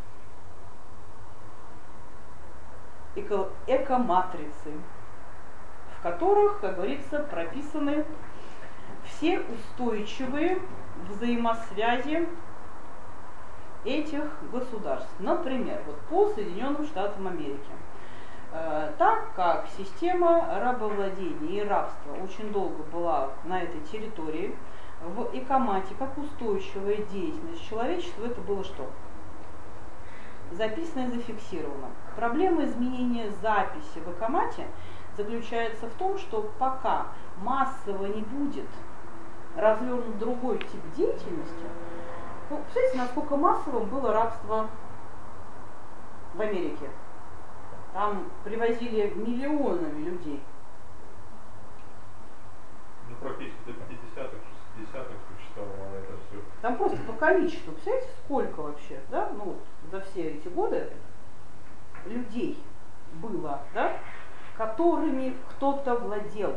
Speaker 1: экоматрицы, в которых, как говорится, прописаны все устойчивые взаимосвязи этих государств. Например, вот по Соединенным Штатам Америки. Так как система рабовладения и рабства очень долго была на этой территории, в экомате как устойчивая деятельность человечества это было что? записано и зафиксировано. Проблема изменения записи в Акомате заключается в том, что пока массово не будет развернут другой тип деятельности, ну, представляете, насколько массовым было рабство в Америке. Там привозили миллионами людей.
Speaker 4: Ну, практически до 50-х, 60-х существовало это все.
Speaker 1: Там просто по количеству, представляете, сколько вообще, да, ну вот за все эти годы людей было, да, которыми кто-то владел,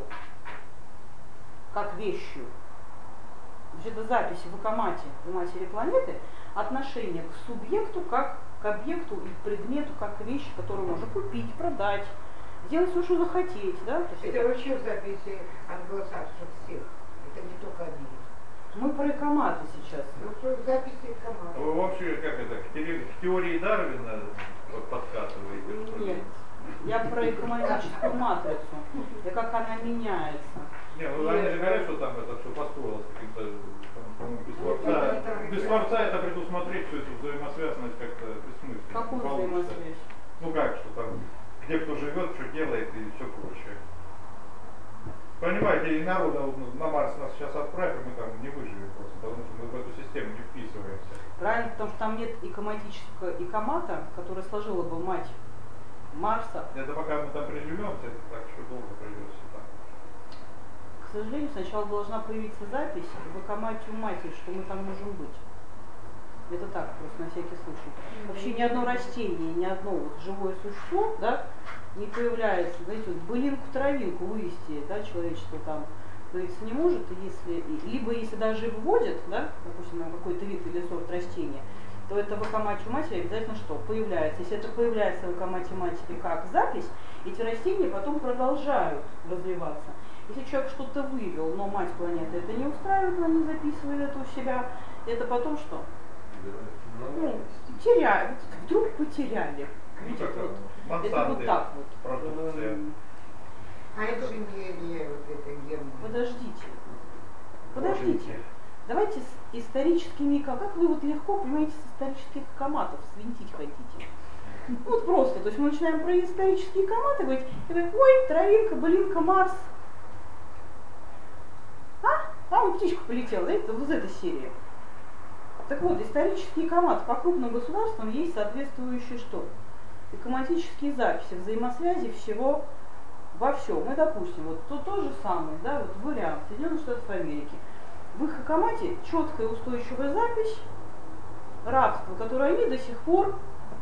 Speaker 1: как вещью. Это записи в Акомате у Матери Планеты, отношение к субъекту как к объекту и к предмету, как к вещи, которую можно купить, продать, сделать все, что захотеть. Да? То есть
Speaker 5: Это вообще в записи англосаксов всех, это не только они.
Speaker 1: Мы про Акоматы сейчас.
Speaker 5: Ну, что в записи команды.
Speaker 4: Вы вообще как это, к теории Дарвина подкатываете?
Speaker 1: Нет, я про экономическую матрицу, и как она меняется.
Speaker 4: Не, ну они же говорят, что там это все построилось каким-то, без Творца. Без Творца это предусмотреть, всю эту взаимосвязанность как-то бессмысленно.
Speaker 1: Какую
Speaker 4: получится.
Speaker 1: взаимосвязь?
Speaker 4: Ну как, что там, где кто живет, что делает и все прочее. Понимаете, и народа на Марс нас сейчас отправят, мы там не выживем просто, потому что мы в эту систему не вписываемся.
Speaker 1: Правильно, потому что там нет экоматического экомата, который сложила бы мать Марса.
Speaker 4: Это пока мы там приживемся, это так еще долго придется там.
Speaker 1: К сожалению, сначала должна появиться запись в Акомате у матери, что мы там можем быть. Это так, просто на всякий случай. Вообще ни одно растение, ни одно вот живое существо, да, не появляется, знаете, вот былинку-травинку вывести, да, человечество там, появиться не может, если, либо если даже выводит, да, допустим, на какой-то вид или сорт растения, то это в Акомате у матери обязательно что? Появляется. Если это появляется в Акомате матери как запись, эти растения потом продолжают развиваться. Если человек что-то вывел, но мать планеты это не устраивает, она не записывает это у себя, это потом что? Ну, теряют, вдруг потеряли.
Speaker 4: Ну,
Speaker 1: Видите,
Speaker 4: как
Speaker 1: вот, это вот так вот.
Speaker 4: продукция.
Speaker 5: А это же не вот это генно.
Speaker 1: Подождите. Давайте с историческими, как вы вот легко, понимаете, с исторических коматов свинтить хотите. Ну, вот просто, то есть мы начинаем про исторические коматы говорить, и говорим, ой, травинка, былинка, Марс. Вот птичка полетела, это вот из этой серии. Так вот, исторические коматы по крупным государствам есть соответствующие что? Экоматические записи, взаимосвязи всего во всем. Мы, допустим, вот то же самое, да, вот вариант Соединенных Штатов Америки. В их Акомате четкая устойчивая запись рабства, которое они до сих пор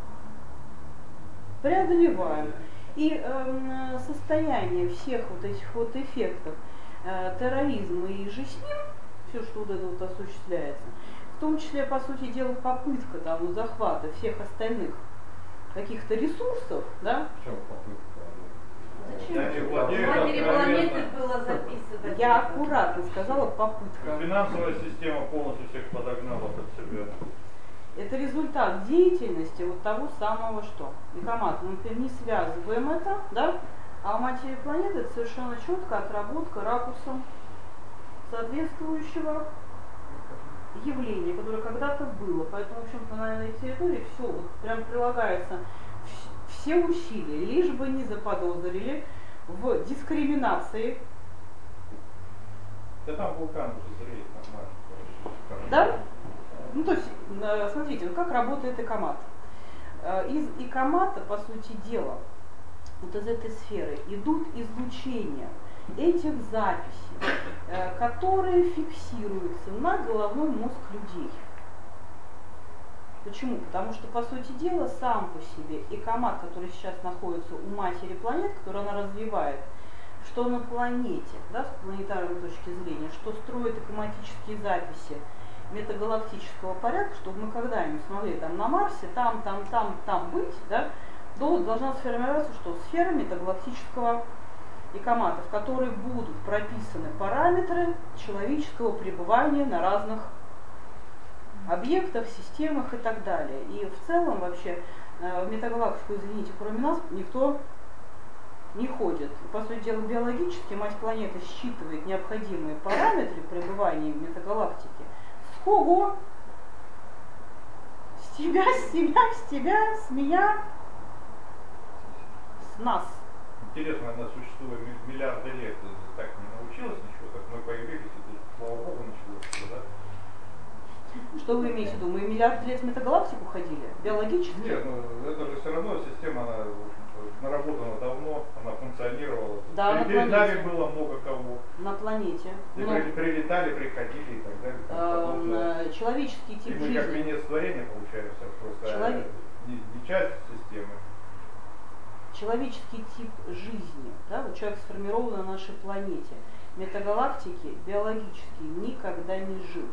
Speaker 1: преодолевают. И состояние всех вот этих вот эффектов терроризма и же с ним, все, что вот это вот осуществляется, в том числе, по сути дела, попытка там, захвата всех остальных каких-то ресурсов, да?
Speaker 3: Почему попытка?
Speaker 4: Я не владею,
Speaker 6: Матери планеты
Speaker 4: откровенно.
Speaker 6: было записывать.
Speaker 1: Я аккуратно сказала попытка.
Speaker 4: Финансовая система полностью всех подогнала под себя.
Speaker 1: Это результат деятельности вот того самого что. Экомат, мы, например, не связываем это, да? А у матери планеты это совершенно четко отработка ракурсом соответствующего явления, которое когда-то было. Поэтому, в общем-то, на этой территории все вот прям прилагается все усилия, лишь бы не заподозрили в дискриминации.
Speaker 4: Да там вулкан уже зреет нормально.
Speaker 1: Да? Ну, то есть, смотрите, вот как работает экомат. Из экомата, по сути дела, вот из этой сферы идут излучения этих записей, которые фиксируются на головной мозг людей. Почему? Потому что, по сути дела, сам по себе экомат, который сейчас находится у матери планет, который она развивает, что на планете, да, с планетарной точки зрения, что строит экоматические записи метагалактического порядка, чтобы мы когда-нибудь смогли там на Марсе, там быть, да, должна сформироваться что? Сфера метагалактического экомата, в которой будут прописаны параметры человеческого пребывания на разных объектах, системах и так далее. И в целом вообще в метагалактику, извините, кроме нас никто не ходит. И, по сути дела, биологически мать планеты считывает необходимые параметры пребывания в метагалактике с кого? С С тебя, с меня, с нас.
Speaker 4: Интересно, она существует миллиарды лет, так не научилась ничего, как мы появились, и тут, слава богу, началось все, да?
Speaker 1: Что вы имеете в виду? Мы миллиард лет в метагалактику ходили? Биологически?
Speaker 4: Нет, ну это же все равно система, она, в общем-то, наработана давно, она функционировала.
Speaker 1: Да,
Speaker 4: перед нами было много кого.
Speaker 1: На планете.
Speaker 4: И прилетали, приходили и так далее. И тому подобное.
Speaker 1: Человеческий тип
Speaker 4: и мы
Speaker 1: жизни.
Speaker 4: как венец творения получаемся, просто не часть системы.
Speaker 1: Человеческий тип жизни, да, вот человек сформирован на нашей планете. Метагалактики биологически никогда не жил.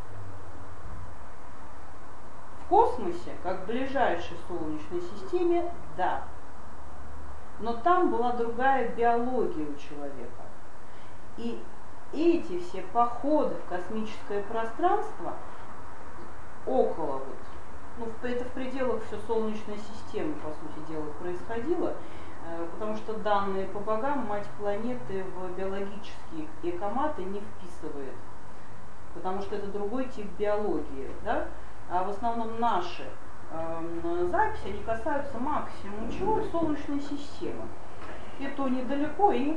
Speaker 1: В космосе, как в ближайшей Солнечной системе, да. Но там была другая биология у человека. И эти все походы в космическое пространство около вот, ну, это в пределах все Солнечной системы, по сути дела, происходило, потому что данные по богам мать планеты в биологические экоматы не вписывает, потому что это другой тип биологии, да? А в основном наши записи, они касаются максимум чего? Солнечной системы. И то недалеко, и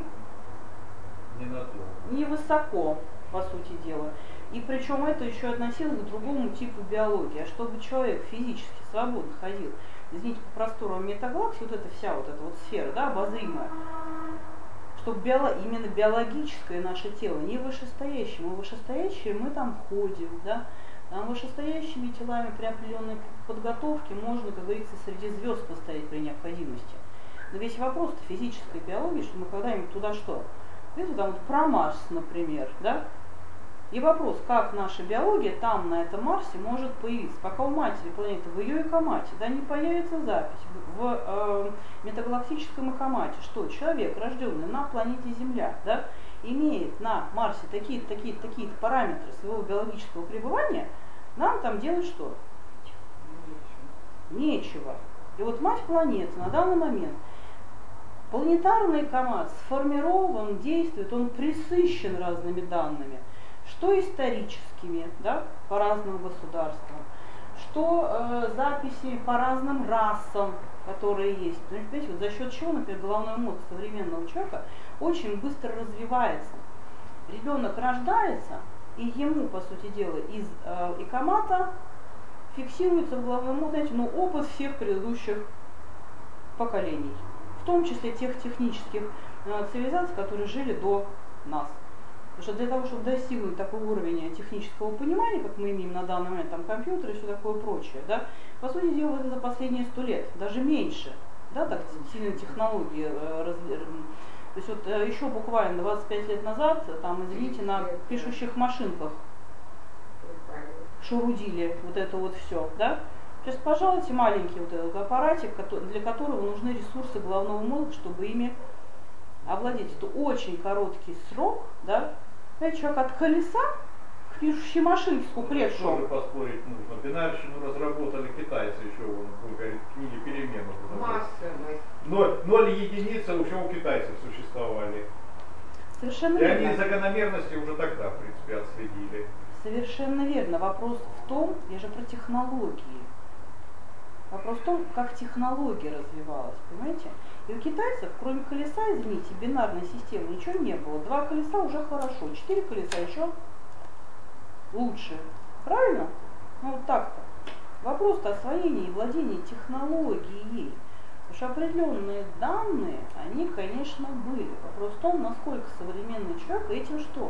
Speaker 1: невысоко, по сути дела. И причем это еще относилось к другому типу биологии. А чтобы человек физически свободно ходил, извините, по просторам метагалактики, вот эта вся вот эта вот сфера, да, обозримая, чтобы именно биологическое наше тело, не вышестоящее, мы там ходим, да, там вышестоящими телами при определенной подготовке можно, как говорится, среди звезд постоять при необходимости. Но весь вопрос-то физической биологии, что мы когда-нибудь туда что? Видите, там вот про Марс, например, да? И вопрос, как наша биология там, на этом Марсе, может появиться. Пока у матери планеты, в ее экомате, да, не появится запись в метагалактическом экомате, что человек, рожденный на планете Земля, да, имеет на Марсе такие-то параметры своего биологического пребывания, нам там делать что? Нечего. И вот мать планеты на данный момент, планетарный экомат сформирован, действует, он пресыщен разными данными, что историческими, да, по разным государствам, что записи по разным расам, которые есть. Понимаете, вот за счет чего, например, головной мозг современного человека очень быстро развивается. Ребенок рождается, и ему, по сути дела, из экомата фиксируется в головном мозге, знаете, ну, опыт всех предыдущих поколений, в том числе тех технических цивилизаций, которые жили до нас. Потому что для того, чтобы достигнуть такого уровня технического понимания, как мы имеем на данный момент, там компьютеры и все такое прочее, да, по сути дела, это за последние 100 лет, даже меньше, да, так сильно технологии то есть вот еще буквально 25 лет назад, там, извините, на пишущих машинках шурудили вот это вот все, да. Сейчас, пожалуйста, маленький вот этот аппаратик, для которого нужны ресурсы головного мозга, чтобы ими овладеть. Это очень короткий срок, да. Знаете, человек от колеса к пишущей машинке сколько лет шел.
Speaker 4: Тоже поспорить нужно. Бинарщину разработали китайцы еще, он говорит, в книге перемен.
Speaker 5: Масса.
Speaker 4: 0 единиц еще у китайцев существовали.
Speaker 1: Совершенно
Speaker 4: и
Speaker 1: верно.
Speaker 4: они закономерности уже тогда, в принципе, отследили.
Speaker 1: Совершенно верно. Вопрос в том, я же про технологии. Вопрос в том, как технология развивалась, понимаете? И у китайцев, кроме колеса, извините, бинарной системы ничего не было. 2 колеса уже хорошо, 4 колеса еще лучше. Правильно? Ну вот так-то. Вопрос-то освоения и владения технологией. Потому что определенные данные, они, конечно, были. Вопрос в том, насколько современный человек этим что?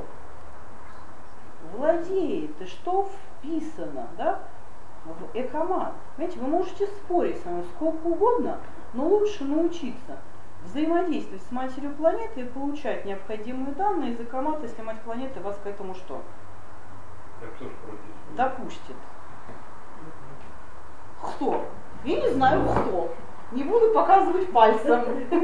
Speaker 1: Владеет, и что вписано, да, в экомат. Понимаете, вы можете спорить со мной сколько угодно, но лучше научиться взаимодействовать с матерью планеты и получать необходимые данные из экомата, если мать планеты вас к этому что?
Speaker 4: Так кто ж против?
Speaker 1: Допустит. Кто? Я не знаю, кто. Не буду показывать пальцем.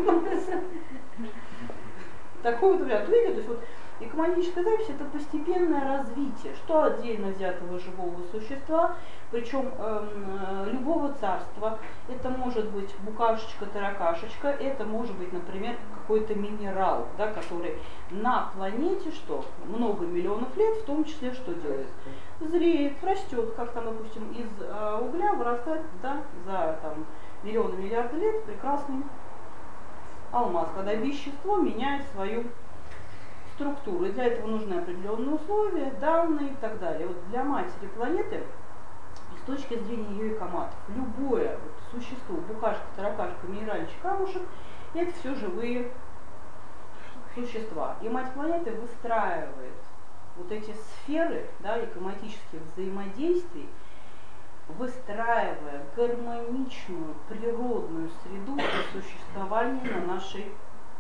Speaker 1: Такой вот вариант. Видите, то есть вот экоматическая запись — это постепенное развитие, что отдельно взятого живого существа, причем любого царства. Это может быть букашечка-таракашечка, это может быть, например, какой-то минерал, да, который на планете что? Много миллионов лет, в том числе что делает? зреет, растет, как там, допустим, из угля вырастает, да, за там, миллиарды лет прекрасный алмаз, когда вещество меняет свою структуру. И для этого нужны определенные условия, данные и так далее. Вот для матери планеты, с точки зрения ее экоматов, любое вот существо, букашка, таракашка, минеральчик, камушек, это все живые существа. И мать планеты выстраивает вот эти сферы, да, экоматических взаимодействий, выстраивая гармоничную природную среду для существования на нашей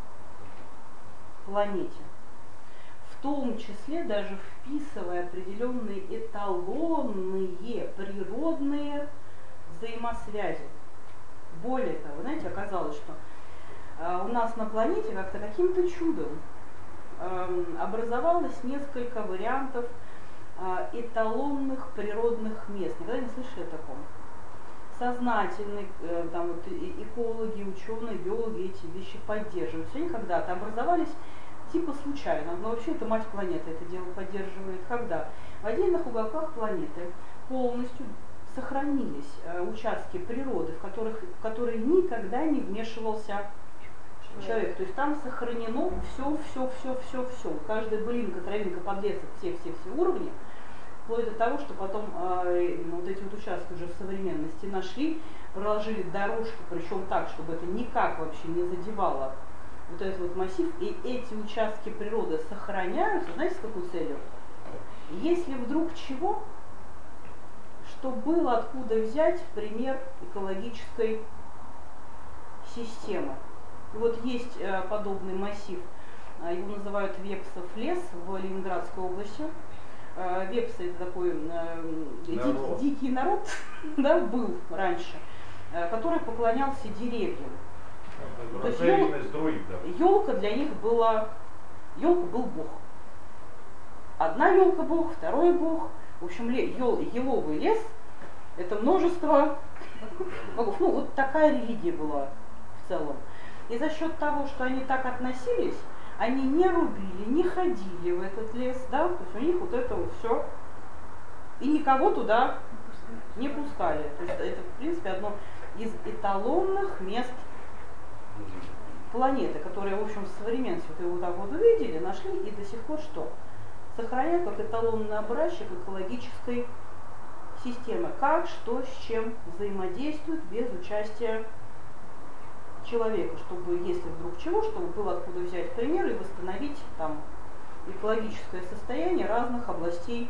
Speaker 1: планете. В том числе даже вписывая определенные эталонные природные взаимосвязи. Более того, знаете, оказалось, что у нас на планете как-то каким-то чудом образовалось несколько вариантов эталонных природных мест. Никогда не слышали о таком? Сознательные там, вот, экологи, ученые, биологи эти вещи поддерживают. Все они когда-то образовались типа случайно, но вообще это мать планеты это дело поддерживает. Когда в отдельных уголках планеты полностью сохранились участки природы, в которые никогда не вмешивался человек. То есть там сохранено все. Каждая былинка, травинка, подлесок, все уровни, вплоть до того, что потом вот эти вот участки уже в современности нашли, проложили дорожки, причем так, чтобы это никак вообще не задевало вот этот вот массив, и эти участки природы сохраняются, знаете, с какой целью? Если вдруг чего, что было откуда взять пример экологической системы. И вот есть подобный массив, его называют Вепсов лес в Ленинградской области. Вепсы это такой дикий народ, да, был раньше, который поклонялся деревьям. То есть елка для них была, елка был бог. Одна елка бог, второй бог. В общем, еловый лес это множество богов. Ну, вот такая религия была в целом. И за счет того, что они так относились, они не рубили, не ходили в этот лес, да, то есть у них вот это вот все. И никого туда не пускали. То есть это, в принципе, одно из эталонных мест планеты, которые, в общем, в современности вот его так вот увидели, нашли и до сих пор что? Сохраняют как эталонный образчик экологической системы. Как, что, с чем взаимодействует без участия человека, чтобы, если вдруг чего, чтобы было откуда взять пример и восстановить там экологическое состояние разных областей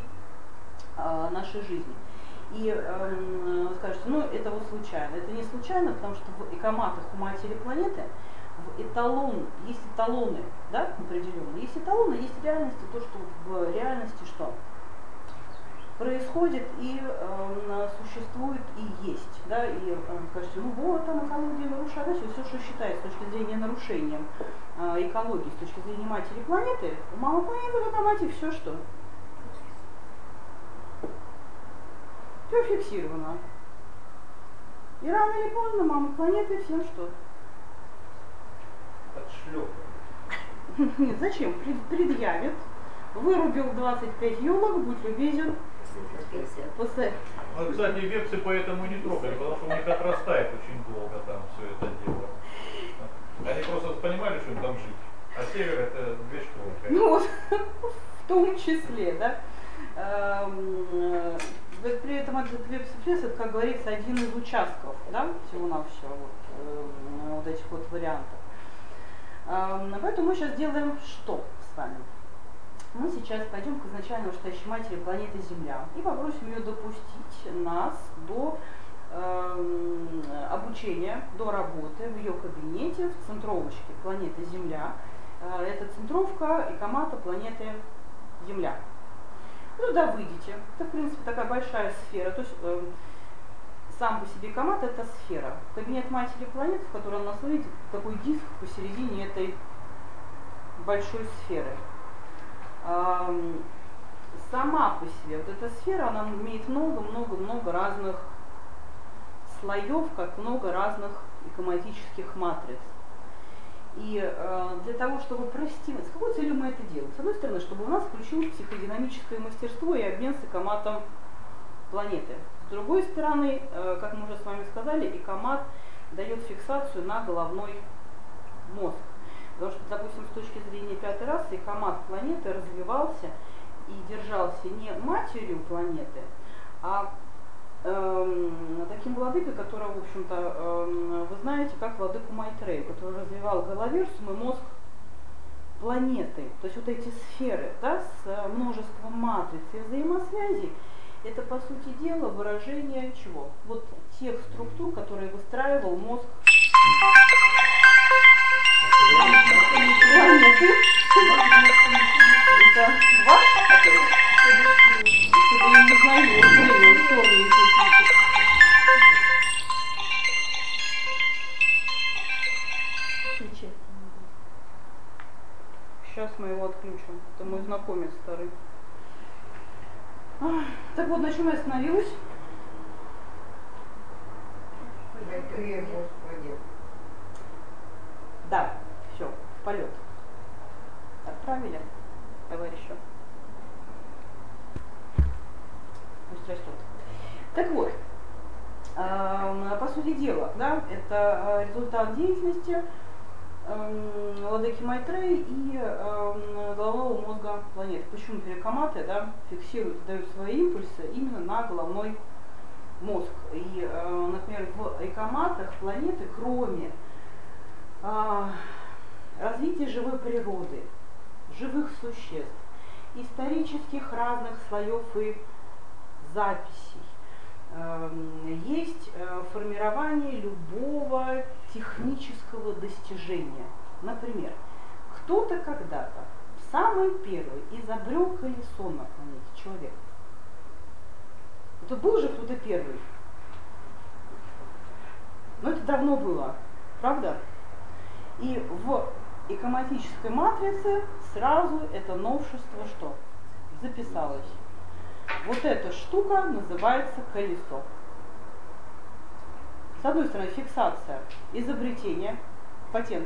Speaker 1: нашей жизни. И скажете, ну это вот случайно. Это не случайно, потому что в экоматах у матери планеты есть эталоны, да, определенные. Есть эталоны, есть реальность, и то, что в реальности что происходит и существует и есть. Да, и скажете, ну вот там экология нарушает, все, что считается с точки зрения нарушения экологии, с точки зрения матери планеты, у мамы планеты в экомате все что? Все фиксировано. И рано или поздно мама планеты всем что?
Speaker 4: Отшлепывает.
Speaker 1: Нет, зачем? Предъявит. Вырубил 25 елок, будь любезен.
Speaker 4: Вот, кстати, вепсы поэтому не трогали, потому что у них отрастает очень долго там все это дело. Они просто понимали, что им там жить. А север это две школы.
Speaker 1: Ну вот, в том числе, да. При этом этот вепсов лес, это, как говорится, один из участков, да, всего-навсего вот этих вот вариантов. Поэтому мы сейчас делаем что с вами? Мы сейчас пойдем к изначально вышестоящей матери планеты Земля и попросим ее допустить нас до обучения, до работы в ее кабинете в центровочке планеты Земля. Это центровка экомата планеты Земля. Вы туда выйдете. Это, в принципе, такая большая сфера. То есть сам по себе экомат это сфера. Кабинет матери планеты, в которой у нас видите такой диск посередине этой большой сферы. Сама по себе вот эта сфера, она имеет много-много-много разных слоев, как много разных экоматических матриц. И для того, чтобы простимать, с какой целью мы это делаем? С одной стороны, чтобы у нас включилось психодинамическое мастерство и обмен с экоматом планеты. С другой стороны, как мы уже с вами сказали, экомат дает фиксацию на головной мозг. Потому что, допустим, с точки зрения пятой расы, экомат планеты развивался и держался не матерью планеты, а таким владыкой, которого, в общем-то, вы знаете, как владыку Майтрею, который развивал головерсум и мозг планеты. То есть вот эти сферы, да, с множеством матриц и взаимосвязей, это, по сути дела, выражение чего? Вот тех структур, которые выстраивал мозг планеты. Это ваш ответ? Я не знаю, сейчас мы его отключим. Это мой знакомец старый. Так вот, на чем я остановилась? Да, все, в полет. Отправили товарища. Пусть растет. Так вот, по сути дела, да, это результат деятельности владыки Майтреи и головного мозга планеты. Почему перекоматы, да, фиксируют и дают свои импульсы именно на головной мозг. И, например, в экоматах планеты, кроме развития живой природы, живых существ, исторических разных слоев и записей, есть формирование любого технического достижения. Например, кто-то когда-то, самый первый, изобрел колесо на планете, человек. Это был же кто-то первый. Но это давно было, правда? И в экоматической матрице сразу это новшество что? Записалось. Вот эта штука называется колесо. С одной стороны, фиксация, изобретение, патент.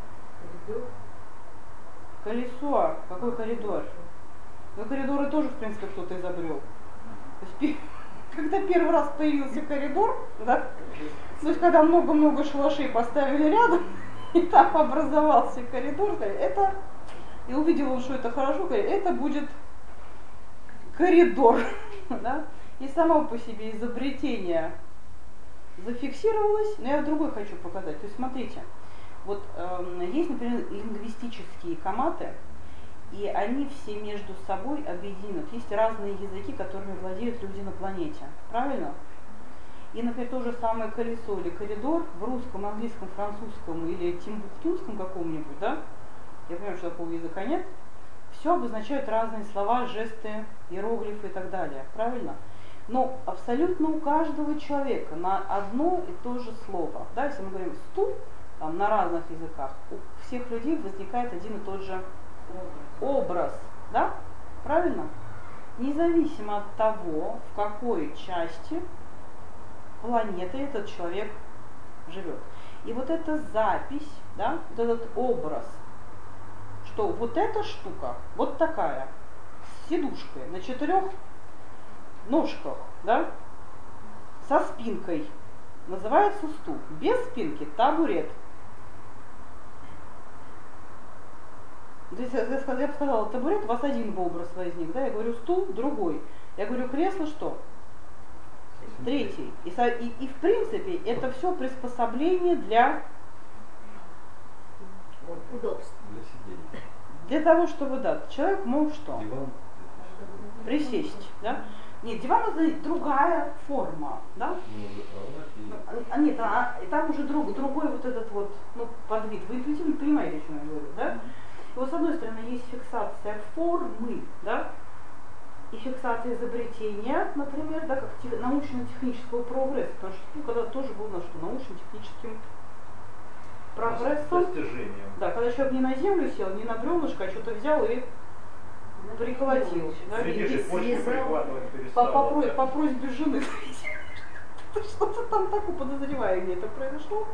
Speaker 1: Колесо. Какой коридор? Ну, коридоры тоже, в принципе, кто-то изобрел. То есть, когда первый раз появился коридор, да, то есть, когда много-много шалашей поставили рядом, и там образовался коридор, это, и увидел он, что это хорошо, это будет коридор. Да? И само по себе изобретение зафиксировалось, но я другой хочу показать. То есть смотрите, вот есть, например, лингвистические коматы, и они все между собой объединены. Есть разные языки, которыми владеют люди на планете. Правильно? И, например, то же самое колесо или коридор в русском, английском, французском или тимбуктунском каком-нибудь, да? Я понимаю, что такого языка нет. Все обозначают разные слова, жесты, иероглифы и так далее. Правильно? Но абсолютно у каждого человека на одно и то же слово. Да, если мы говорим стул, там, на разных языках, у всех людей возникает один и тот же образ. Да? Правильно? Независимо от того, в какой части планеты этот человек живет. И вот эта запись, да, вот этот образ, что вот эта штука, вот такая, с сидушкой на 4 ножках, да, со спинкой, называется стул. Без спинки табурет. То есть, я бы сказала, табурет, у вас один бы образ возник, да, я говорю стул, другой. Я говорю кресло, что? Третий. И в принципе это все приспособление для
Speaker 6: удобства.
Speaker 3: Для сидения.
Speaker 1: Для того, чтобы, да, человек мог что?
Speaker 3: Диван.
Speaker 1: Присесть, да? Нет, диван это другая форма, да? Нет, там уже другой вот этот вот, ну, подвид. Вы интуитивно понимаете, о чем я говорю, да? И вот с одной стороны есть фиксация формы, да? И фиксация изобретения, например, да, как научно-технического прогресса, потому что ну, когда тоже был на что, научно-техническим прогрессом.
Speaker 4: Достижением.
Speaker 1: Да, когда человек не на землю сел, не на бревнышко, а что-то взял и прихватил. Да,
Speaker 4: Сидишь и почки прихватывать перестал.
Speaker 1: по просьбе жены. Что-то там так, подозреваю, где это произошло.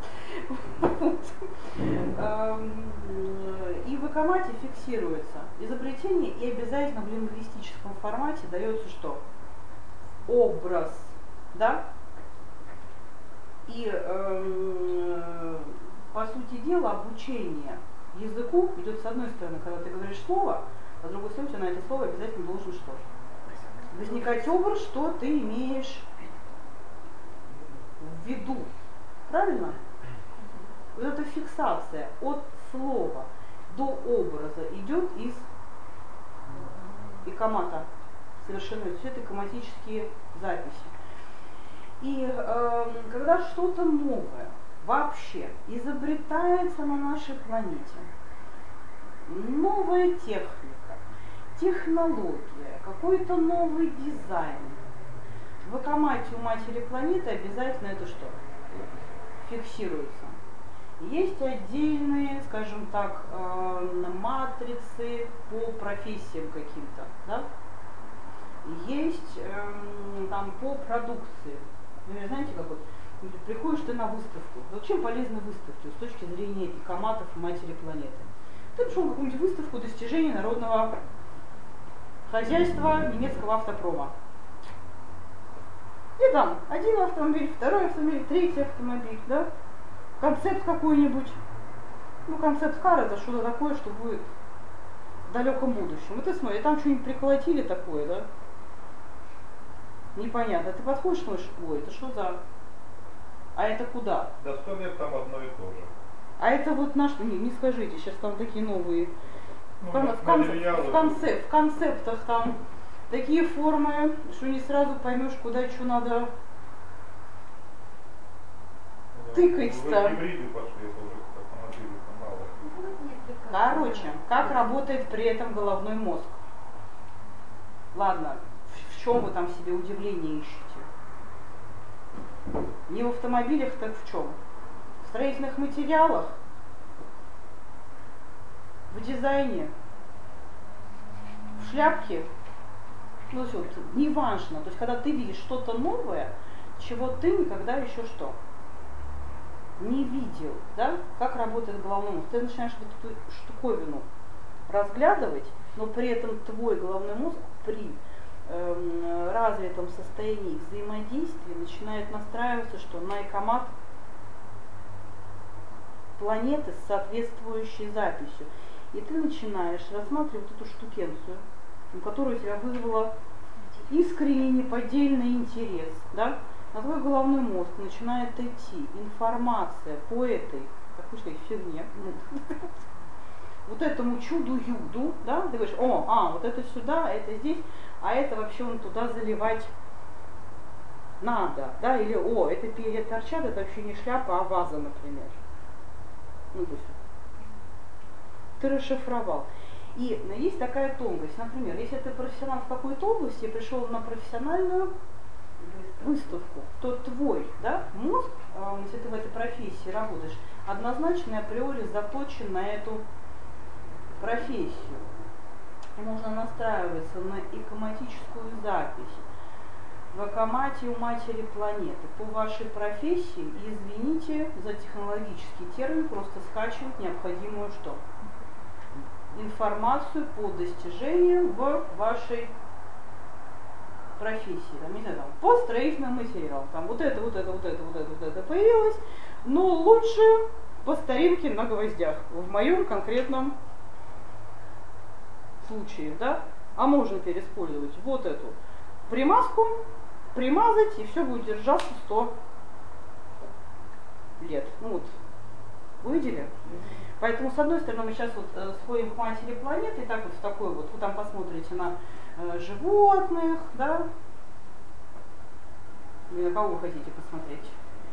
Speaker 1: И в Экомате фиксируется изобретение, и обязательно в лингвистическом формате дается что? Образ, да? И по сути дела обучение языку идет с одной стороны, когда ты говоришь слово, а с другой стороны на это слово обязательно должен что? Возникать образ, что ты имеешь в виду. Правильно? Вот эта фиксация от слова до образа идет из Экомата. Совершенно. Все это экоматические записи. И когда что-то новое вообще изобретается на нашей планете, новая техника, технология, какой-то новый дизайн, в Экомате у матери планеты обязательно это что? Фиксируется. Есть отдельные, скажем так, матрицы по профессиям каким-то, да? Есть там по продукции. Вы знаете, как вот приходишь ты на выставку. Зачем полезны выставки с точки зрения Экоматов и матери планеты? Ты пришел на какую-нибудь выставку достижений народного хозяйства немецкого автопрома. И там один автомобиль, второй автомобиль, третий автомобиль, да? Концепт какой-нибудь. Ну, концепт-кар это что-то такое, что будет в далеком будущем. И ты смотри, там что-нибудь приколотили такое, да? Непонятно. Ты подходишь, смотришь, ой, это что за... А это куда?
Speaker 4: Да 100 лет там одно и то же.
Speaker 1: А это вот на что? Не скажите, сейчас там такие новые...
Speaker 4: Ну,
Speaker 1: в концептах там такие формы, что не сразу поймешь, куда что надо тыкать-то.
Speaker 4: Гибриды пошли, это уже автомобили мало.
Speaker 1: Короче, как работает при этом головной мозг? Ладно, в чем вы там себе удивление ищете? Не в автомобилях, так в чем? В строительных материалах? В дизайне? В шляпке? Ну, все, неважно. То есть, когда ты видишь что-то новое, чего ты никогда еще что? Не видел, да? Как работает головной мозг? Ты начинаешь вот эту штуковину разглядывать, но при этом твой головной мозг при развитом состоянии взаимодействия начинает настраиваться, что на Экомат планеты с соответствующей записью. И ты начинаешь рассматривать эту штукенцию, которая у тебя вызвала искренний неподдельный интерес, да? На твой головной мозг начинает идти информация по этой, как вы сказать, фигне, вот этому чуду-юду, да? Ты говоришь, вот это сюда, это здесь, а это вообще он туда заливать надо, да? Или, это перья торчат, это вообще не шляпа, а ваза, например. Ну, то есть ты расшифровал. И есть такая тонкость, например, если ты профессионал в какой-то области, пришел на профессиональную выставку, то твой, да, мозг, если ты в этой профессии работаешь, однозначно и априори заточен на эту профессию. И можно настраиваться на экоматическую запись в Экомате у матери планеты по вашей профессии, и извините за технологический термин, просто скачивать необходимую что? Информацию по достижению в вашей профессии, там, не знаю, там, по строительным материалам, там вот это появилось, но лучше по старинке на гвоздях, в моем конкретном случае, да, а можно переиспользовать вот эту примазку, примазать, и все будет держаться 100 лет. Ну вот, увидели? Поэтому, с одной стороны, мы сейчас вот сходим к матери планеты, и так вот в такой вот, вы там посмотрите на животных, да, или на кого вы хотите посмотреть?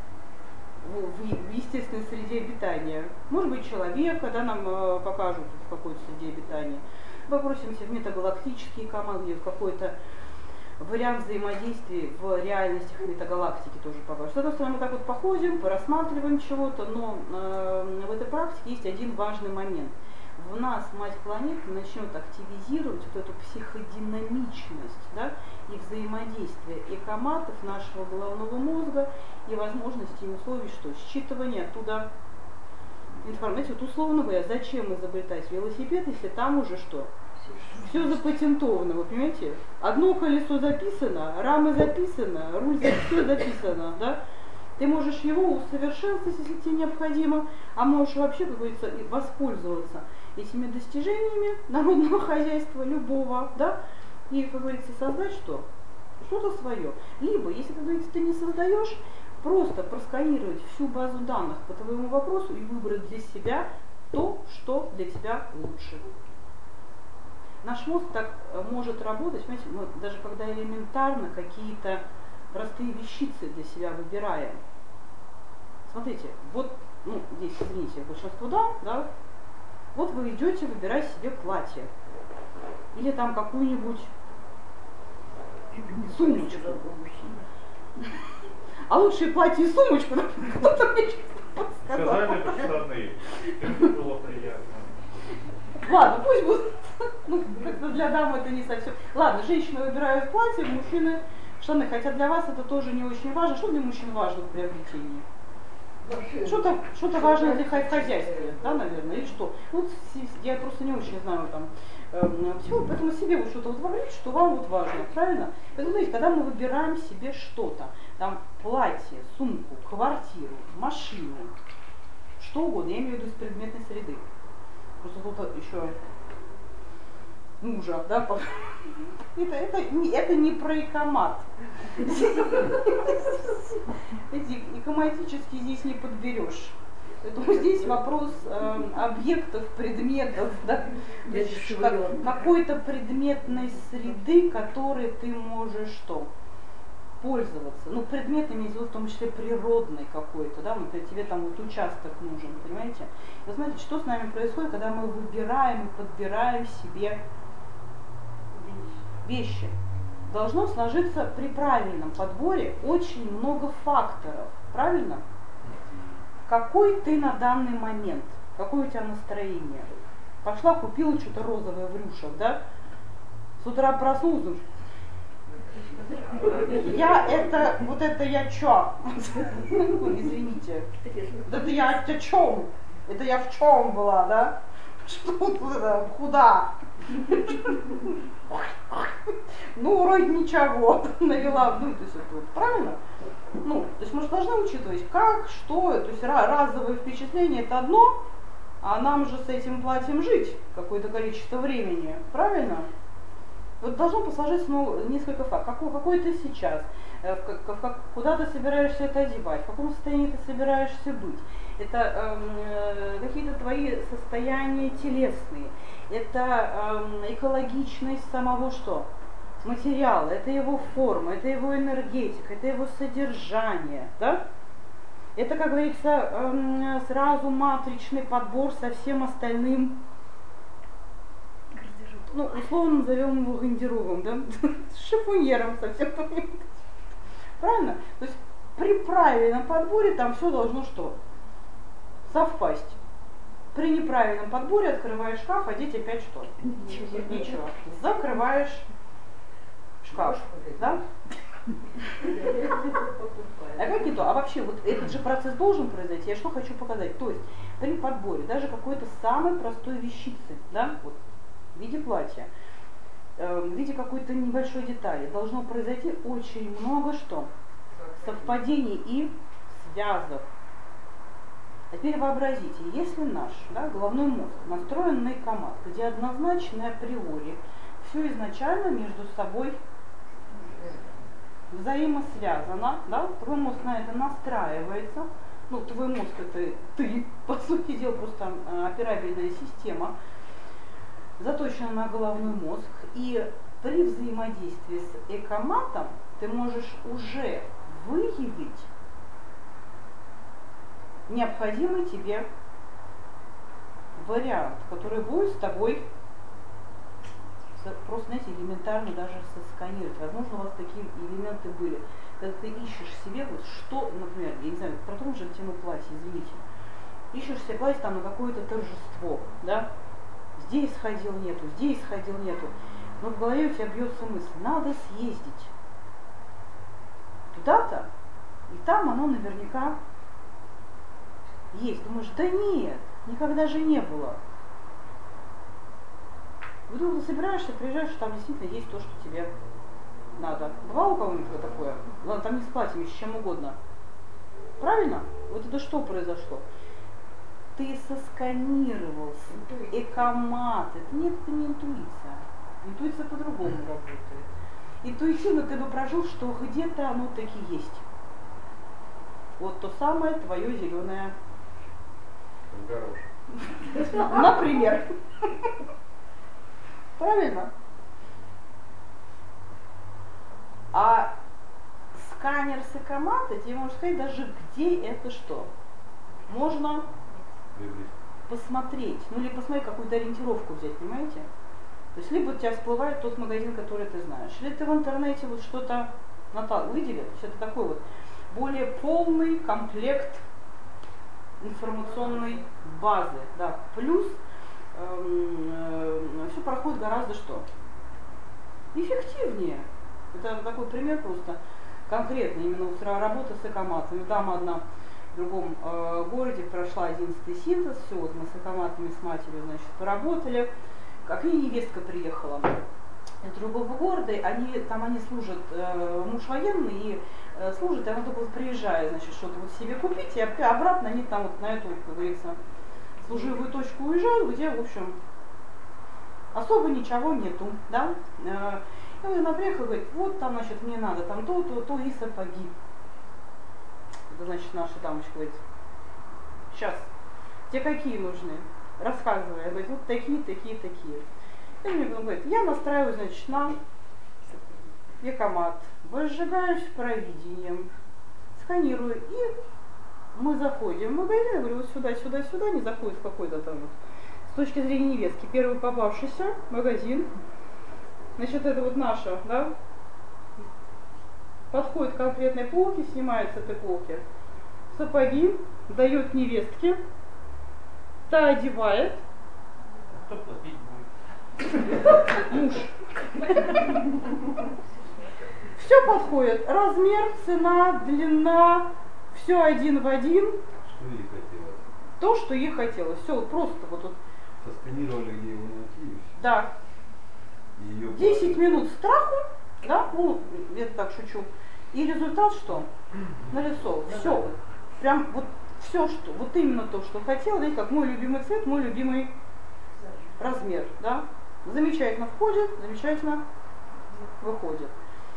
Speaker 1: В естественной среде обитания. Может быть, человека, да, нам покажут в какой-то среде обитания. Попросимся в метагалактические команды, в какой-то вариант взаимодействия в реальностях метагалактики тоже покажут. С одной стороны, мы так вот походим, порассматриваем чего-то, но в этой практике есть один важный момент. в нас мать планеты начнет активизировать вот эту психодинамичность, да, и взаимодействие экоматов нашего головного мозга и возможности и условий, что считывание оттуда информации. Вот условно говоря, зачем изобретать велосипед, если там уже что? Все запатентовано, вы понимаете? Одно колесо записано, рама записана, руль все записано, да? Ты можешь его усовершенствовать, если тебе необходимо, а можешь вообще, как говорится, воспользоваться этими достижениями народного хозяйства любого, да? И, как говорится, создать что? Что-то свое. Либо, если, как говорится, ты не создаешь, просто просканировать всю базу данных по твоему вопросу и выбрать для себя то, что для тебя лучше. Наш мозг так может работать, понимаете, мы даже когда элементарно какие-то простые вещицы для себя выбираем. Смотрите, вот, ну, здесь, извините, большинство да, вот вы идете выбирать себе платье. Или там какую-нибудь сумочку. А лучше платье и сумочку, кто-то мне подсказал.
Speaker 4: Сказали бы штаны, это было приятно.
Speaker 1: Ладно, пусть будет. Ну, как-то для дам это не совсем. Ладно, женщины выбирают платье, мужчины штаны. Хотя для вас это тоже не очень важно. Что для мужчин важно в приобретении? Что-то важное для хозяйства, да, наверное, или что? Ну, я просто не очень знаю там всего, поэтому себе вот что-то вот вовлечь, что вам вот важно, правильно? Поэтому, знаете, когда мы выбираем себе что-то, там платье, сумку, квартиру, машину, что угодно, я имею в виду из предметной среды. Просто тут еще мужа, да, это не про экомат. Эти экоматически здесь не подберешь. Поэтому здесь вопрос объектов, предметов, да, какой-то предметной среды, которой ты можешь что? Пользоваться. Ну, предмет имеется в виду в том числе природный какой-то, да, вот тебе там вот участок нужен, понимаете? Вы знаете, что с нами происходит, когда мы выбираем и подбираем себе вещи? Должно сложиться при правильном подборе очень много факторов, правильно? Какой ты на данный момент? Какое у тебя настроение? Пошла, купила что-то розовое в рюшах, да? С утра проснулся. Я чё? Извините. Это я о чем? Это я в чем была, да? Что это? Куда? Ну, вроде ничего. Навела, ну, то есть это вот, правильно? Ну, то есть мы же должны учитывать, как, что, то есть разовое впечатление это одно, а нам же с этим платьем жить какое-то количество времени, правильно? Вот должно посложиться несколько фактов. Какой ты сейчас, куда ты собираешься это одевать, в каком состоянии ты собираешься быть. Это какие-то твои состояния телесные, это экологичность самого что? Материала, это его форма, это его энергетика, это его содержание, да? Это, как говорится, сразу матричный подбор со всем остальным, ну, условно назовем его гардеробом, да? С шифоньером совсем. Правильно? То есть при правильном подборе там все должно что? Совпасть. При неправильном подборе открываешь шкаф, одеть опять что? Ничего. Закрываешь шкаф, да? А как не то? А вообще, вот этот же процесс должен произойти. Я что хочу показать? То есть при подборе даже какой-то самой простой вещицы, да, вот, в виде платья, в виде какой-то небольшой детали должно произойти очень много что? Совпадений и связок. А теперь вообразите, если наш, да, головной мозг настроен на экомат, где однозначно априори все изначально между собой взаимосвязано, да, твой мозг на это настраивается, ну, твой мозг это ты, по сути дела, просто операбельная система, заточена на головной мозг, и при взаимодействии с экоматом ты можешь уже выявить необходимый тебе вариант, который будет с тобой просто, знаете, элементарно даже сосканировать. Возможно, у вас такие элементы были. Когда ты ищешь себе, вот что, например, я не знаю, продолжим тему платья, извините. Ищешь себе платье там на какое-то торжество, да? здесь сходил нету, здесь сходил нету. Но в голове у тебя бьется мысль, надо съездить туда-то, и там оно наверняка есть. Думаешь, да нет, никогда же не было. Вдруг ты собираешься, приезжаешь, там действительно есть то, что тебе надо. Бывало у кого-нибудь такое? Ладно, там не с платьями, с чем угодно. Правильно? Вот это что произошло? Ты сосканировал экомат. Это нет, это не интуиция. Интуиция по-другому работает. Интуитивно ты бы прожил, что где-то оно таки есть. Вот то самое твое зеленое. Например. Правильно? А сканер с экомата тебе может сказать даже, где это что. Можно посмотреть. Ну или посмотреть, какую-то ориентировку взять, понимаете? То есть либо у тебя всплывает тот магазин, который ты знаешь, или ты в интернете вот что-то выделил. То есть это такой вот более полный комплект информационной базы. Да. Плюс все проходит гораздо что? Эффективнее. Это такой пример просто конкретно, именно вот работа с экоматами. Там одна в другом городе прошла 11-й синтез, все, вот мы с экоматами, с матерью, значит, поработали. Как и невестка приехала из другого города, они служат, муж военный, и служит, и она только вот приезжает, значит, что-то вот себе купить, и обратно они там вот на эту, как говорится, служивую точку уезжают, где, в общем, особо ничего нету, да. И вот она приехала и говорит, вот там, значит, мне надо там то и сапоги. Это, значит, наша дамочка говорит, сейчас, тебе какие нужны? Рассказывая, говорит, вот такие. И мне говорит, я настраиваю, значит, на экомат, возжигаюсь провидением, сканирую, и мы заходим в магазин, я говорю, вот сюда, не заходит в какой-то там вот, с точки зрения невестки, первый попавшийся магазин, значит, это вот наша, да, подходит к конкретной полке, снимает с этой полки сапоги, дает невестке, та одевает.
Speaker 4: Кто платить будет?
Speaker 1: Муж. Все подходит. Размер, цена, длина, все один в один.
Speaker 3: Что ей хотелось?
Speaker 1: То, что ей хотелось. Все вот просто вот.
Speaker 3: Сосканировали ей внутри.
Speaker 1: Да. 10 минут страху, да, ну, я так шучу. И результат что? Нарисовал. Все. Прям вот все, что, вот именно то, что хотел, видите, как мой любимый цвет, мой любимый размер, да. Замечательно входит, замечательно выходит.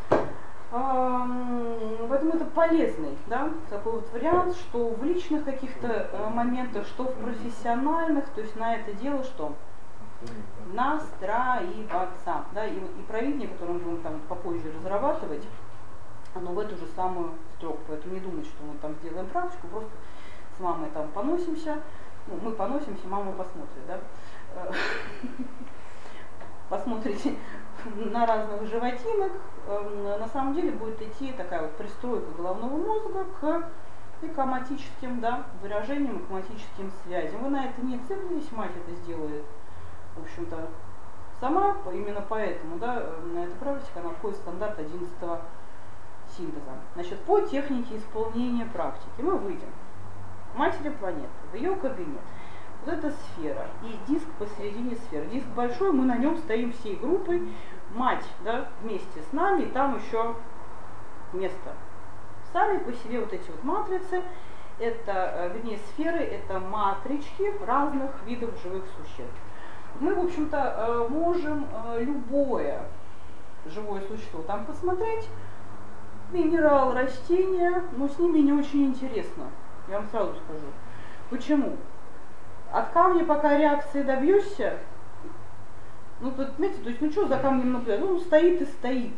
Speaker 1: Поэтому это полезный, да, такой вот вариант, что в личных каких-то моментах, что в профессиональных, то есть на это дело что? Настраиваться, да, и провидение, которое мы будем там попозже разрабатывать, оно в эту же самую строку, поэтому не думайте, что мы там сделаем практику, просто с мамой там поносимся, ну, мы поносимся, мама посмотрит, да, посмотрите на разных животинок, на самом деле будет идти такая вот пристройка головного мозга к экоматическим, да, выражениям, экоматическим связям. Вы на это не циклитесь, мать это сделает, в общем-то, сама, именно поэтому, да, эта практика, она входит в стандарт 11-го синтеза. Значит, по технике исполнения практики мы выйдем к матери планеты, в ее кабинет. Вот эта сфера и диск посередине сферы. Диск большой, мы на нем стоим всей группой. Мать, да, вместе с нами, там еще место. Сами по себе вот эти вот матрицы, это, вернее, сферы, это матрички разных видов живых существ. Мы, в общем-то, можем любое живое существо там посмотреть. Минерал, растения, но с ними не очень интересно. Я вам сразу скажу. Почему? От камня пока реакции добьешься, ну, тут, знаете, то есть, ну, что за камнем наблюдать? Ну, стоит и стоит.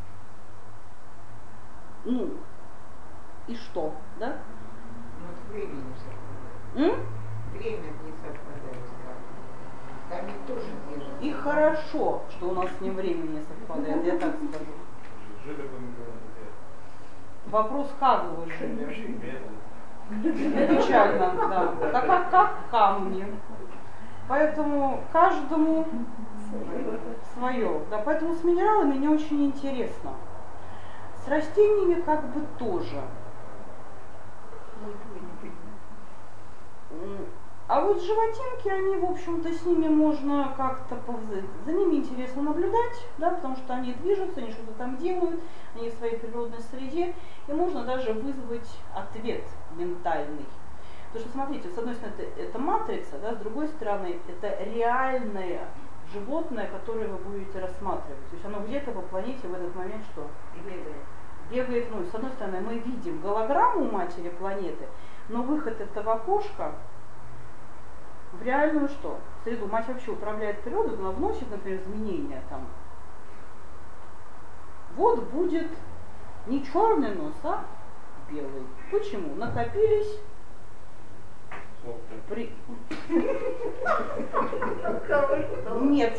Speaker 1: Ну, и что, да?
Speaker 5: Ну, вот время не совпадает. Время не совпадает. Камень тоже держит.
Speaker 1: И хорошо, что у нас с ним время не совпадает, я так скажу.
Speaker 4: Жили бы мы
Speaker 1: Вопрос, как вы жили?
Speaker 4: медленно.
Speaker 1: Печально, да. Как камни. Поэтому каждому свое. Да, поэтому с минералами не очень интересно. С растениями как бы тоже. А вот животинки, они, в общем-то, с ними можно как-то за ними интересно наблюдать, да, потому что они движутся, они что-то там делают, они в своей природной среде, и можно даже вызвать ответ ментальный. Потому что, смотрите, с одной стороны, это матрица, да, с другой стороны, это реальное животное, которое вы будете рассматривать. То есть оно где-то по планете в этот момент что? Бегает. Ну, с одной стороны, мы видим голограмму матери планеты, но выход этого окошка в реальную что? Среду. Мать вообще управляет природой, она вносит, например, изменения там. Вот будет не черный нос, а белый. Почему? Накопились Нет.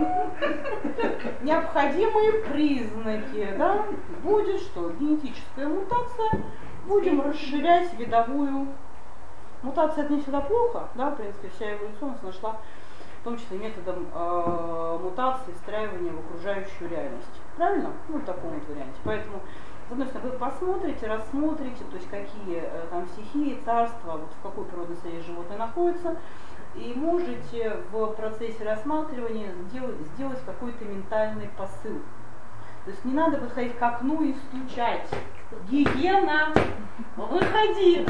Speaker 1: Необходимые признаки, да? Будет что? Генетическая мутация. Будем расширять видовую. Мутация это не всегда плохо, да, в принципе, вся эволюционность нашла, в том числе методом мутации, встраивания в окружающую реальность. Правильно? Ну, в таком вот варианте. Поэтому, с одной стороны, вы посмотрите, рассмотрите, то есть какие там стихии, царства, вот в какой природной среде животное находится, и можете в процессе рассматривания сделать какой-то ментальный посыл. То есть не надо подходить к окну и стучать. Гиена, выходи!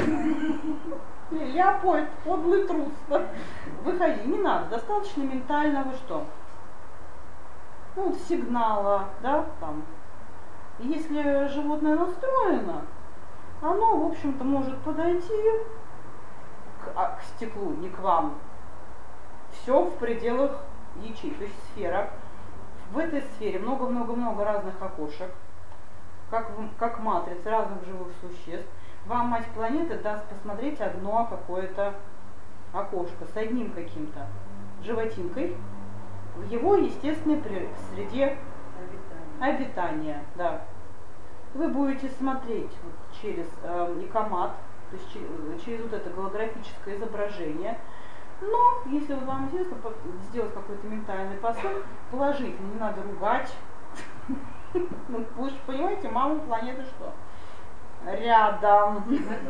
Speaker 1: Леопольд, подлый трус. Выходи, не надо, достаточно ментального что? Ну, вот сигнала, да, там. И если животное настроено, оно, в общем-то, может подойти к стеклу, не к вам. Все в пределах ячеек, то есть сфера. В этой сфере много-много-много разных окошек, как матрицы разных живых существ. Вам мать планеты даст посмотреть одно какое-то окошко с одним каким-то животинкой в его естественной среде обитания. Да. Вы будете смотреть вот через икомат, то есть через вот это голографическое изображение. Но если вот вам интересно сделать какой-то ментальный посыл, положительно, не надо ругать. Вы же понимаете, мама планеты что? Рядом.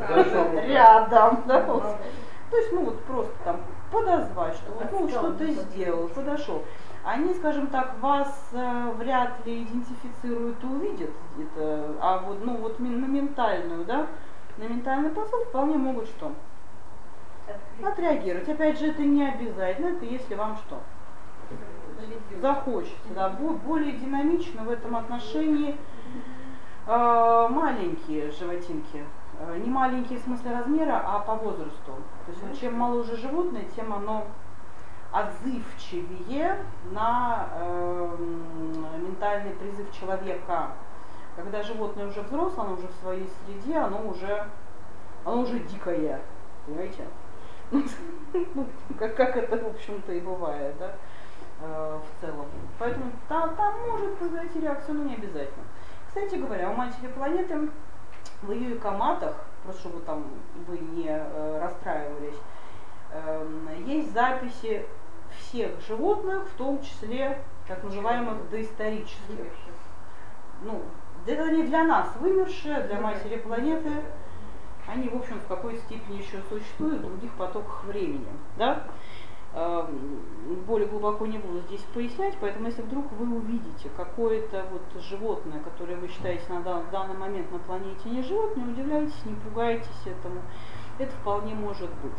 Speaker 1: Рядом. Да, вот. То есть, ну вот просто там подозвать, что вот, ну, что-то сделал, подошел. Они, скажем так, вас вряд ли идентифицируют и увидят, это, а вот, ну, вот на ментальную, да, на ментальный посыл вполне могут что? Отреагировать. Опять же, это не обязательно, это если вам что? Захочется, да, более динамично в этом отношении маленькие животинки. Не маленькие в смысле размера, а по возрасту. То есть чем моложе животное, тем оно отзывчивее на ментальный призыв человека. Когда животное уже взрослое, оно уже в своей среде, оно уже дикое. Понимаете? Ну, как это, в общем-то, и бывает, да, в целом. Поэтому там может произойти реакция, но не обязательно. Кстати говоря, у матери планеты в ее икоматах, просто чтобы там вы не расстраивались, есть записи всех животных, в том числе так называемых доисторических. Ну, это не для нас вымершие, для матери планеты. Они, в общем, в какой-то степени еще существуют в других потоках времени. Да? Более глубоко не буду здесь пояснять, поэтому если вдруг вы увидите какое-то вот животное, которое вы считаете на данный момент на планете не живет, не удивляйтесь, не пугайтесь этому. Это вполне может быть.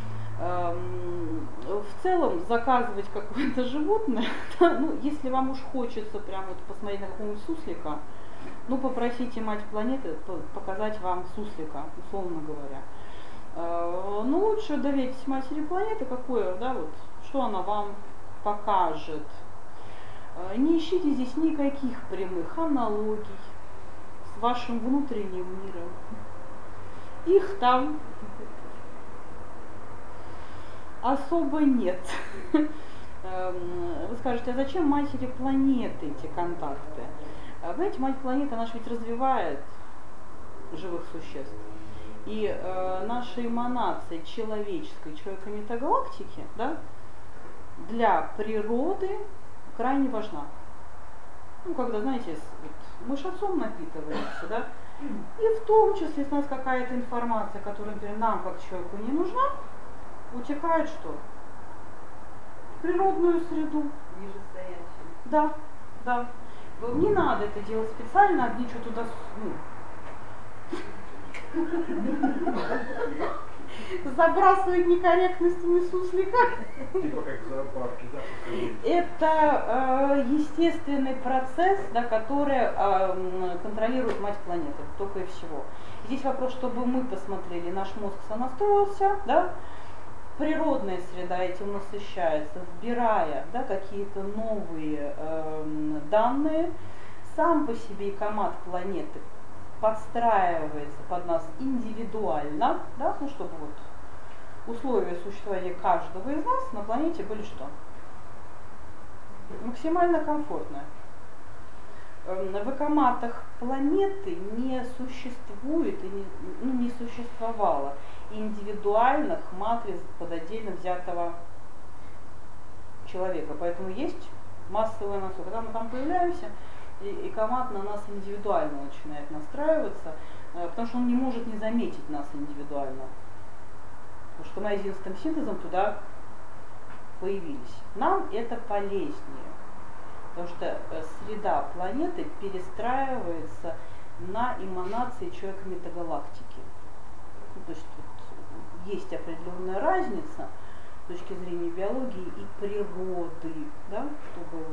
Speaker 1: В целом заказывать какое-то животное, ну, если вам уж хочется прям вот посмотреть на какого-нибудь суслика, ну, попросите мать планеты показать вам суслика, условно говоря. Но лучше доверьтесь матери планеты, какое, да, вот, что она вам покажет. Не ищите здесь никаких прямых аналогий с вашим внутренним миром. Их там особо нет. Вы скажете, а зачем матери планеты эти контакты? Понимаете, мать планеты, она же ведь развивает живых существ. И наша эманация человеческой, человека метагалактики, да, для природы крайне важна. Ну, когда, знаете, вот мы ж отцом напитываемся, да, и в том числе, если у нас какая-то информация, которая, например, нам как человеку не нужна, утекает что? В природную среду.
Speaker 6: Нижестоящим.
Speaker 1: Да, да. Не надо это делать специально, одни что туда, забрасывать некорректностями суслика.
Speaker 4: Типа как в зоопарке, да?
Speaker 1: Это естественный процесс, да, который контролирует мать планеты, только и всего. Здесь вопрос, чтобы мы посмотрели, наш мозг сонастроился, да, природная среда этим насыщается, вбирая, да, какие-то новые данные. Сам по себе экомат планеты подстраивается под нас индивидуально, да, ну, чтобы вот условия существования каждого из нас на планете были что? Максимально комфортные. В экоматах планеты не существует и не существовало индивидуальных матриц под отдельно взятого человека. Поэтому есть массовая настройка. Когда мы там появляемся, экомат на нас индивидуально начинает настраиваться, потому что он не может не заметить нас индивидуально. Потому что мы 11-м синтезом туда появились. Нам это полезнее, потому что среда планеты перестраивается на эманации человека метагалактики. Ну, то есть тут есть определенная разница с точки зрения биологии и природы, да, чтобы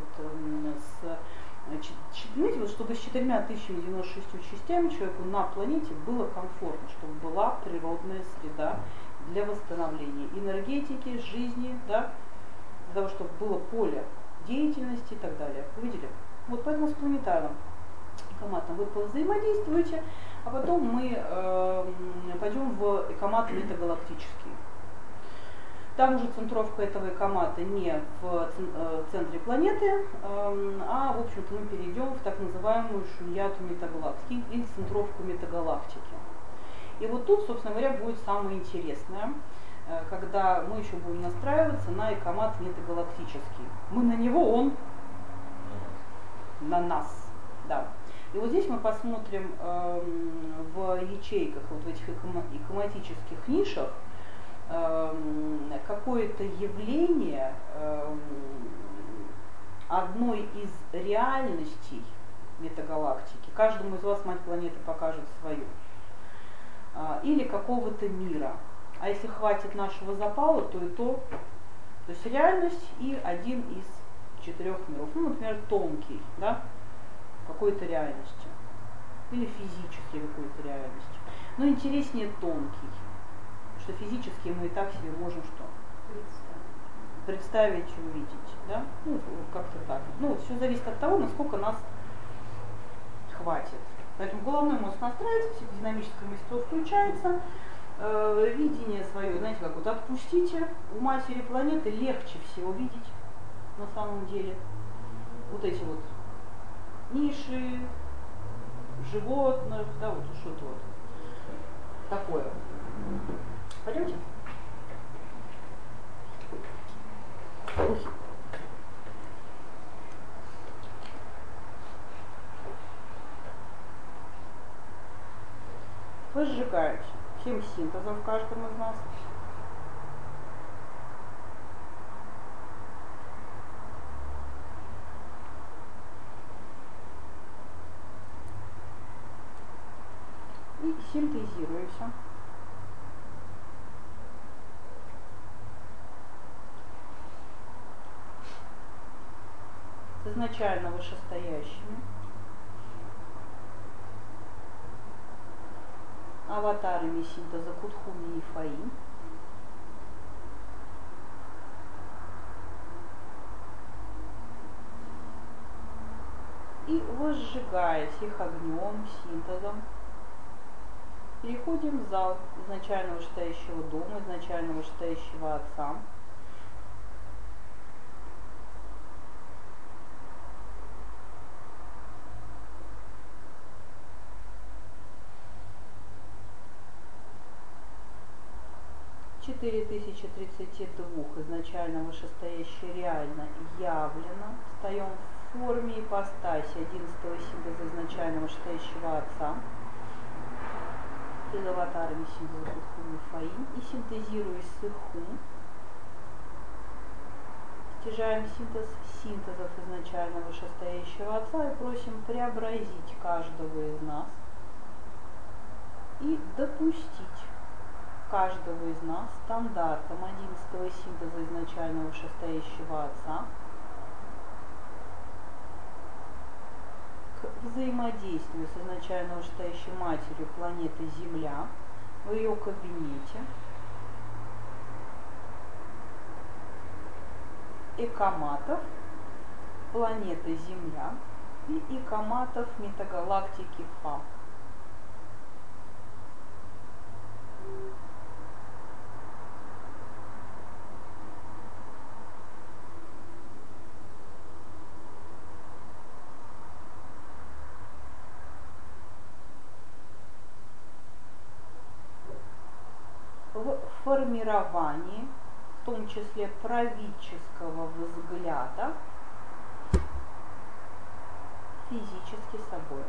Speaker 1: знаете, вот чтобы с 4096 частями человеку на планете было комфортно, чтобы была природная среда для восстановления энергетики, жизни, да, для того, чтобы было поле деятельности и так далее. Вы видели? Вот поэтому с планетарным экоматом вы повзаимодействуете, а потом мы пойдем в экомат метагалактический. Там уже центровка этого экомата не в центре планеты, а, в общем-то, мы перейдем в так называемую шуньяту метагалактики или центровку метагалактики. И вот тут, собственно говоря, будет самое интересное, когда мы еще будем настраиваться на экомат метагалактический. Мы на него, он на нас. Да. И вот здесь мы посмотрим в ячейках, вот в этих экоматических нишах, какое-то явление одной из реальностей метагалактики. Каждому из вас мать планеты покажет свою. Или какого-то мира. А если хватит нашего запала, то и то. То есть реальность и один из 4 миров. Ну, например, тонкий, да, какой-то реальности. Или физической какой-то реальности. Но интереснее тонкий. Потому что физически мы и так себе можем что? Представить и увидеть. Да? Ну, как-то так. Ну, все зависит от того, насколько нас хватит. Поэтому головной мозг настраивается, психодинамическое мастерство включается, видение свое, знаете, как вот отпустите, у матери планеты легче всего видеть на самом деле. Вот эти вот ниши, животных, да, вот что-то вот такое. Пойдемте? Ой. Вы сжигаете 7 синтезов в каждом из нас. И синтезируемся. С изначально вышестоящими. Аватарами синтеза Кутхуми и Фаи. И возжигаясь их огнем, синтезом, переходим в зал изначально вышестоящего дома, изначально вышестоящего отца. 4032 изначально вышестоящее реально явлено, встаем в форме ипостаси 11-го синтеза изначально вышестоящего Отца, из аватарами синтеза Хутху Мифаим, и синтезируясь с Ихум, стяжаем синтез синтезов изначально вышестоящего Отца и просим преобразить каждого из нас и допустить каждого из нас стандартом 11-го синтеза изначально вышестоящего Отца к взаимодействию с изначально вышестоящей матерью планеты Земля в ее кабинете, экоматов планеты Земля и экоматов метагалактики Фа. В формировании, в том числе правительского взгляда, физически собой.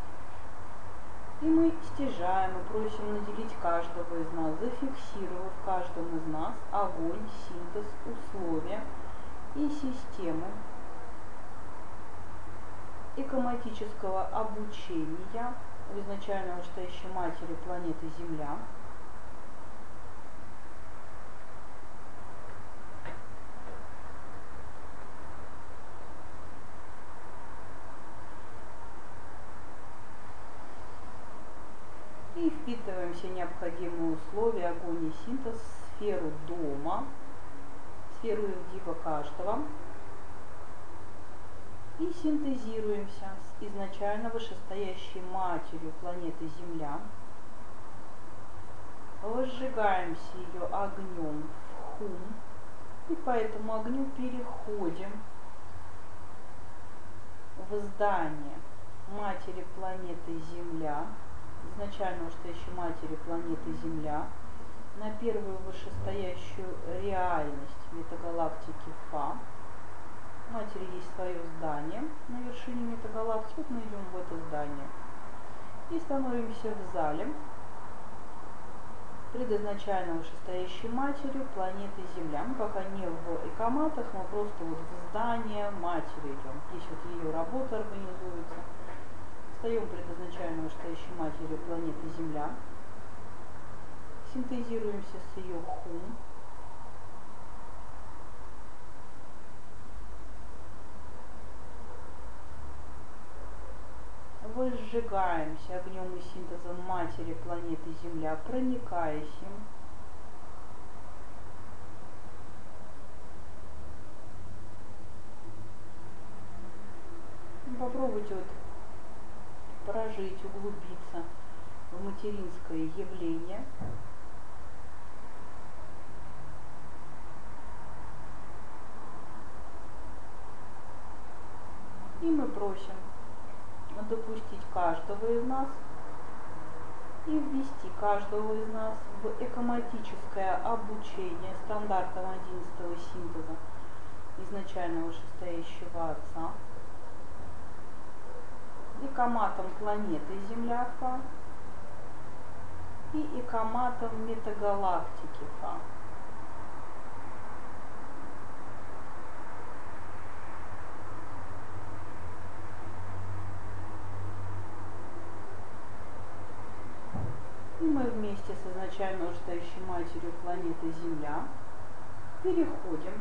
Speaker 1: И мы стяжаем и просим наделить каждого из нас, зафиксировав в каждом из нас огонь, синтез, условия и систему экоматического обучения у изначально вышестоящей матери планеты Земля, и впитываем все необходимые условия, огонь и синтез, сферу дома, сферу Ивдива каждого, и синтезируемся с изначально вышестоящей матерью планеты Земля, возжигаемся ее огнем в хум, и по этому огню переходим в здание матери планеты Земля, изначально вышестоящей матери планеты Земля, на первую вышестоящую реальность метагалактики Фа. У матери есть свое здание на вершине метагалактики, вот мы идем в это здание и становимся в зале предизначально вышестоящей матерью планеты Земля. Мы пока не в экоматах, мы просто вот в здание матери идем. Здесь вот ее работа организуется. Встаем предизначально вышестоящей матерью планеты Земля, синтезируемся с ее хум, возжигаемся огнем и синтезом матери планеты Земля, проникаясь им, попробуйте вот прожить, углубиться в материнское явление. И мы просим допустить каждого из нас и ввести каждого из нас в экоматическое обучение стандартом 11-го синтеза изначально вышестоящего Отца, экоматом планеты Земля Фа и экоматом метагалактики Фа. И мы вместе с изначально вышестоящей матерью планеты Земля переходим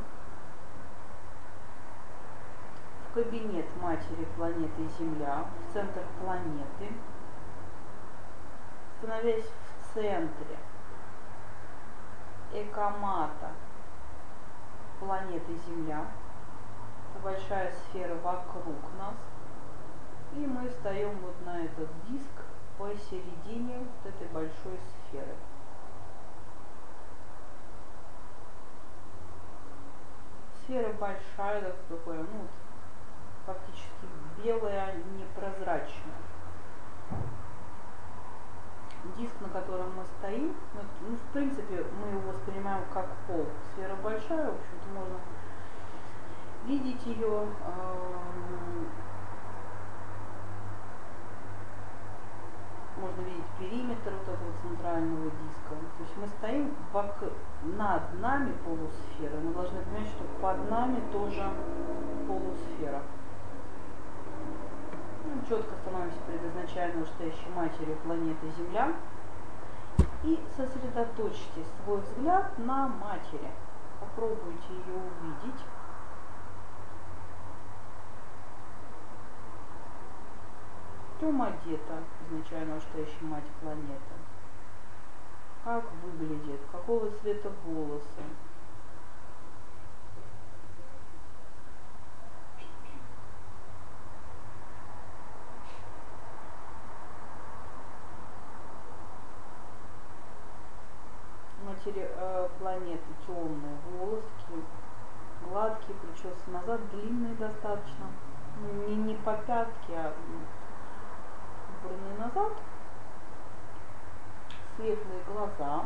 Speaker 1: в кабинет матери планеты Земля, в центр планеты, становясь в центре экомата планеты Земля. Это большая сфера вокруг нас. И мы встаем вот на этот диск посередине вот этой большой сферы. Сфера большая, так такое, ну, вот, фактически белая, непрозрачная. Диск, на котором мы мы стоим, ну, в принципе, мы его воспринимаем как пол. Сфера большая, в общем-то, можно видеть ее. Можно видеть периметр вот этого центрального диска. То есть мы стоим над нами полусфера. Мы должны понимать, что под нами тоже полусфера. Ну, четко становимся перед изначально настоящей матерью планеты Земля. И сосредоточьте свой взгляд на матери. Попробуйте ее увидеть. В чем одета изначально настоящая мать планеты? Как выглядит? Какого цвета волосы? Матери планеты темные, волоски гладкие, причесаны назад, длинные достаточно. Не по пятке, а убранные назад. Светлые глаза.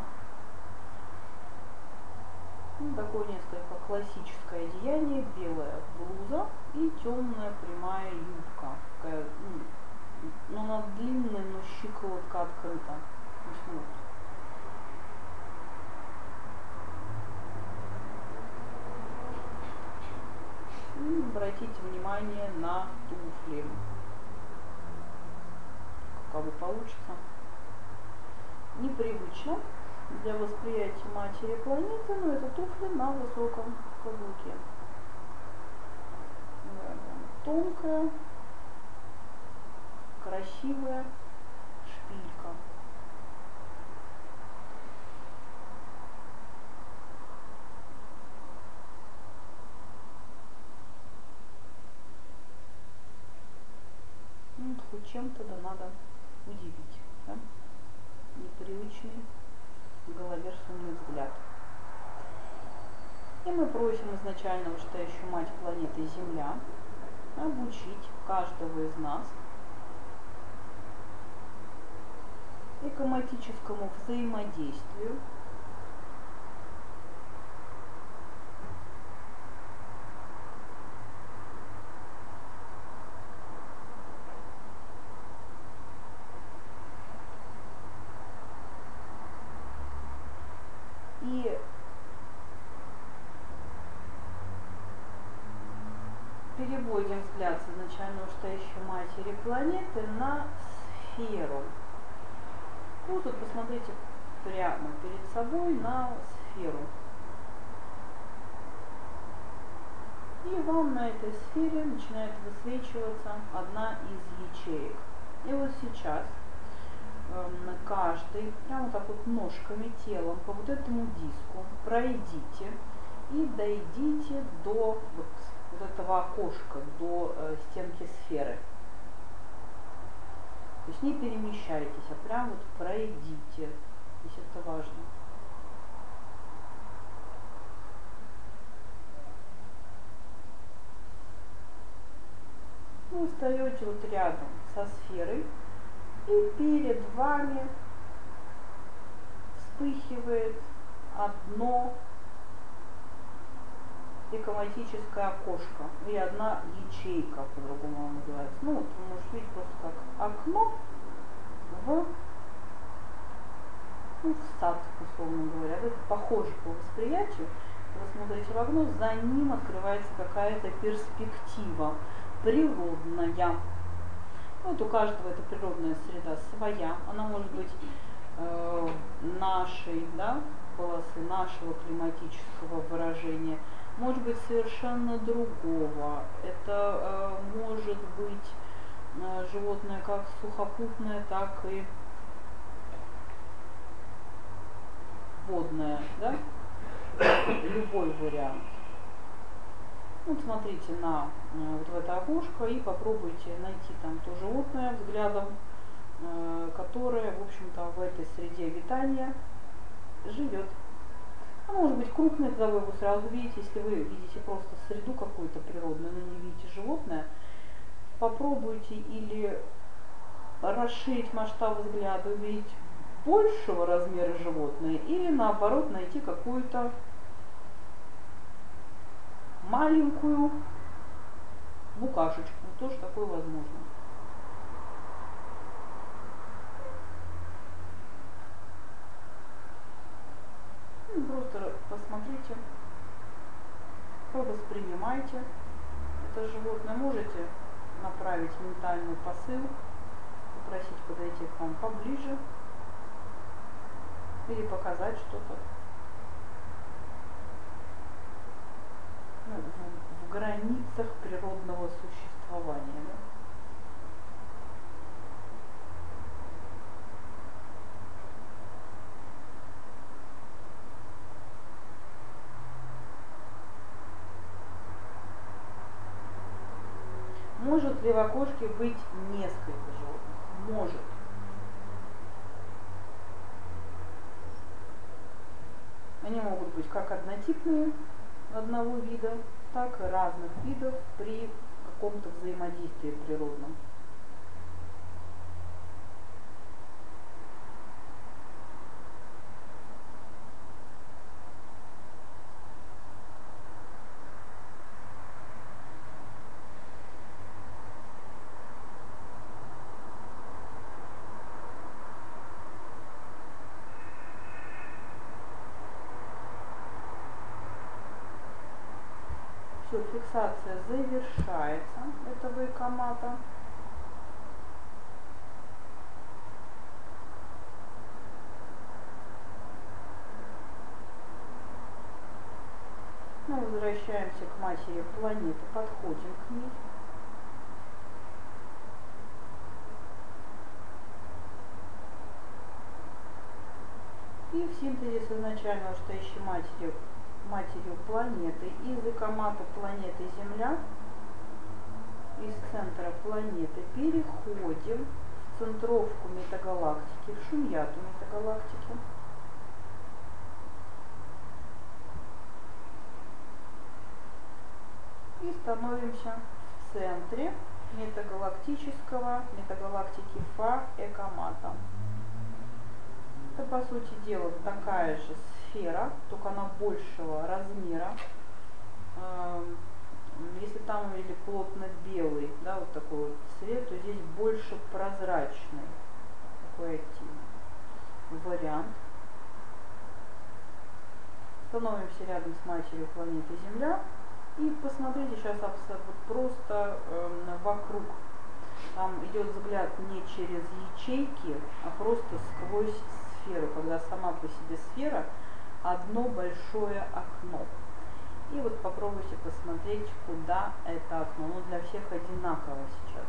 Speaker 1: Ну, такое несколько классическое одеяние, белая блуза и темная прямая юбка. Такая, ну, она длинная, но щиколотка открыта. Вот. И обратите внимание на туфли. Как получится. Непривычно для восприятия матери планеты, но это туфли на высоком каблуке. Тонкая, красивая шпилька. Ну, хоть чем-то да надо удивить, да? Непривычный головерственный взгляд. И мы просим изначально вышестоящую мать планеты Земля обучить каждого из нас экоматическому взаимодействию и переводим взгляд с изначально вышестоящей матери планеты на сферу. Вот тут посмотрите прямо перед собой на сферу. И вам на этой сфере начинает высвечиваться одна из ячеек. И вот сейчас каждый прямо так вот ножками, телом по вот этому диску пройдите и дойдите до вот этого окошка, до стенки сферы. То есть не перемещайтесь, а прям вот пройдите. Здесь это важно. Вы встаете вот рядом со сферой, и перед вами вспыхивает одно экоматическое окошко, или одна ячейка, по-другому называется. Ну, вот вы можете видеть просто как окно в сад, условно говоря. Это похоже по восприятию. Вы смотрите в окно, за ним открывается какая-то перспектива природная. Вот у каждого эта природная среда своя. Она может быть нашей, да, полосы, нашего климатического выражения, может быть совершенно другого. Это может быть животное как сухопутное, так и водное, да? Любой вариант. Вот смотрите на вот в это окошко и попробуйте найти там то животное взглядом, которое, в общем-то, в этой среде обитания живет. А может быть крупное, тогда вы его сразу видите. Если вы видите просто среду какую-то природную, но не видите животное, попробуйте или расширить масштаб взгляда, увидеть большего размера животное или наоборот найти какую-то маленькую букашечку. Тоже такое возможно. Просто посмотрите, воспринимайте это животное. Можете направить ментальный посыл, попросить подойти к вам поближе или показать что-то в границах природного существования. Да? Может ли в окошке быть несколько животных? Может. Они могут быть как однотипные одного вида, так и разных видов при каком-то взаимодействии природном. Все, фиксация завершается этого икомата. Мы возвращаемся к матери планеты, подходим к ней. И в синтезе изначально, что ищем матерью планеты, из икомата планеты Земля, из центра планеты переходим в центровку метагалактики, в шуньяту метагалактики. И становимся в центре метагалактики Фа Экомата. Это, по сути дела, такая же сфера, только она большего размера. Если там или плотно белый, да, вот такой вот цвет, то здесь больше прозрачный, такой активный вариант. Становимся рядом с матерью планеты Земля и посмотрите сейчас просто вокруг. Там идет взгляд не через ячейки, а просто сквозь сферу, когда сама по себе сфера одно большое окно. И вот попробуйте посмотреть, куда это окно. Ну, для всех одинаково сейчас.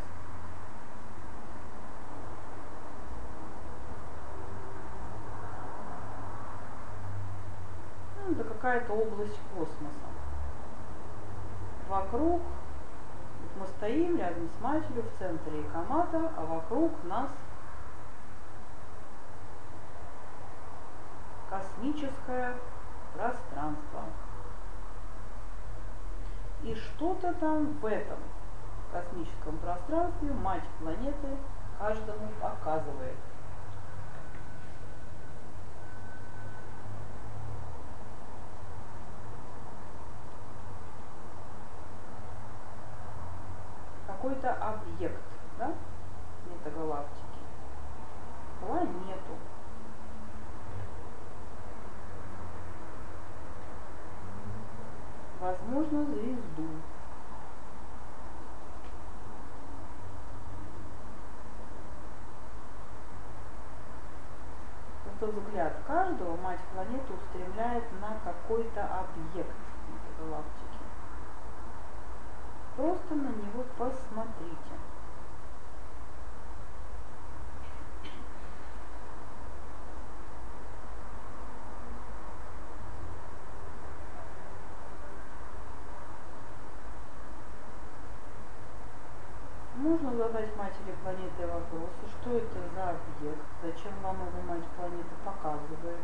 Speaker 1: Ну, это какая-то область космоса. Вокруг мы стоим рядом с матерью в центре икомата, а вокруг нас космическое пространство. И что-то там в этом космическом пространстве мать планеты каждому показывает. Какой-то объект, да, метагалактики, планету. Возможно, звезду. Просто взгляд каждого мать планеты устремляет на какой-то объект метагалактики. Просто на него посмотрите. Можно задать матери планеты вопросы, что это за объект, зачем вам его мать планеты показывает.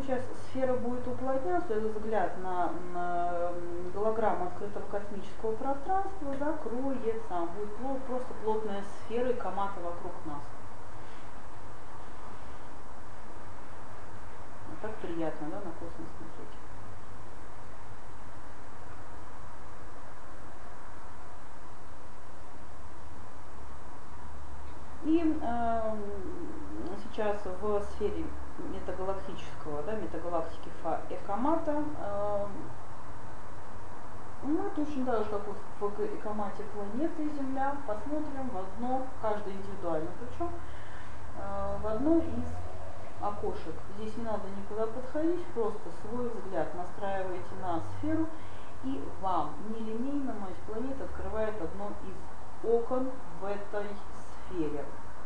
Speaker 1: сейчас сфера будет уплотняться, этот взгляд на голограмму открытого космического пространства закроется, будет просто плотная сфера и комата вокруг нас. Вот так приятно, да, на космос смотреть. И сейчас в сфере метагалактического, да, метагалактики Фа Экомата мы точно так же, как в Экомате планеты и Земля, посмотрим в одно, каждый индивидуально, причем в одно из окошек. Здесь не надо никуда подходить, просто свой взгляд настраиваете на сферу, и вам нелинейно мать планет открывает одно из окон в этой сфере.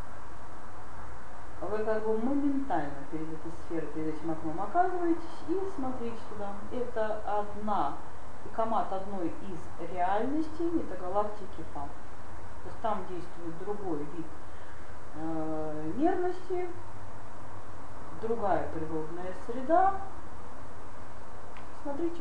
Speaker 1: Вы как бы моментально перед этой сферой, перед этим окном оказываетесь и смотрите туда. Это комат одной из реальностей метагалактики Фа. То есть там действует другой вид мерности, другая природная среда. Смотрите.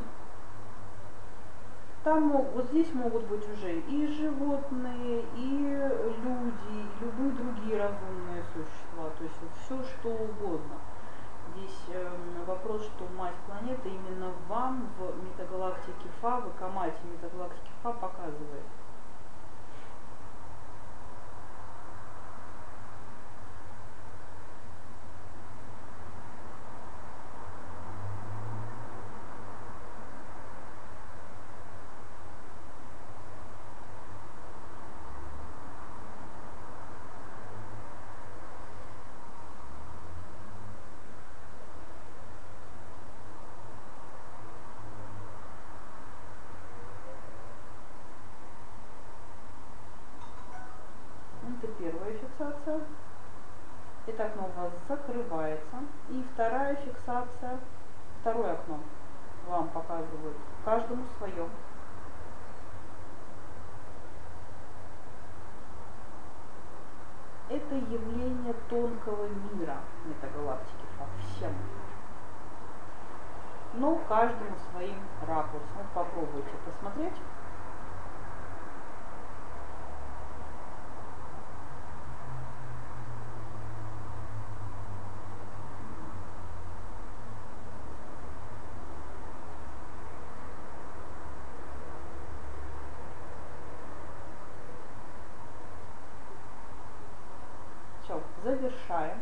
Speaker 1: Там вот здесь могут быть уже и животные, и люди, и любые другие разумные существа, то есть вот все что угодно. Здесь вопрос, что мать планеты именно вам в метагалактике Фа, в Экомате метагалактики Фа показывает. Это первая фиксация. Это окно у вас закрывается. И вторая фиксация, второе окно вам показывают, каждому свое. Это явление тонкого мира метагалактики Фа, всем. Но каждому своим ракурсом. Попробуйте посмотреть. Все, завершаем.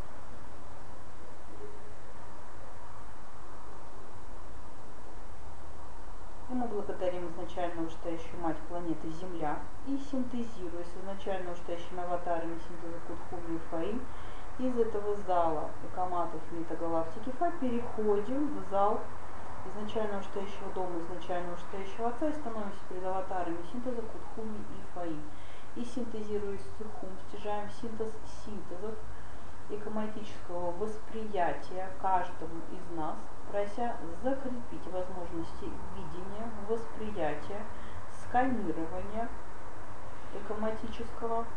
Speaker 1: И мы благодарим изначально вышестоящую мать планеты Земля и синтезируя с изначально вышестоящими аватарами синтеза Кутхуми и Фаи, из этого зала Экоматов метагалактики Фа переходим в зал изначально вышестоящего дома, изначально вышестоящего отца и становимся перед аватарами синтеза Кутхуми и Фаи. И синтезируя Сухум, стяжаем синтез синтезов экоматического восприятия каждому из нас, прося закрепить возможности видения, восприятия, сканирования экоматического.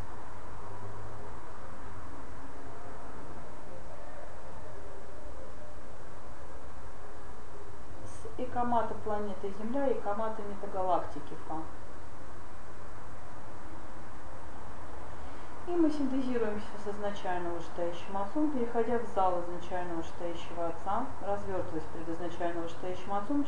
Speaker 1: С экомата планеты Земля и экомата метагалактики Фа. И мы синтезируемся с изначально вышестоящим отцом, переходя в зал изначально вышестоящего отца, развертываясь пред изначально вышестоящим отцом,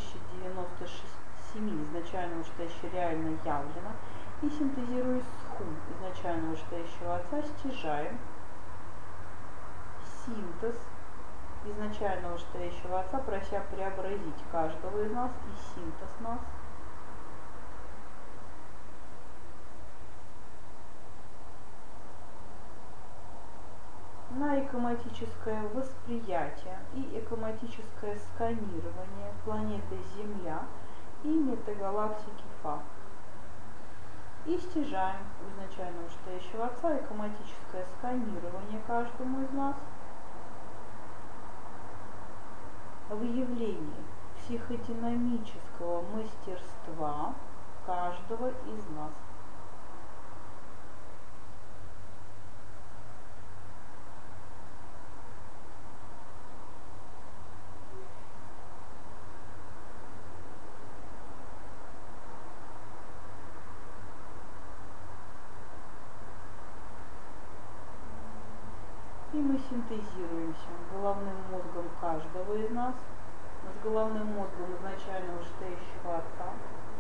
Speaker 1: 4097 изначально вышестоящей реально явлено, и синтезируясь с хум изначально вышестоящего отца, стяжаем синтез изначально вышестоящего отца, прося преобразить каждого из нас и синтез нас. На экоматическое восприятие и экоматическое сканирование планеты Земля и метагалактики Фа. И стяжаем у изначально вышестоящего отца экоматическое сканирование каждому из нас, выявление психодинамического мастерства каждого из нас. синтезируемся головным мозгом каждого из нас, с головным мозгом изначально вышестоящего отца.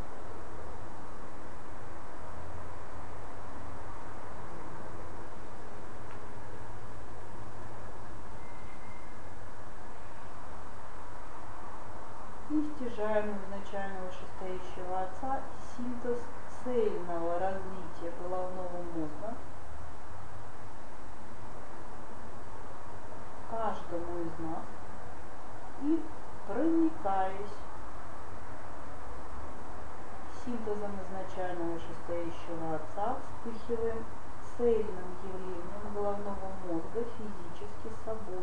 Speaker 1: И стяжаем изначально вышестоящего отца синтез цельного развития головного мозга каждому из нас и, проникаясь синтезом изначально вышестоящего отца, вспыхиваем цельным явлением головного мозга физически собой.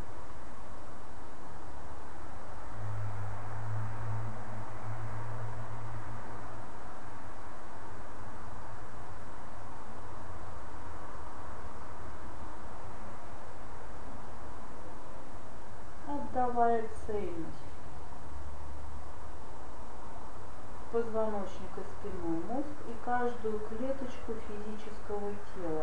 Speaker 1: Отдавая цельность позвоночник и спинной мозг и каждую клеточку физического тела.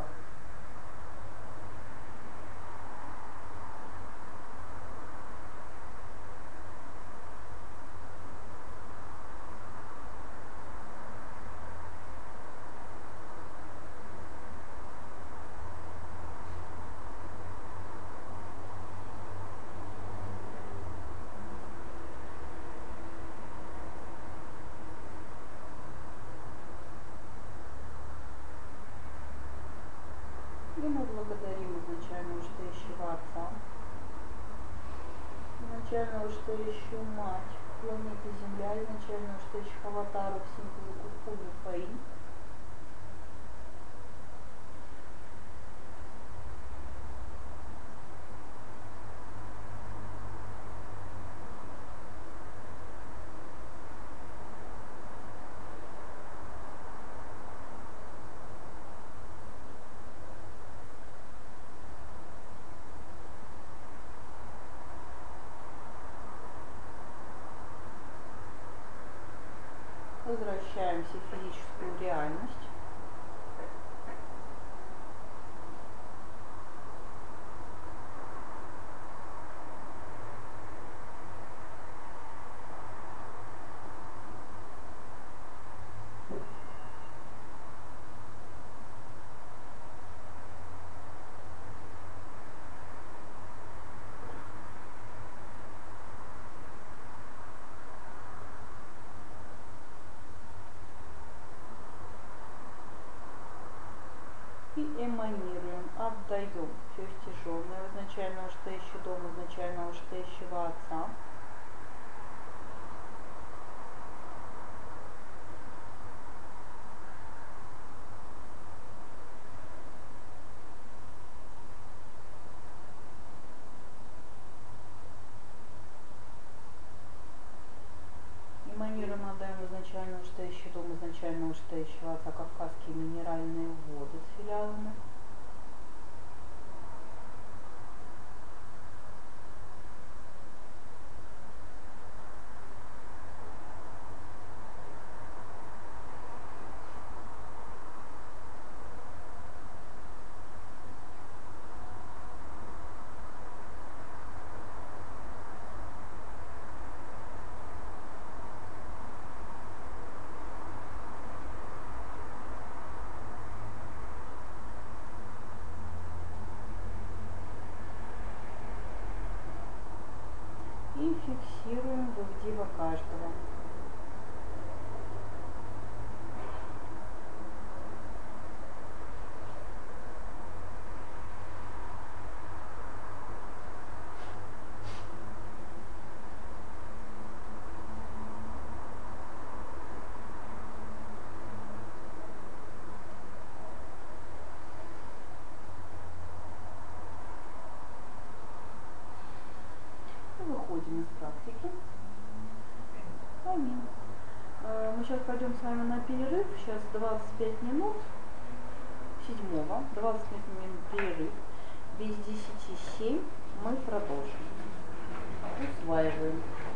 Speaker 1: И мы благодарим изначально вышестоящего отца, изначально вышестоящую мать планеты Земля, изначально вышестоящих аватаров синтеза Куркулю Фаи. Возвращаемся в физическую реальность. И эманируем, отдаем все стяженное изначально вышестоящий дом, изначально вышестоящего отца. Эманируем, отдаем изначально вышестоящий дом, изначально вышестоящего отца кавказские минеральные воды с филиалами. И фиксируем вывдива каждого. Выходим из практики. Аминь. Мы сейчас пойдем с вами на перерыв. Сейчас 25 минут. 7-го. 25 минут перерыв. Без 10:07 мы продолжим. Усваиваем.